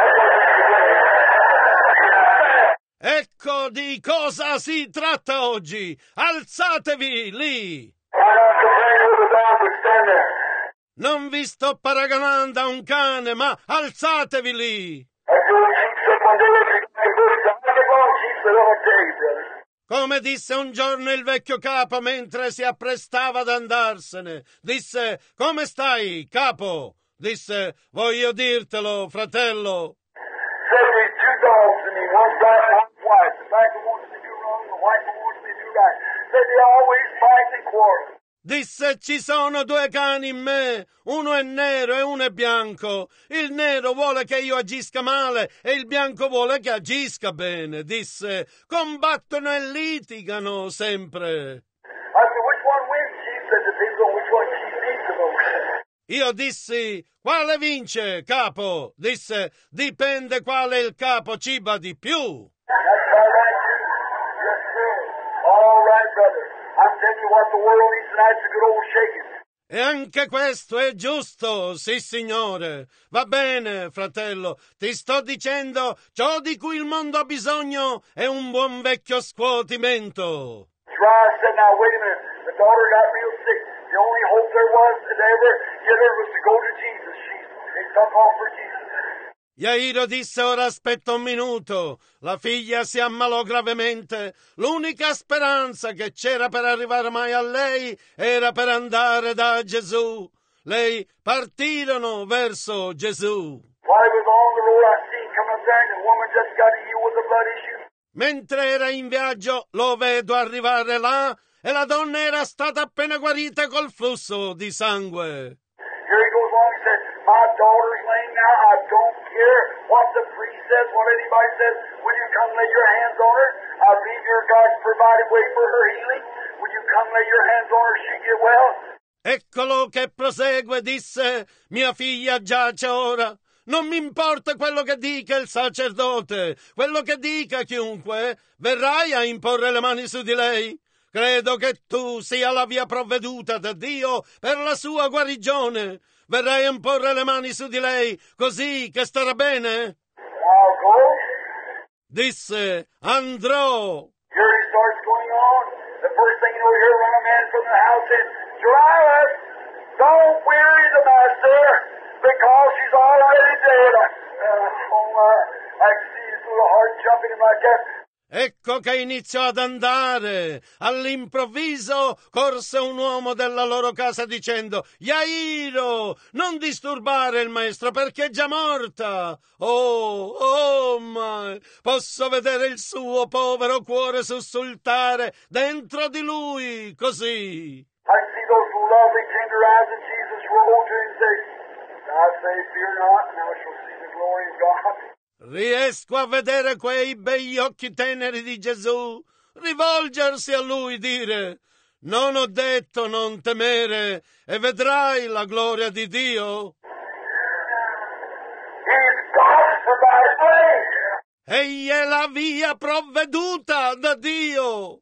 Ecco di cosa si tratta oggi. Alzatevi lì. Non vi sto paragonando a un cane, ma alzatevi lì. Come disse un giorno il vecchio capo mentre si apprestava ad andarsene. Disse: come stai, capo? Disse: voglio dirtelo, fratello. Disse: ci sono due cani in me, uno è nero e uno è bianco. Il nero vuole che io agisca male e il bianco vuole che agisca bene. Disse: combattono e litigano sempre. Io dissi, quale vince, capo? Disse, dipende quale il capo ciba di più. That's all right, too. Yes, sir. All right, brother. I'm telling you what the world needs tonight is a good old shaking. E anche questo è giusto, sì signore. Va bene, fratello, ti sto dicendo, ciò di cui il mondo ha bisogno è un buon vecchio scuotimento. That's right. I said, now, wait a minute. The daughter got real sick. The only hope there was to ever get her was to go to Jesus. She, they took off for Jesus. Jairo disse, ora aspetta un minuto. La figlia si ammalò gravemente. L'unica speranza che c'era per arrivare mai a lei era per andare da Gesù. Lei partirono verso Gesù. While he was on the road, I seen come up there, and the woman just got healed with a blood issue. Mentre era in viaggio, lo vedo arrivare là e la donna era stata appena guarita col flusso di sangue. Here he goes on, he said, my daughter's laying now, I don't care what the priest says, what anybody says, will you come lay your hands on her? I believe your God's provided way for her healing. Will you come lay your hands on her, she get well? Eccolo che prosegue, disse, mia figlia giace ora. Non mi importa quello che dica il sacerdote, quello che dica chiunque, verrai a imporre le mani su di lei? Credo che tu sia la via provveduta da Dio per la sua guarigione. Verrai a imporre le mani su di lei, così che starà bene? I'll go. Disse, andrò. Here he starts going on. The first thing you know, here run a man from the house says, Jairus, don't weary the master, because she's already dead. Uh, oh, uh, I can see his little heart jumping in my chest. Ecco che iniziò ad andare. All'improvviso corse un uomo della loro casa dicendo, Jairo, non disturbare il maestro perché è già morta. Oh, oh, ma posso vedere il suo povero cuore sussultare dentro di lui, così. I can see those lovely tender eyes of Jesus roll to him and say, I say, fear not, now shall see the glory of God. Riesco a vedere quei begli occhi teneri di Gesù rivolgersi a lui, dire, non ho detto non temere e vedrai la gloria di Dio. He's God's provided way. Egli è la via provveduta da Dio.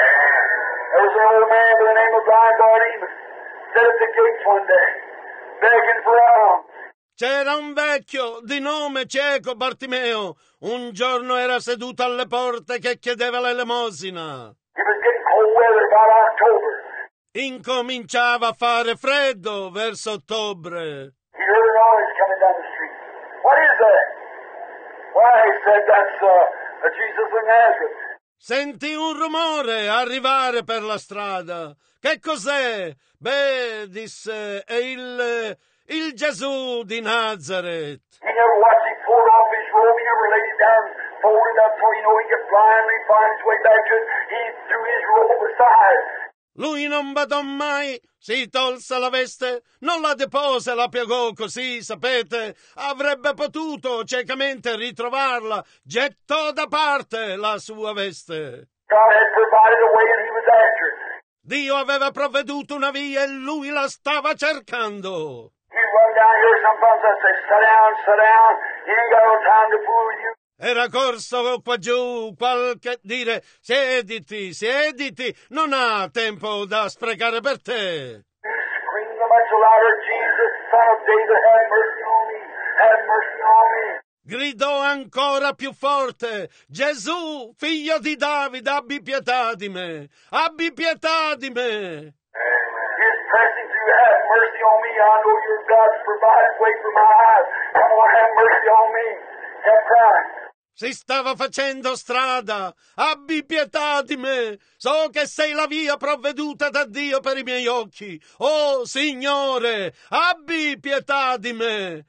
There was an old man by the name of Blind Bartimaeus, sat at the gates one day, begging for alms. C'era un vecchio di nome cieco Bartimeo, un giorno era seduto alle porte che chiedeva l'elemosina. It was getting cold weather about October. Incominciava a fare freddo verso ottobre. He heard a noise coming down the street. What is that? Why, he said, that's uh, Jesus of Nazareth. Sentì un rumore arrivare per la strada. Che cos'è? Beh, disse, è il... il Gesù di Nazareth. He never watched him pull off his robe. He never laid it down, folded up so you know he could blindly find his way back to it. He threw his robe aside. Lui non badò mai, si tolse la veste, non la depose, la piegò così, sapete, avrebbe potuto ciecamente ritrovarla, gettò da parte la sua veste. God had provided a way and he was after it. Dio aveva provveduto una via e lui la stava cercando. He'd run down here sometimes and say, sit down, sit down. He ain't got no time to fool with you. Era corso qua giù qualche dire, siediti, siediti, non ha tempo da sprecare per te. He screamed much louder, Jesus, son of David, have mercy on me, have mercy on me. Gridò ancora più forte, Gesù, figlio di Davide, abbi pietà di me, abbi pietà di me. He's pressing through, have mercy on me, I know your God's provided way for my eyes. Come on, have mercy on me. Kept crying. Si stava facendo strada, abbi pietà di me, so che sei la via provveduta da Dio per i miei occhi. Oh, Signore, abbi pietà di me.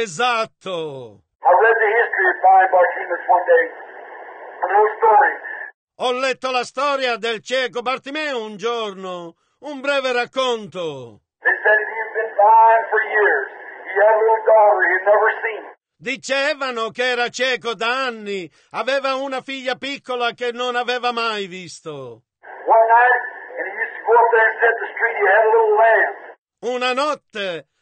Esatto. I read the history of Blind Bartimaeus one day. A little story. Ho letto la storia del cieco Bartimeo un giorno, un breve racconto. They said he had been blind for years. He had a little daughter he had never seen. Dicevano che era cieco da anni, aveva una figlia piccola che non aveva mai visto. One night, and he used to go up there and sit in the street, he had a little lamb. Una notte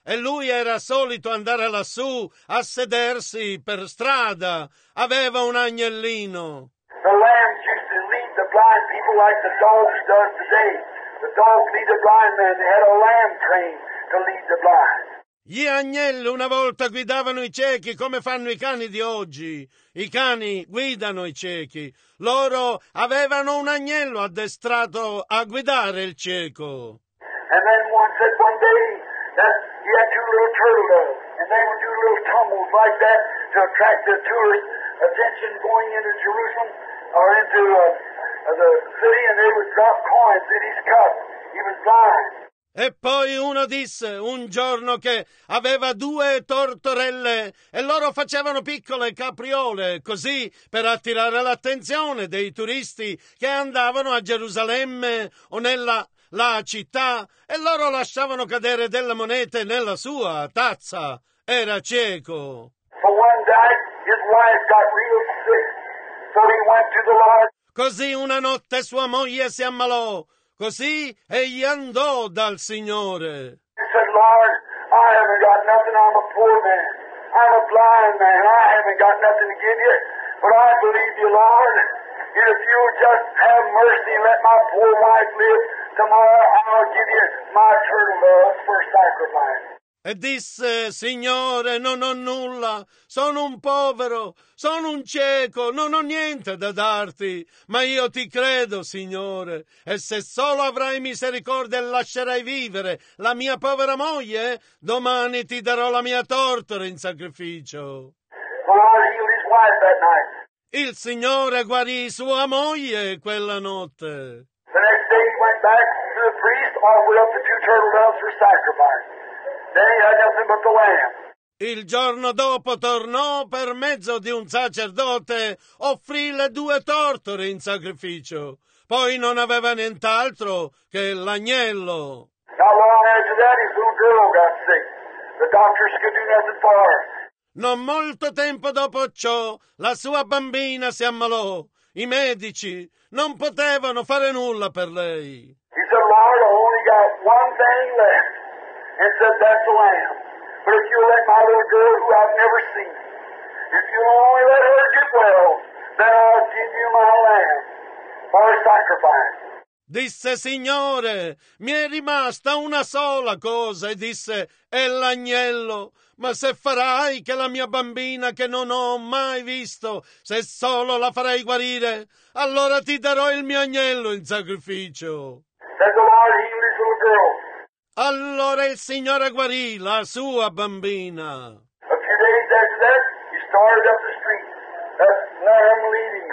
e lui era solito andare lassù a sedersi per strada. Aveva un agnellino. The lambs used to lead the blind people like the dogs does today. The dogs lead the blind man. They had a lamb trained to lead the blind. Gli agnelli una volta guidavano i ciechi come fanno i cani di oggi. I cani guidano i ciechi. Loro avevano un agnello addestrato a guidare il cieco. And then one said one day that he had two little turtle doves, and they would do little tumbles like that to attract the tourists' attention going into Jerusalem or into uh, uh, the city, and they would drop coins in his cup. He was blind. E poi uno disse un giorno che aveva due tortorelle e loro facevano piccole capriole così per attirare l'attenzione dei turisti che andavano a Gerusalemme o nella la città e loro lasciavano cadere delle monete nella sua tazza. Era cieco. So one night his wife got real sick, so he went to the Lord. Così una notte sua moglie si ammalò. Così egli andò dal Signore. He said, Lord, I haven't got nothing. I'm a poor man. I'm a blind man. I haven't got nothing to give you. But I believe you, Lord. And if you'll just have mercy and let my poor wife live, tomorrow I'll give you my turtle doves for sacrifice. E disse, Signore, non ho nulla, sono un povero, sono un cieco, non ho niente da darti, ma io ti credo, Signore, e se solo avrai misericordia e lascerai vivere la mia povera moglie, domani ti darò la mia tortora in sacrificio. The Lord healed his wife that night. Il Signore guarì sua moglie quella notte. The next day he went back to the priest, offered up the two turtle doves for sacrifice. Then he had nothing but the lamb. Il giorno dopo tornò per mezzo di un sacerdote, offrì le due tortore in sacrificio. Poi non aveva nient'altro che l'agnello. Not long after that, his little girl got sick. The doctors could do nothing for her. Non molto tempo dopo ciò, la sua bambina si ammalò. I medici non potevano fare nulla per lei. He said, Lord, I only got one thing left. And said, that's the lamb. But if you'll let my little girl, who I've never seen, if you'll only let her get well, then I'll give you my lamb for sacrifice. Disse, Signore, mi è rimasta una sola cosa, e disse, è l'agnello. Ma se farai che la mia bambina che non ho mai visto, se solo la farai guarire, allora ti darò il mio agnello in sacrificio. Then the Lord healed his little girl. Allora il Signore guarì la sua bambina. A few days after that, he started up the street. That lamb leading.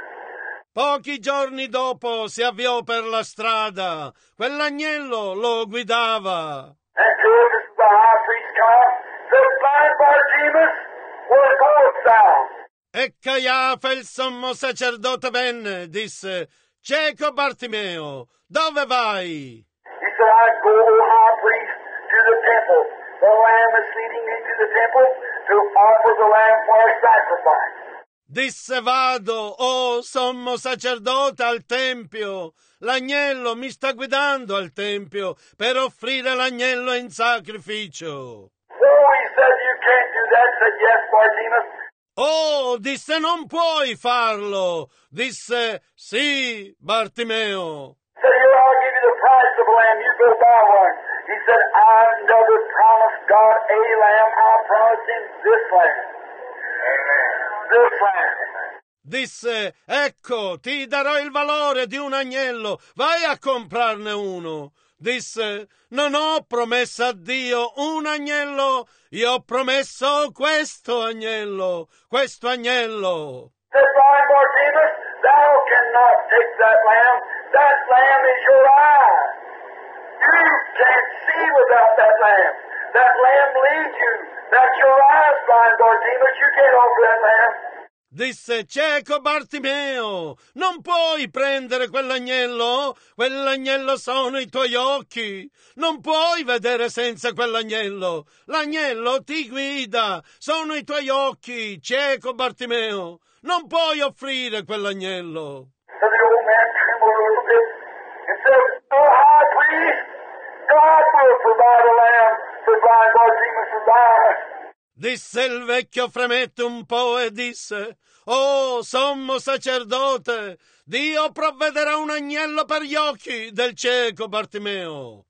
Pochi giorni dopo si avviò per la strada. Quell'agnello lo guidava. And Caiaphas, the high priest, come, said, Blind Bartimaeus, where goest thou? E Caiafa, il sommo sacerdote, venne, disse, Cieco Bartimeo, dove vai? He said, I go, O high priest, to the temple. The lamb is leading me to the temple to offer the lamb for a sacrifice. Disse, vado, o sommo sacerdote, al tempio. L'agnello mi sta guidando al tempio per offrire l'agnello in sacrificio. Oh, he said, you can't do that. Said, yes, Bartimaeus. Oh, disse, non puoi farlo. Disse, sì, Bartimeo. Said, here, I'll give you the price of a lamb. You go buy one. He said, I never promised God a lamb. I promised him this lamb. Amen. This lamb. Disse, ecco, ti darò il valore di un agnello. Vai a comprarne uno. Disse, non ho promesso a Dio un agnello. Io ho promesso questo agnello. Questo agnello. Said, Blind Bartimaeus, thou cannot take that lamb. That lamb is your eye. You can't see without that lamb. That lamb leads you. That's your eyes, Blind Bartimaeus. You can't offer that lamb. Disse, cieco Bartimeo, non puoi prendere quell'agnello? Quell'agnello sono i tuoi occhi. Non puoi vedere senza quell'agnello. L'agnello ti guida. Sono i tuoi occhi, cieco Bartimeo. Non puoi offrire quell'agnello. So the old man trembled a little bit and said, Oh, high priest, God will provide a lamb for blind die. Disse il vecchio fremette un po' e disse: «Oh, sommo sacerdote, Dio provvederà un agnello per gli occhi del cieco Bartimeo».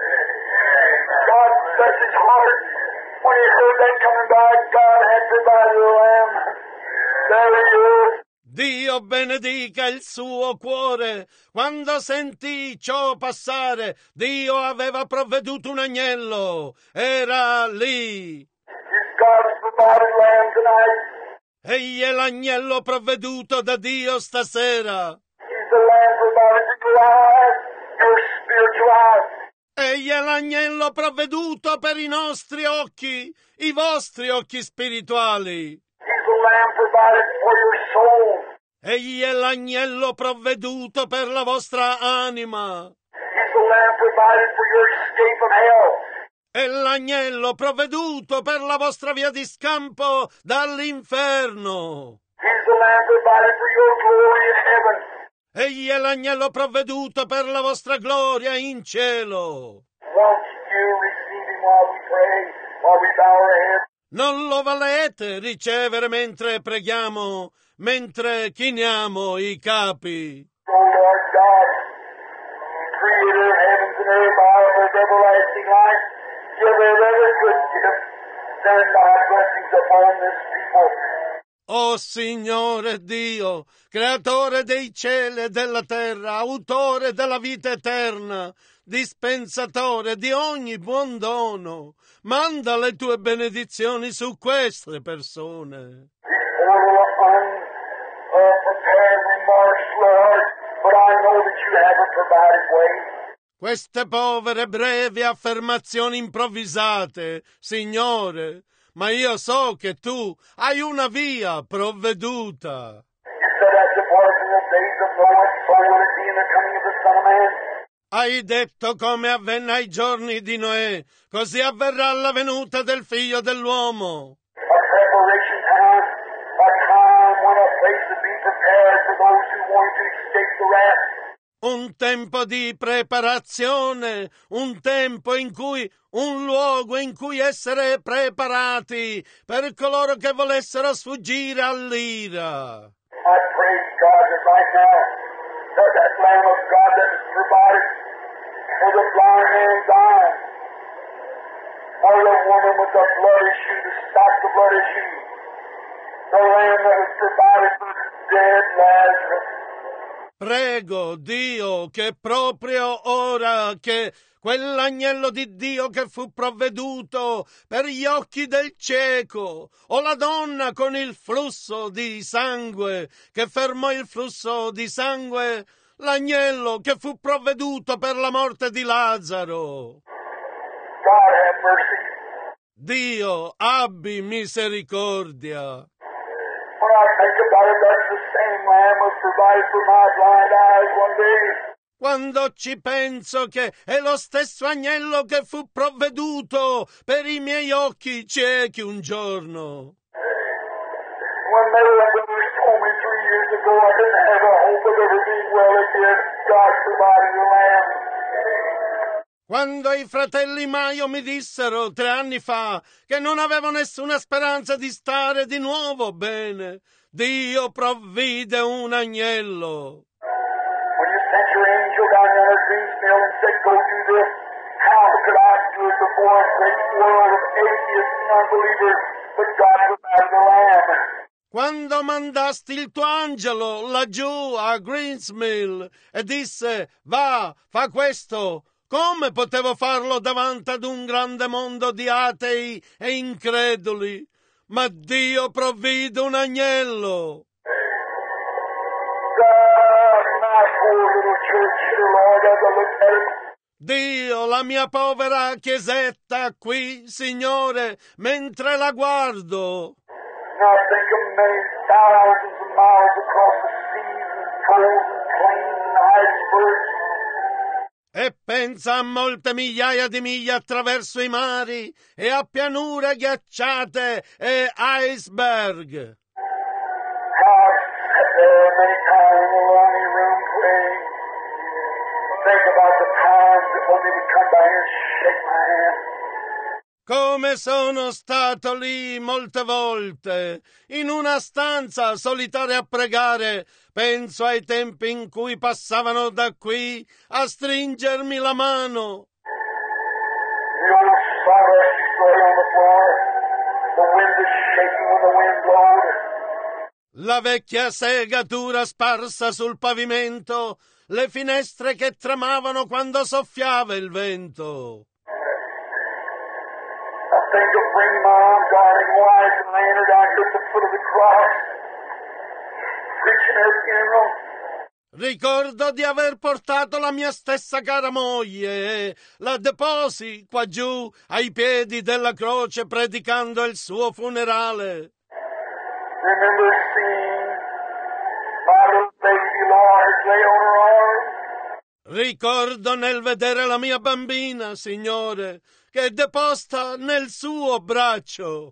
God bless his heart. When he heard that coming by, God had provided a lamb. There he is. Dio benedica il suo cuore. Quando sentì ciò passare, Dio aveva provveduto un agnello. Era lì. He's God's provided lamb tonight. Egli è l'agnello provveduto da Dio stasera. He's the lamb provided for your eyes, your spiritual eyes. Egli è l'agnello provveduto per i nostri occhi, i vostri occhi spirituali. He's the lamb provided for your soul. Egli è l'agnello provveduto per la vostra anima. He's the lamb provided for your escape from hell. È l'agnello provveduto per la vostra via di scampo dall'inferno. He's the lamb provided for your glory in heaven. Egli è l'agnello provveduto per la vostra gloria in cielo. Won't you receive him while we pray, while we bow our heads? Non lo volete ricevere mentre preghiamo, mentre chiniamo i capi? O Lord God, creator of heavens and earth, Father of everlasting life, giver of every good gift, send thy blessings upon this people. O Signore Dio, creatore dei cieli e della terra, autore della vita eterna, dispensatore di ogni buon dono, manda le tue benedizioni su queste persone. These poor unprepared remarks, Lord, but I know that you have a provided way. Queste povere brevi affermazioni improvvisate, Signore, ma io so che tu hai una via provveduta. You said as it was in the days of Noah, so will it be in the coming of the Son of Man. Hai detto come avvenne ai giorni di Noè, così avverrà la venuta del figlio dell'uomo. A preparation time, a time when a place to be prepared for those who want to escape the wrath. Un tempo di preparazione, un tempo in cui, un luogo in cui essere preparati per coloro che volessero sfuggire all'ira. I pray, God, that right now, that that Lamb of God that is provided for the blind man's eye, for the woman with the blood issue to stop the blood issue, the Lamb that was provided for dead Lazarus. Prego, Dio, che proprio ora che quell'agnello di Dio che fu provveduto per gli occhi del cieco, o la donna con il flusso di sangue che fermò il flusso di sangue, l'agnello che fu provveduto per la morte di Lazzaro. God have mercy. Dio, abbi misericordia. When I think about it, that's the same Lamb was provided for my blind eyes one day. Quando ci penso che è lo stesso agnello che fu provveduto per i miei occhi ciechi un giorno. When Mary and brothers told me three years ago I didn't have a hope of ever being well again, God provided a lamb. Quando i fratelli Maio mi dissero tre anni fa che non avevo nessuna speranza di stare di nuovo bene, Dio provvide un agnello. When you sent your angel down there at Greensmill and said, go do this, how could I do it before a great world of atheists and unbelievers? But God provided a lamb. Quando mandasti il tuo angelo laggiù a Greensmill e disse, va, fa questo, come potevo farlo davanti ad un grande mondo di atei e increduli? Ma Dio provvide un agnello. God, my poor little church here, Lord, as I look at it. Dio, la mia povera chiesetta qui, Signore, mentre la guardo. And I think of many thousands of miles across the seas and coals and plains and icebergs. E pensa a molte migliaia di miglia attraverso i mari e a pianure ghiacciate e iceberg. How I sat there many times in a lonely room praying. Think about the times that when they would come by here and shake my hand. Come sono stato lì molte volte, in una stanza solitaria a pregare, penso ai tempi in cui passavano da qui a stringermi la mano. The old sawdust used to lay on the floor. The wind is shaking when the wind blows. La vecchia segatura sparsa sul pavimento, le finestre che tremavano quando soffiava il vento. I think of bringing my own darling wife and laying her down here at the foot of the cross, preaching her funeral. Ricordo di aver portato la mia stessa cara moglie e la deposi qua giù ai piedi della croce predicando il suo funerale. Remember seeing my little baby Lord lay on her arm. Ricordo nel vedere la mia bambina, Signore, che è deposta nel suo braccio.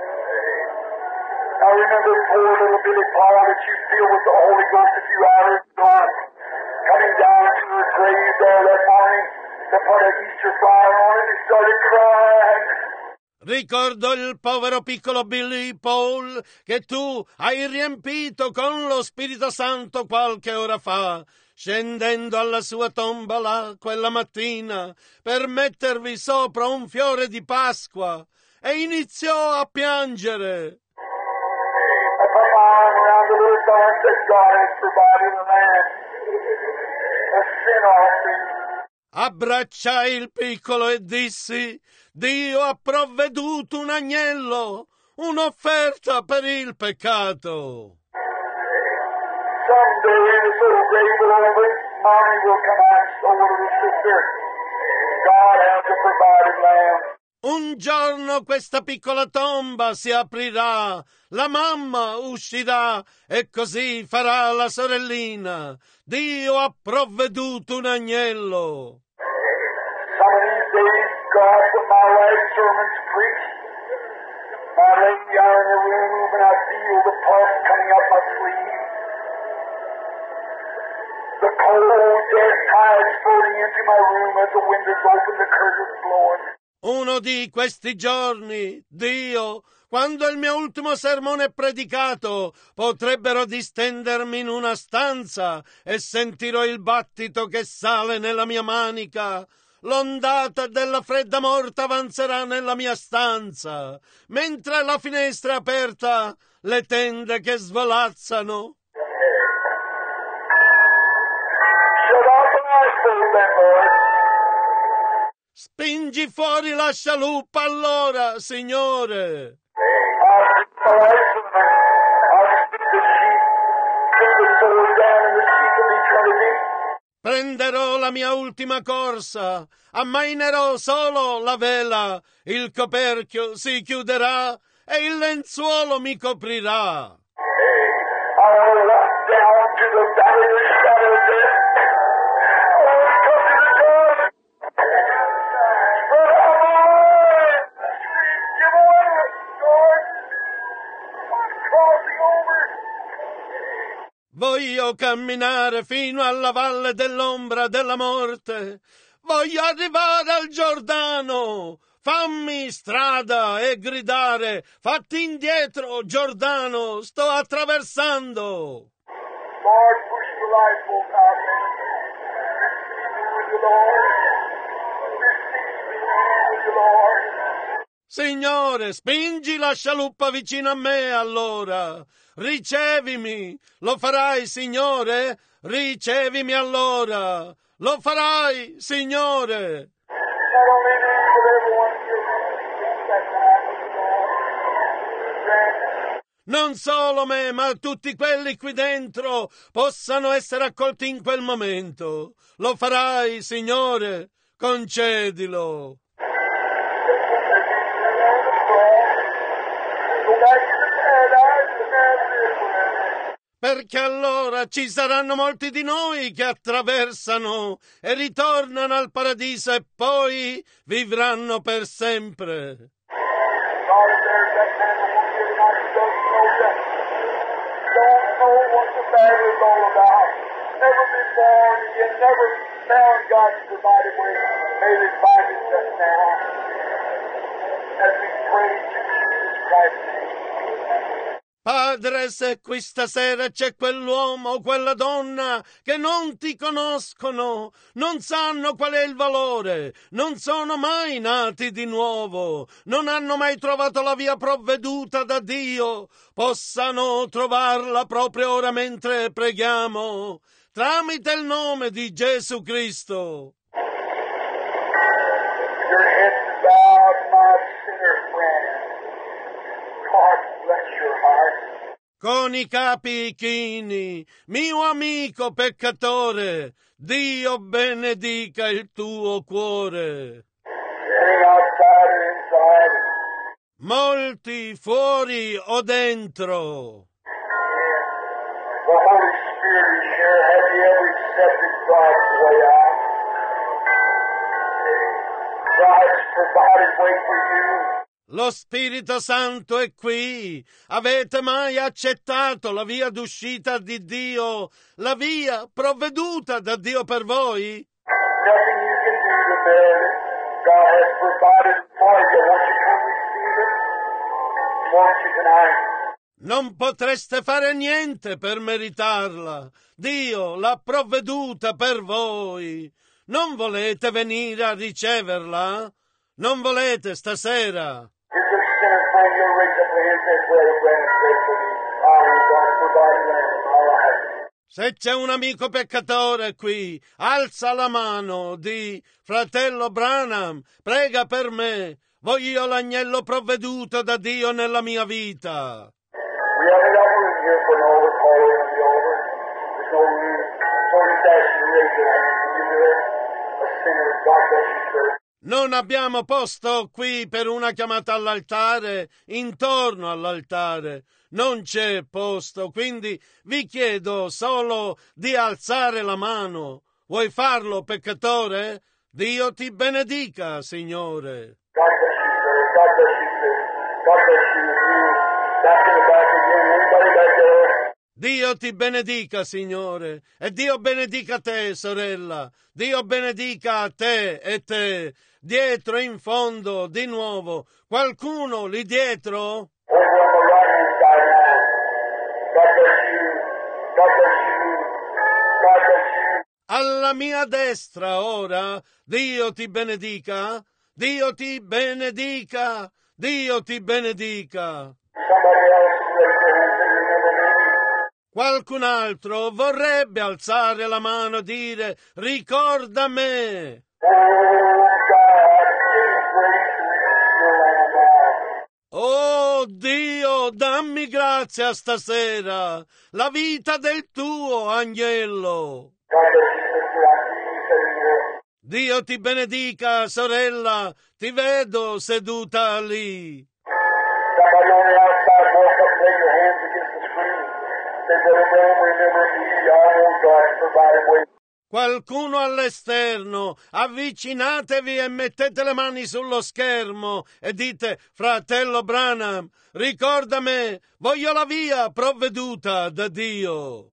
I remember poor little Billy Paul that you filled with the Holy Ghost a few hours ago, coming down to her grave there that morning to put an Easter flower on it and started crying. Ricordo il povero piccolo Billy Paul che tu hai riempito con lo Spirito Santo qualche ora fa, scendendo alla sua tomba là quella mattina per mettervi sopra un fiore di Pasqua e iniziò a piangere. I put my arm around the little fellow and said, God has provided a lamb, a sin offering. Abbracciai il piccolo e dissi: Dio ha provveduto un agnello, un'offerta per il peccato. Someday this little grave will open, mommy will come out and so will her sister. God has a provided lamb. Un giorno questa piccola tomba si aprirà, la mamma uscirà e così farà la sorellina. Dio ha provveduto un agnello. Some of these days, God, when my last sermon's preached, I lay down in the room and I feel the pulse coming up my sleeve. The cold, dead tides floating into my room as the windows open, the curtains blowing. Uno di questi giorni, Dio, quando il mio ultimo sermone è predicato, potrebbero distendermi in una stanza e sentirò il battito che sale nella mia manica. L'ondata della fredda morte avanzerà nella mia stanza, mentre la finestra è aperta, le tende che svolazzano. Shut off the lifeboat then, Lord. Spingi fuori la scialuppa allora, Signore. I'll speak the lifeboat. I'll speak the sheep. Put the soul down in the sheep of eternity. Prenderò la mia ultima corsa, ammainerò solo la vela, il coperchio si chiuderà e il lenzuolo mi coprirà. I'll walk down to the valley of the shadow of death. I'll come to the door. Spread out my arms. Give away, Lord. I'm crossing over. Voglio camminare fino alla valle dell'ombra della morte. Voglio arrivare al Giordano. Fammi strada e gridare: fatti indietro, Giordano, sto attraversando. Lord, push the lifeboat out. Receive me with you, Lord. Receive me with you, Lord. Signore, spingi la scialuppa vicino a me allora. Ricevimi. Lo farai, Signore? Ricevimi allora. Lo farai, Signore. Not only me, but everyone here who that time with the Lord. Grant Non solo me, ma tutti quelli qui dentro possano essere accolti in quel momento. Lo farai, Signore? Concedilo. go back to the paradise and there live forever. Perché allora ci saranno molti di noi che attraversano e ritornano al paradiso e poi vivranno per sempre. God, if there's that man or woman here tonight who doesn't know you, don't know what the battle is all about, never been born again, never found God's provided way, may they find it just now. as we pray in Jesus Christ's name. Padre, se qui stasera c'è quell'uomo o quella donna che non ti conoscono, non sanno qual è il valore, non sono mai nati di nuovo, non hanno mai trovato la via provveduta da Dio, possano trovarla proprio ora mentre preghiamo, tramite il nome di Gesù Cristo. Your head bowed, my sinner friend. God bless your heart. Con i capi chini, mio amico peccatore, Dio benedica il tuo cuore. Sitting outside or inside. Molti fuori o dentro. The Holy Spirit is here. Have you ever accepted God's way out? God's provided way for you. Lo Spirito Santo è qui. Avete mai accettato la via d'uscita di Dio, la via provveduta da Dio per voi? Nothing you can do to merit it. God has provided for you. Won't you come receive it? Won't you tonight? Non potreste fare niente per meritarla. Dio l'ha provveduta per voi. Non volete venire a riceverla? Non volete stasera? Is there a sinner friend you'll raise up your hand and say, Brother Brandon, pray for me. Honor God's provided land. All right. Se c'è un amico peccatore qui, alza la mano di fratello Branham, prega per me. Voglio l'agnello provveduto da Dio nella mia vita. We haven't got room here for an altar call over the over. There's no room. So we just ask you to raise your hand. Can you do it? A sinner. God bless you, sir. Non abbiamo posto qui per una chiamata all'altare, intorno all'altare. Non c'è posto, quindi vi chiedo solo di alzare la mano. Vuoi farlo, peccatore? Dio ti benedica, Signore. God bless you, sir. God bless you, sir. God bless you. You back in the back again. Anybody back there? Dio ti benedica, Signore, e Dio benedica te, sorella. Dio benedica te e te. Dietro in fondo, di nuovo. Qualcuno lì dietro? Over on the right hand side now. God bless you. God bless you. God bless you. Alla mia destra ora, Dio ti benedica, Dio ti benedica, Dio ti benedica. Somebody else raise their hand and remember me. Qualcun altro vorrebbe alzare la mano e dire, ricorda me. Oh God, please grace and release your land now. Oh Dio, dammi grazia stasera, la vita del tuo agnello. God bless you, sister. I see you sitting here. Dio ti benedica, sorella, ti vedo seduta lì. Somebody on the outside, walk up and lay your hands against the screen. Say, Brother Branham, remember me. I know God's provided way. Qualcuno all'esterno, avvicinatevi e mettete le mani sullo schermo e dite, fratello Branham, ricorda me, voglio la via provveduta da Dio.